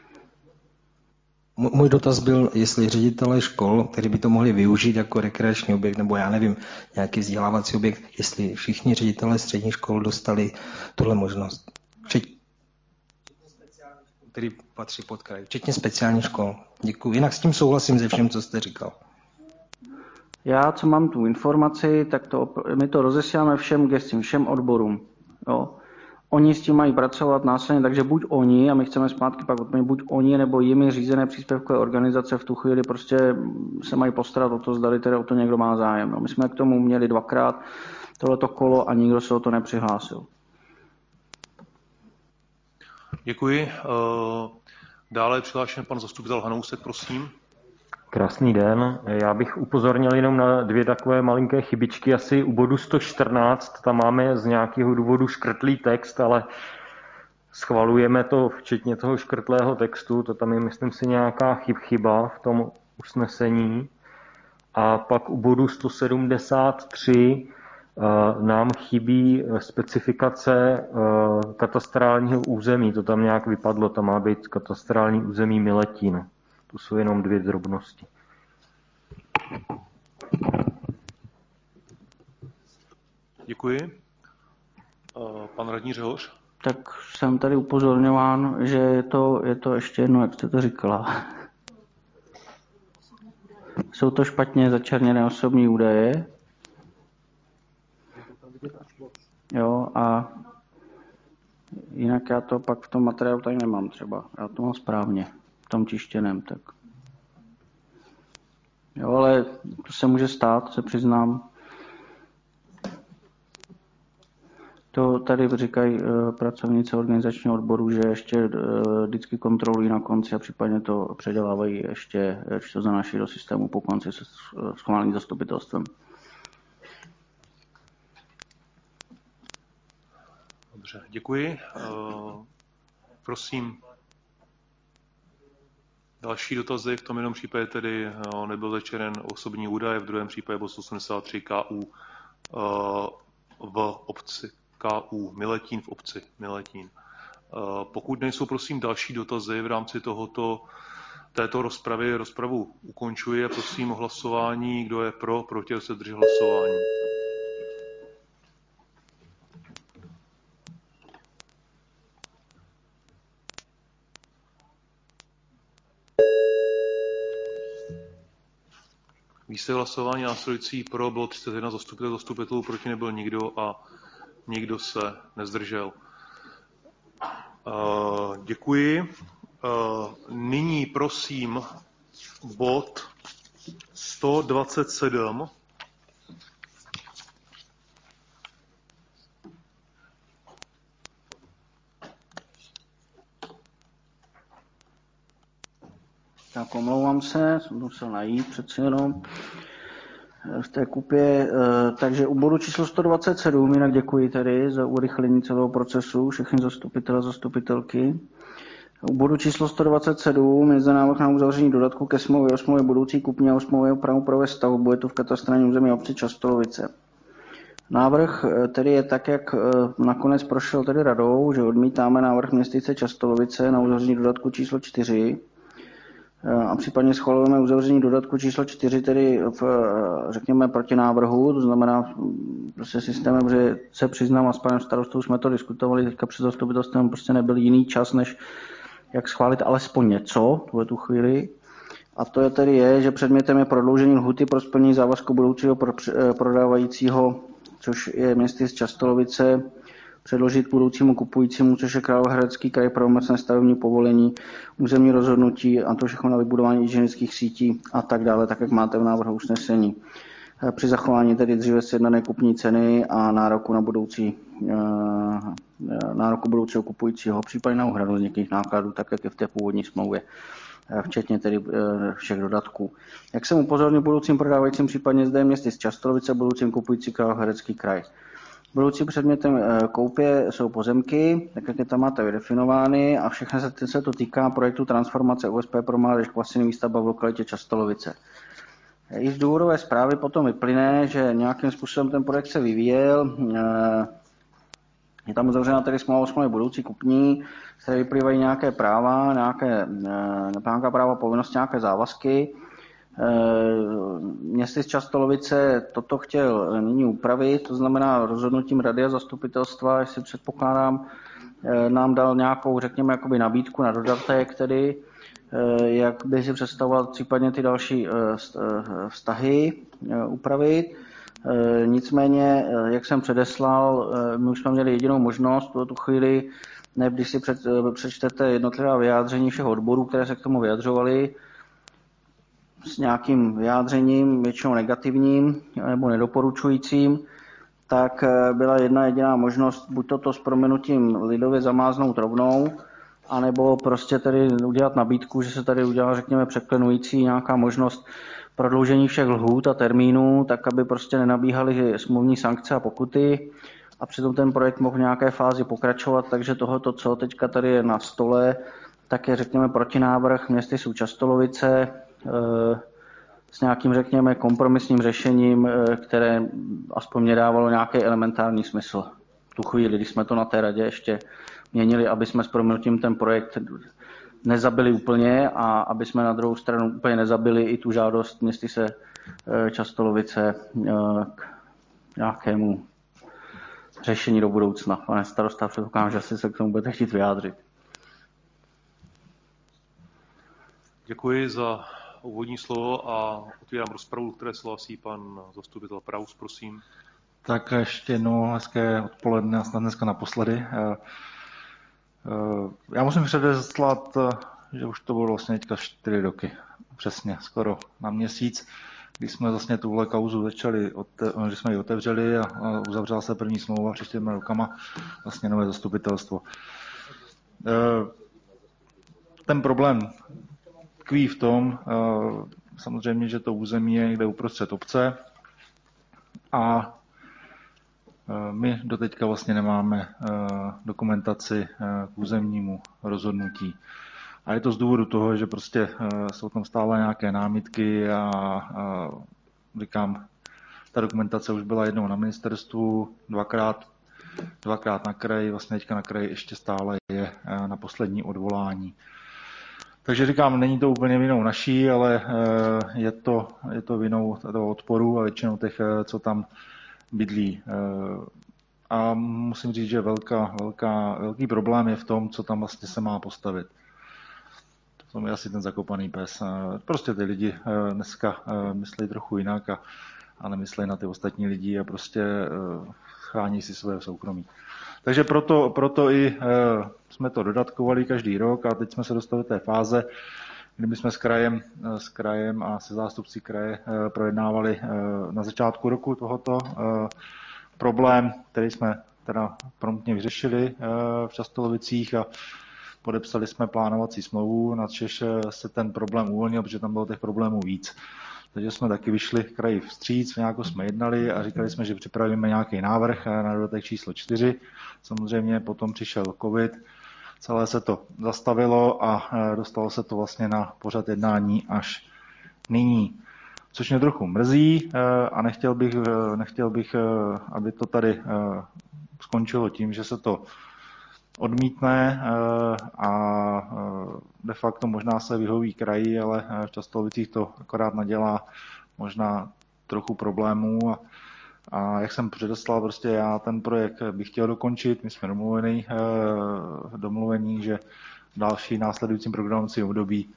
Můj dotaz byl, jestli ředitelé škol, kteří by to mohli využít jako rekreační objekt, nebo já nevím, nějaký vzdělávací objekt, jestli všichni ředitelé středních škol dostali tuhle možnost. Včetně který patří pod kraj, včetně speciálních škol. Děkuji. Jinak s tím souhlasím se všem, co jste říkal. Já, co mám tu informaci, tak to, my to rozesíláme všem gestím, všem odborům. Jo. Oni s tím mají pracovat následně, takže buď oni, a my chceme zpátky pak odpovědět, buď oni nebo jimi řízené příspěvkové organizace v tu chvíli prostě se mají postarat o to, zdali tedy o to někdo má zájem. No, my jsme k tomu měli dvakrát tohleto kolo a nikdo se o to nepřihlásil. Děkuji. Dále je přihlášen pan zastupitel Hanousek, prosím. Krásný den. Já bych upozornil jenom na dvě takové malinké chybičky. Asi u bodu sto čtrnáct, tam máme z nějakého důvodu škrtlý text, ale schvalujeme to včetně toho škrtlého textu. To tam je, myslím si, nějaká chyb, chyba v tom usnesení. A pak u bodu sto sedmdesát tři nám chybí specifikace katastrálního území. To tam nějak vypadlo, tam má být katastrální území Miletín. To jsou jenom dvě drobnosti. Děkuji. Pan radní Řehoř. Tak jsem tady upozorňován, že je to, je to ještě jedno, jak jste to říkala. Jsou to špatně začerněné osobní údaje. Jo, a jinak já to pak v tom materiálu tady nemám třeba. Já to mám správně, v tom tištěném, tak. Jo, ale to se může stát, se přiznám. To tady říkají uh, pracovníci organizačního odboru, že ještě uh, vždycky kontrolují na konci a případně to předělávají ještě, ještě to zanáší do systému po konci se schváleným zastupitelstvem. Dobře, děkuji. Uh, prosím, další dotazy, v tom jednom případě tedy uh, nebyl začeren osobní údaj, v druhém případě byl sto osmdesát tři K U uh, v obci, K U Miletín v obci Miletín. Uh, pokud nejsou, prosím, další dotazy v rámci tohoto, této rozpravy, rozpravu ukončuji a prosím o hlasování, kdo je pro, proti, se drží hlasování. Výsledek hlasování následující pro bylo třicet jedna zastupitelů, zastupitelů proti nebyl nikdo a nikdo se nezdržel. Děkuji. Nyní prosím bod sto dvacet sedm. Tak omlouvám se, jsem to musel najít přece jenom v té kupě. Takže u bodu číslo sto dvacet sedm, jinak děkuji tedy za urychlení celého procesu, všechny zastupitele a zastupitelky. U bodu číslo sto dvacet sedm je zde návrh na uzavření dodatku ke smlouvě o smlouvě budoucí kupní a o smlouvě o právu pro stavbu, je to v katastrálním území obce Častolovice. Návrh tedy je tak, jak nakonec prošel tedy radou, že odmítáme návrh městyse Častolovice na uzavření dodatku číslo čtyři a případně schvalujeme uzavření dodatku číslo čtyři tedy v, řekněme, protinávrhu, to znamená prostě systémem, že se přiznám a s panem starostou jsme to diskutovali, teďka před zastupitelstvem prostě nebyl jiný čas, než jak schválit alespoň něco v tu chvíli. A to je tedy je, že předmětem je prodloužení lhuty pro splnění závazku budoucího prodávajícího, což je městys Častolovice, předložit budoucímu kupujícímu, což je Královéhradecký kraj, pravomocné stavební povolení, územní rozhodnutí a to všechno na vybudování inženýrských sítí a tak dále, tak jak máte v návrhu usnesení. Při zachování tedy dříve sjednané kupní ceny a nároku na budoucí nároku budoucího kupujícího, případně na úhradu některých nákladů, tak jak je v té původní smlouvě, včetně tedy všech dodatků. Jak jsem upozornil budoucím prodávajícím, případně zde je městys Častolovice, budoucím kupující Královéhradecký kraj. Budoucí předmětem koupě jsou pozemky, tak jak je tam máte vydefinovány a všechno se, se to týká projektu transformace O S P pro mládež Kvasiny výstavba v lokalitě Častolovice. I z důvodové zprávy potom vyplyne, že nějakým způsobem ten projekt se vyvíjel. Je tam uzavřena tedy smlouva o smlouvě budoucí kupní, z které vyplývají nějaké práva, nějaké, nějaká práva, povinnosti, nějaké závazky. Městys Častolovice toto chtěl nyní upravit, to znamená rozhodnutím rady a zastupitelstva, jestli předpokládám, nám dal nějakou, řekněme, jakoby nabídku na dodatek, tedy jak by si představovat případně ty další vztahy upravit. Nicméně, jak jsem předeslal, my už jsme měli jedinou možnost v tu chvíli, ne, když si před, přečtete jednotlivá vyjádření všech odborů, které se k tomu vyjadřovaly, s nějakým vyjádřením, většinou negativním nebo nedoporučujícím, tak byla jedna jediná možnost, buď toto s prominutím lidově zamáznout rovnou, anebo prostě tedy udělat nabídku, že se tady udělá, řekněme, překlenující nějaká možnost prodloužení všech lhůt a termínů, tak aby prostě nenabíhaly smluvní sankce a pokuty a přitom ten projekt mohl v nějaké fázi pokračovat, takže tohoto, co teďka tady je na stole, tak je, řekněme, protinávrh městysu Častolovice s nějakým, řekněme, kompromisním řešením, které aspoň mě dávalo nějaký elementární smysl. V tu chvíli, když jsme to na té radě ještě měnili, aby jsme s prominutím ten projekt nezabili úplně a aby jsme na druhou stranu úplně nezabili i tu žádost městyse Častolovice k nějakému řešení do budoucna. Pane starosta, předpokládám, že asi se k tomu budete chtít vyjádřit. Děkuji za úvodní slovo a otvírám rozpravu, které se hlásí pan zastupitel Praus, prosím. Tak ještě jednou hezké odpoledne a snad dneska naposledy. Já musím předeslat, že už to bylo vlastně teďka čtyři roky, přesně, skoro na měsíc, kdy jsme vlastně tuhle kauzu začali, že jsme ji otevřeli a uzavřela se první smlouva před čtyřmi rokama, vlastně nové zastupitelstvo. Ten problém tkví v tom, samozřejmě, že to území je někde uprostřed obce a my doteďka vlastně nemáme dokumentaci k územnímu rozhodnutí. A je to z důvodu toho, že prostě jsou tam stále nějaké námitky a, a říkám, ta dokumentace už byla jednou na ministerstvu, dvakrát, dvakrát na kraji, vlastně teďka na kraji ještě stále je na poslední odvolání. Takže říkám, není to úplně vinou naší, ale je to, je to vinou toho odporu a většinou těch, co tam bydlí. A musím říct, že velká, velká, velký problém je v tom, co tam vlastně se má postavit. to je asi ten zakopaný pes. Prostě ty lidi dneska myslí trochu jinak a, a nemyslí na ty ostatní lidi a prostě chrání si své soukromí. Takže proto, proto i jsme to dodatkovali každý rok a teď jsme se dostali do té fáze, kdy jsme s krajem, s krajem a se zástupci kraje projednávali na začátku roku tohoto problém, který jsme teda promptně vyřešili v Častolovicích a podepsali jsme plánovací smlouvu, načež se ten problém uvolnil, protože tam bylo těch problémů víc. Takže jsme taky vyšli kraji vstříc, nějak jsme jednali a říkali jsme, že připravíme nějaký návrh na dodatek číslo čtyři. Samozřejmě potom přišel covid, celé se to zastavilo a dostalo se to vlastně na pořad jednání až nyní. Což mě trochu mrzí a nechtěl bych, nechtěl bych, aby to tady skončilo tím, že se to odmítne a de facto možná se vyhoví kraji, ale v Častolovicích to akorát nadělá možná trochu problémů. A, a jak jsem předeslal, prostě já ten projekt bych chtěl dokončit, my jsme domluvení, domluvení že v další následujícím programovacím období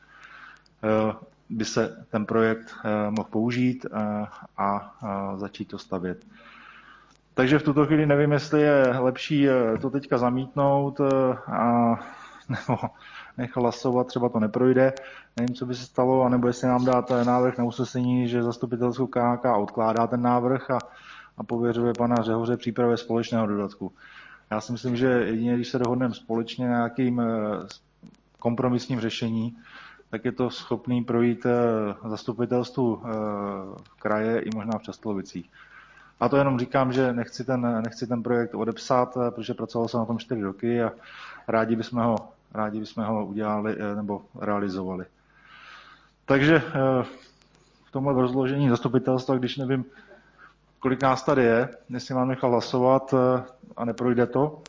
by se ten projekt mohl použít a začít to stavět. Takže v tuto chvíli nevím, jestli je lepší to teďka zamítnout a nebo nech hlasovat, třeba to neprojde, nevím, co by se stalo, anebo jestli nám dát návrh na usnesení, že zastupitelstvo K H K odkládá ten návrh a, a pověřuje pana Řehoře přípravě společného dodatku. Já si myslím, že jedině, když se dohodneme společně na nějakým kompromisním řešení, tak je to schopný projít zastupitelstvu kraje i možná v Častolovicích. A to jenom říkám, že nechci ten, nechci ten projekt odepsat, protože pracoval jsem na tom čtyři roky a rádi bychom ho, rádi bychom ho udělali nebo realizovali. Takže v tomhle rozložení zastupitelstva, když nevím, kolik nás tady je, jestli mám nechat hlasovat a neprojde to,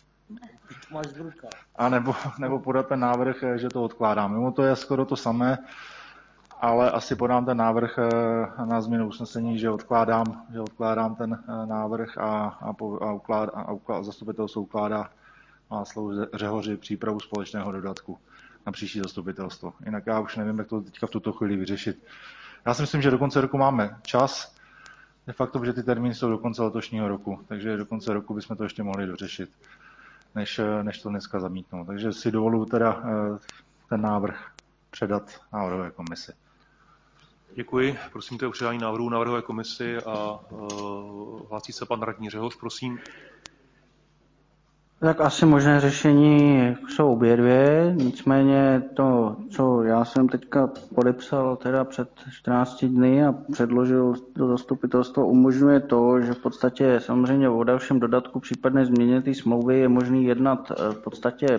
a nebo, nebo podat ten návrh, že to odkládám. Mimo to je skoro to samé, ale asi podám ten návrh na změnu usnesení, že odkládám, že odkládám ten návrh a, a, a, ukládá, a ukládá, zastupitelstvo ukládá Václavu Řehoři přípravu společného dodatku na příští zastupitelstvo. Jinak já už nevím, jak to teďka v tuto chvíli vyřešit. Já si myslím, že do konce roku máme čas, de facto, protože ty termíny jsou do konce letošního roku, takže do konce roku bychom to ještě mohli dořešit, než, než to dneska zamítnout. Takže si dovoluji teda ten návrh předat návrhové komisi. Děkuji. Prosím tě o předání návrhu návrhové komisi a uh, hlásí se pan radní Řehoř, prosím. Tak asi možné řešení jsou obě dvě, nicméně to, co já jsem teďka podepsal teda před čtrnácti dny a předložil do zastupitelstva, umožňuje to, že v podstatě samozřejmě o dalším dodatku případné změně té smlouvy je možný jednat v podstatě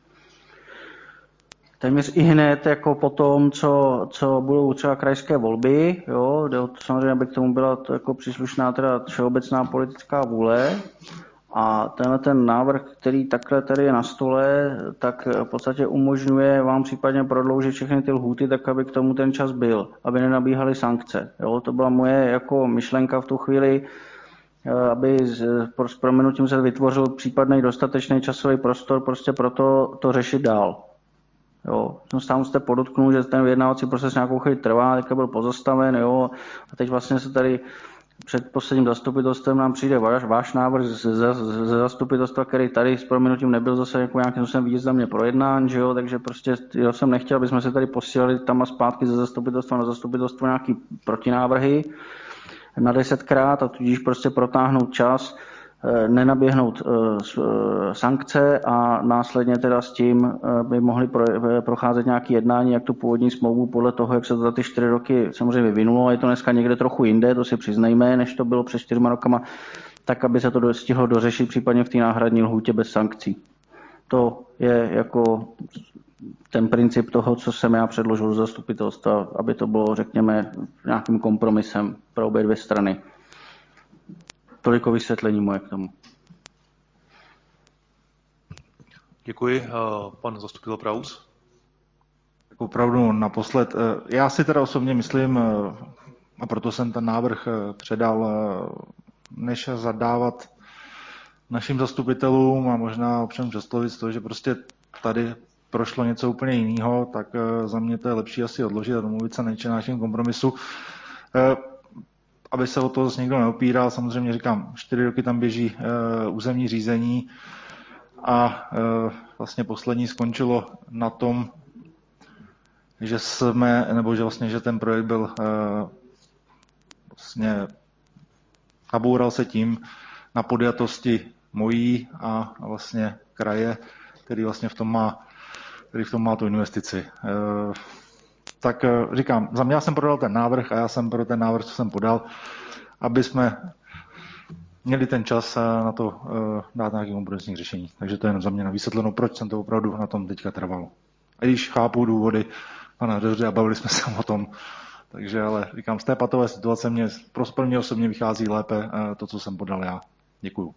téměř i hned jako po tom, co, co budou třeba krajské volby, jo, jde o to samozřejmě, aby k tomu byla to jako příslušná teda všeobecná politická vůle. A tenhle ten návrh, který takhle tady je na stole, tak v podstatě umožňuje vám případně prodloužit všechny ty lhůty, tak aby k tomu ten čas byl, aby nenabíhaly sankce. Jo, to byla moje jako myšlenka v tu chvíli, aby s prominutím se vytvořil případný dostatečný časový prostor prostě proto to řešit dál. Jo, jsem sám jste podotknul, že ten vyjednávací proces nějakou chvíli trvá, teďka byl pozastaven, jo, a teď vlastně se tady před posledním zastupitelstvem nám přijde váš, váš návrh ze, ze zastupitelstva, který tady s prominutím nebyl zase jako nějakým způsobem významně projednán, že jo, takže prostě já jsem nechtěl, aby jsme se tady posílali tam a zpátky ze zastupitelstva na zastupitelstvo nějaký protinávrhy na desetkrát a tudíž prostě protáhnout čas, nenaběhnout sankce a následně teda s tím by mohli procházet nějaké jednání, jak tu původní smlouvu podle toho, jak se to za ty čtyři roky samozřejmě vyvinulo. Je to dneska někde trochu jinde, to si přiznejme, než to bylo před čtyřma rokama, tak aby se to stihlo dořešit případně v té náhradní lhůtě bez sankcí. To je jako ten princip toho, co jsem já předložil do zastupitelstva, aby to bylo, řekněme, nějakým kompromisem pro obě dvě strany. Toliko vysvětlení moje k tomu. Děkuji. Pan zastupitel Praus. Tak opravdu naposled. Já si teda osobně myslím, a proto jsem ten návrh předal, než zadávat našim zastupitelům a možná občanům Častovic to, že prostě tady prošlo něco úplně jiného, tak za mě to je lepší asi odložit a domluvit se na nějakém kompromisu. Aby se o to zase někdo neopíral, samozřejmě říkám, čtyři roky tam běží územní řízení a vlastně poslední skončilo na tom, že jsme, nebo že vlastně, že ten projekt byl vlastně naboural se tím na podjatosti mojí a vlastně kraje, který vlastně v tom má, který v tom má tu investici. Tak říkám, za mě já jsem podal ten návrh a já jsem pro ten návrh, co jsem podal, aby jsme měli ten čas na to dát nějaké kompromisní řešení. Takže to je jenom za mě na vysvětlenou, proč jsem to opravdu na tom teďka trval. A když chápu důvody pana Řehoře a bavili jsme se o tom, takže ale říkám, z té patové situace mě pro mě osobně vychází lépe to, co jsem podal já. Děkuju.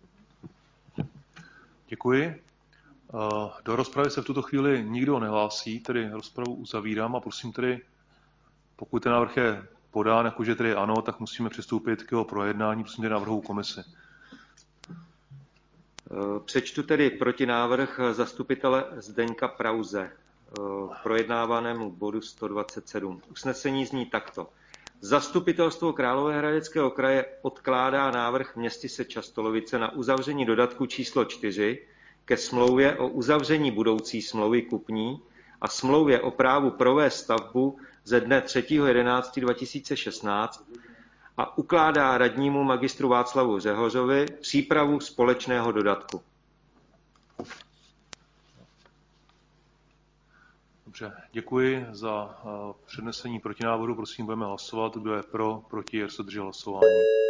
Děkuji. Do rozpravy se v tuto chvíli nikdo nehlásí, tedy rozpravu uzavírám a prosím tedy, pokud ten návrh je podán, jakože tedy ano, tak musíme přistoupit k jeho projednání, prosím tedy návrhu komisi. Přečtu tedy protinávrh zastupitele Zdeňka Prause k projednávanému bodu sto dvacet sedm. Usnesení zní takto. Zastupitelstvo Královéhradeckého kraje odkládá návrh městyse Častolovice na uzavření dodatku číslo čtyři ke smlouvě o uzavření budoucí smlouvy kupní a smlouvě o právu provést stavbu ze dne třetího jedenáctého dva tisíce šestnáct a ukládá radnímu magistru Václavu Řehořovi přípravu společného dodatku. Dobře, děkuji za přednesení protinávrhu. Prosím, budeme hlasovat. Kdo je pro, proti, jak se drží hlasování.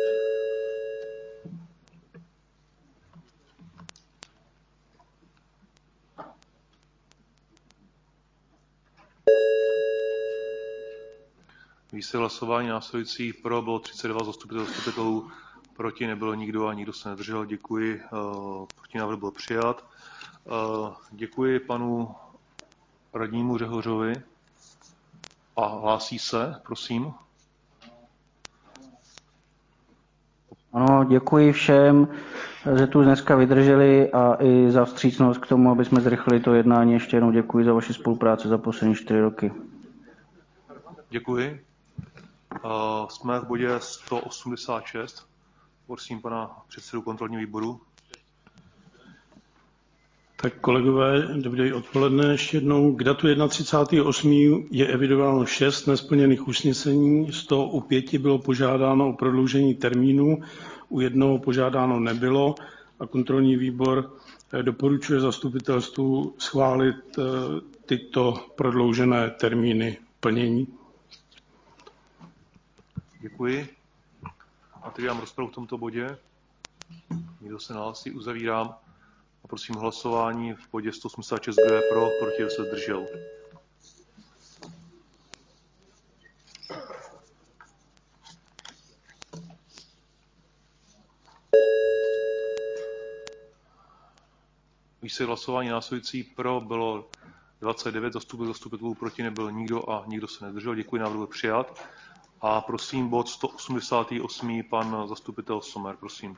Výsledek hlasování následující pro bylo třicet dva zastupitelů, proti nebylo nikdo a nikdo se nedržel. Děkuji, protinávrh byl přijat. Děkuji panu radnímu Řehořovi a hlásí se, prosím. Ano, děkuji všem, že tu dneska vydrželi a i za vstřícnost k tomu, aby jsme zrychlili to jednání. Ještě jednou děkuji za vaši spolupráci za poslední čtyři roky. Děkuji. Jsme v bodě sto osmdesát šest. Prosím pana předsedu kontrolního výboru. Tak kolegové, dobré odpoledne ještě jednou. K datu třicátého prvního osmého je evidováno šest nesplněných usnesení, z toho u pěti bylo požádáno o prodloužení termínu, u jednoho požádáno nebylo a kontrolní výbor doporučuje zastupitelstvu schválit tyto prodloužené termíny plnění. Děkuji. Otevírám rozpravu v tomto bodě. Nikdo se nehlásí, uzavírám. A prosím hlasování v bodě sto osmdesát šest, kdo je pro, proti, kdo se zdržel. Výsledek hlasování následující pro bylo dvacet devět zastupitelů, proti nebyl nikdo a nikdo se nezdržel. Děkuji, návrh byl přijat. A prosím bod sto osmdesát osm, pan zastupitel Sommer, prosím.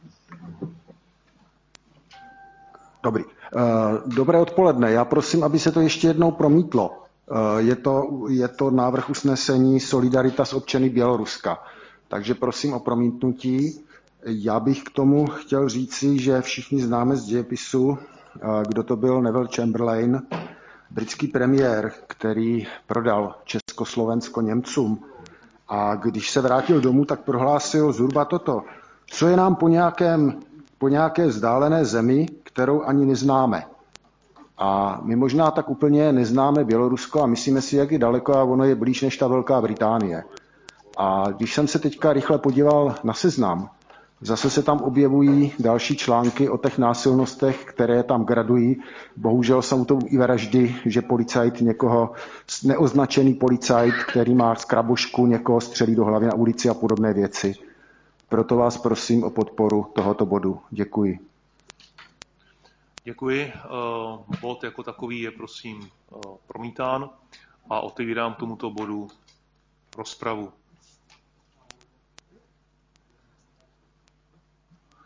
Dobrý. Dobré odpoledne. Já prosím, aby se to ještě jednou promítlo. Je to, je to návrh usnesení Solidarita s občany Běloruska. Takže prosím o promítnutí. Já bych k tomu chtěl říci, že všichni známe z dějepisu, kdo to byl Neville Chamberlain, britský premiér, který prodal Československo Němcům. A když se vrátil domů, tak prohlásil zhruba toto. Co je nám po, nějakém, po nějaké vzdálené zemi, kterou ani neznáme. A my možná tak úplně neznáme Bělorusko a myslíme si, jak je daleko a ono je blíž než ta Velká Británie. A když jsem se teďka rychle podíval na seznam, zase se tam objevují další články o těch násilnostech, které tam gradují. Bohužel jsou to i vraždy, že policajt někoho, neoznačený policajt, který má skrabošku, někoho střelí do hlavy na ulici a podobné věci. Proto vás prosím o podporu tohoto bodu. Děkuji. Děkuji. Bod jako takový je prosím promítán a otevírám tomuto bodu rozpravu.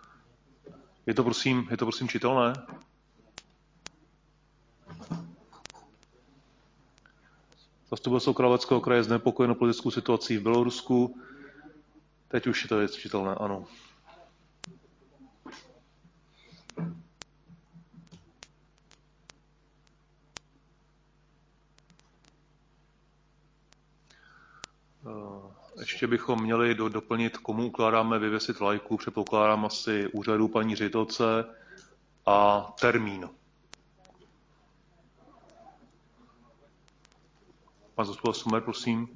Je to prosím, je to prosím čitelné? Zastupitelstvo Královéhradeckého kraje je znepokojeno politickou situací v Bělorusku. Teď už je to věc čitelné, ano. Ještě bychom měli do, doplnit, komu ukládáme vyvěsit vlajku. Předpokládám asi úřadu paní ředitelce a termín. Pan zastupitel Sumer, prosím.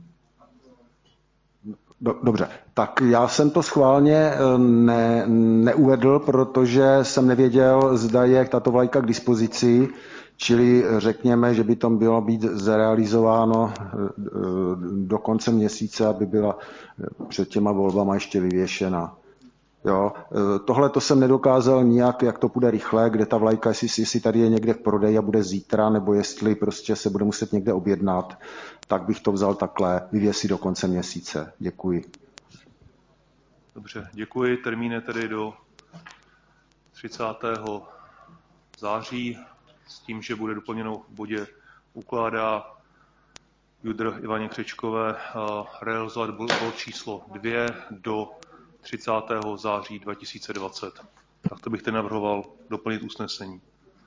Dobře, tak já jsem to schválně ne, neuvedl, protože jsem nevěděl, zda je tato vlajka k dispozici, čili řekněme, že by to bylo být zrealizováno do konce měsíce, aby byla před těma volbama ještě vyvěšena. Jo, tohle to jsem nedokázal nijak, jak to půjde rychle, kde ta vlajka, jestli, jestli tady je někde v prodeji a bude zítra, nebo jestli prostě se bude muset někde objednat, tak bych to vzal takhle, vyvěsit do konce měsíce. Děkuji. Dobře, děkuji. Termín je tedy do třicátého září s tím, že bude doplněno v bodě ukládá Judr Ivaně Křečkové realizovat bod číslo dvě do třicátého září dva tisíce dvacet. Tak to bych teď navrhoval doplnit usnesení.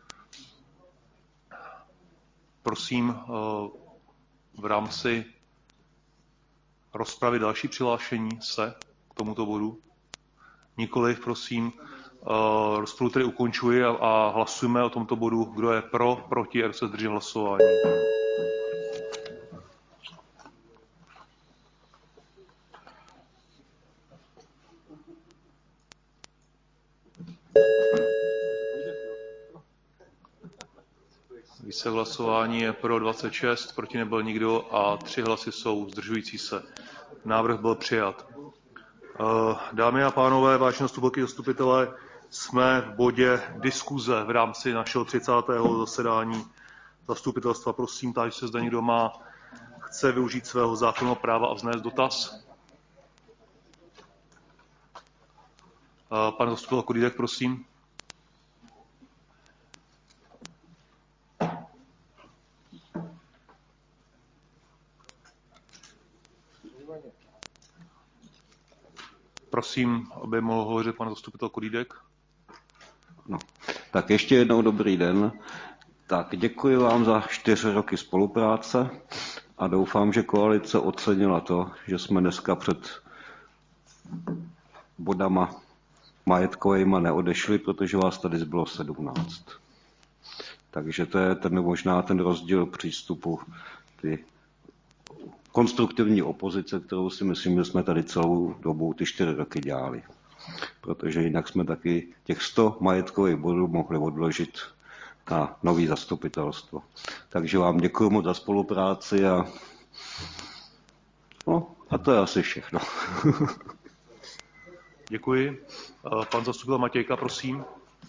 Prosím v rámci rozpravy další přihlášení se k tomuto bodu. Nikoliv, prosím, rozpravu tedy ukončuji a, a hlasujeme o tomto bodu. Kdo je pro, proti a kdo se zdrží hlasování. Více hlasování je pro dvacet šest, proti nebyl nikdo a tři hlasy jsou zdržující se. Návrh byl přijat. Dámy a pánové, vážení zastupitelé, jsme v bodě diskuze v rámci našeho třicátého zasedání zastupitelstva. Prosím, táži se, zda někdo má, chce využít svého zákonného práva a vznést dotaz. Pan zastupitel Kodídek, prosím. Prosím, aby mohl hovořit pan zastupitel Kodídek. No, tak ještě jednou dobrý den. Tak děkuji vám za čtyři roky spolupráce a doufám, že koalice ocenila to, že jsme dneska před bodama majetkovejma neodešli, protože vás tady zbylo sedmnáct. Takže to je ten, možná ten rozdíl přístupu ty konstruktivní opozice, kterou si myslím, že jsme tady celou dobu ty čtyři roky dělali. Protože jinak jsme taky těch sto majetkových bodů mohli odložit na nový zastupitelstvo. Takže vám děkuji moc za spolupráci a, no, a to je asi všechno. Děkuji. Pan zastupitel Matějka, prosím.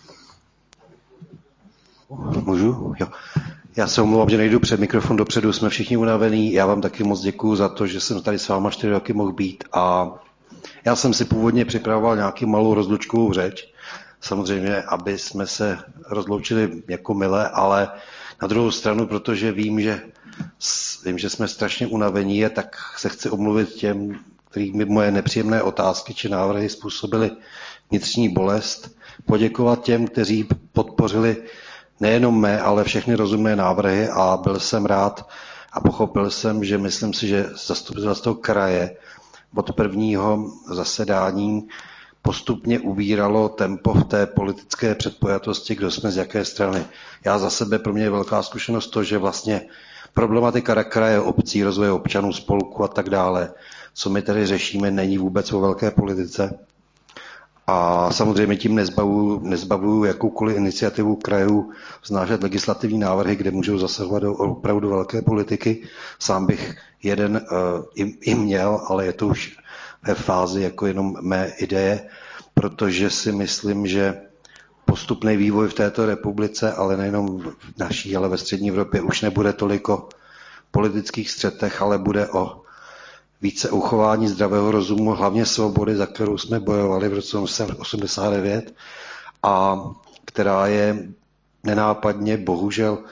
Můžu? Jo. Já se omlouvám, že nejdu před mikrofon dopředu, jsme všichni unavení. Já vám taky moc děkuju za to, že jsem tady s váma čtyři roky mohl být a já jsem si původně připravoval nějaký malou rozlučkovou řeč. Samozřejmě, aby jsme se rozloučili jako milé, ale na druhou stranu, protože vím, že, vím, že jsme strašně unavení, tak se chci omluvit těm, kterým mi moje nepříjemné otázky či návrhy způsobily vnitřní bolest. Poděkovat těm, kteří podpořili nejenom mé, ale všechny rozumné návrhy a byl jsem rád a pochopil jsem, že myslím si, že zastupitelstvo kraje od prvního zasedání postupně ubíralo tempo v té politické předpojatosti, kdo jsme z jaké strany. Já za sebe, pro mě je velká zkušenost to, že vlastně problematika kraje, obcí, rozvoje občanů, spolku a tak dále, co my tady řešíme, není vůbec o velké politice. A samozřejmě tím nezbavuju, nezbavuju jakoukoliv iniciativu krajů vznášet legislativní návrhy, kde můžou zasahovat do opravdu velké politiky. Sám bych jeden uh, i, i měl, ale je to už ve fázi jako jenom mé ideje, protože si myslím, že postupný vývoj v této republice, ale nejenom v naší, ale ve střední Evropě, už nebude tolik o politických střetech, ale bude o více uchování zdravého rozumu, hlavně svobody, za kterou jsme bojovali v roce osmdesát devět a která je nenápadně bohužel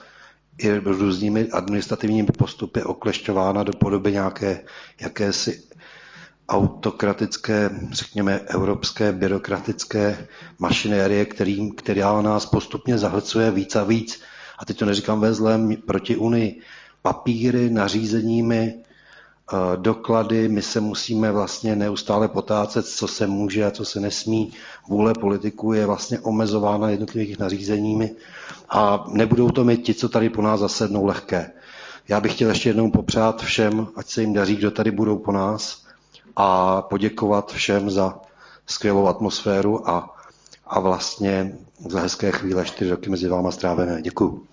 i různými administrativními postupy oklešťována do podoby nějaké jakési autokratické, řekněme, evropské byrokratické mašinérie, kterým, která nás postupně zahlcuje víc a víc. A teď to neříkám ve zlém proti Unii. Papíry, nařízeními, doklady, my se musíme vlastně neustále potácet, co se může a co se nesmí. Vůle politiků je vlastně omezována jednotlivých nařízeními a nebudou to mít ti, co tady po nás zasednou, lehké. Já bych chtěl ještě jednou popřát všem, ať se jim daří, kdo tady budou po nás, a poděkovat všem za skvělou atmosféru a, a vlastně za hezké chvíle čtyři roky mezi váma strávené. Děkuju.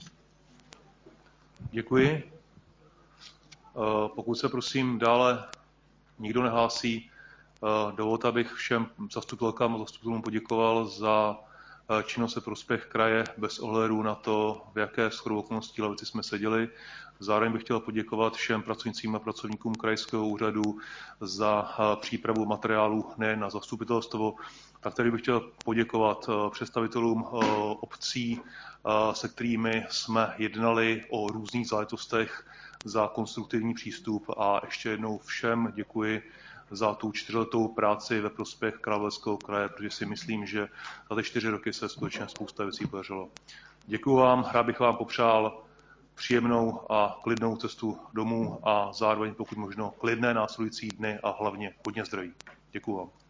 Děkuji. Pokud se prosím dále nikdo nehlásí, dovolte, abych všem zastupitelkám a zastupitelům poděkoval za činnost ve prospěch kraje bez ohledu na to, v jaké shodou okolností lavici jsme seděli. Zároveň bych chtěl poděkovat všem pracovnicím a pracovníkům krajského úřadu za přípravu materiálu nejen na zastupitelstvo, tak tady bych chtěl poděkovat představitelům obcí, se kterými jsme jednali o různých záležitostech, za konstruktivní přístup a ještě jednou všem děkuji za tu čtyřletou práci ve prospěch Královéhradeckého kraje, protože si myslím, že za ty čtyři roky se skutečně spousta věcí podařilo. Děkuji vám, rád bych vám popřál příjemnou a klidnou cestu domů a zároveň pokud možno klidné následující dny a hlavně hodně zdraví. Děkuji vám.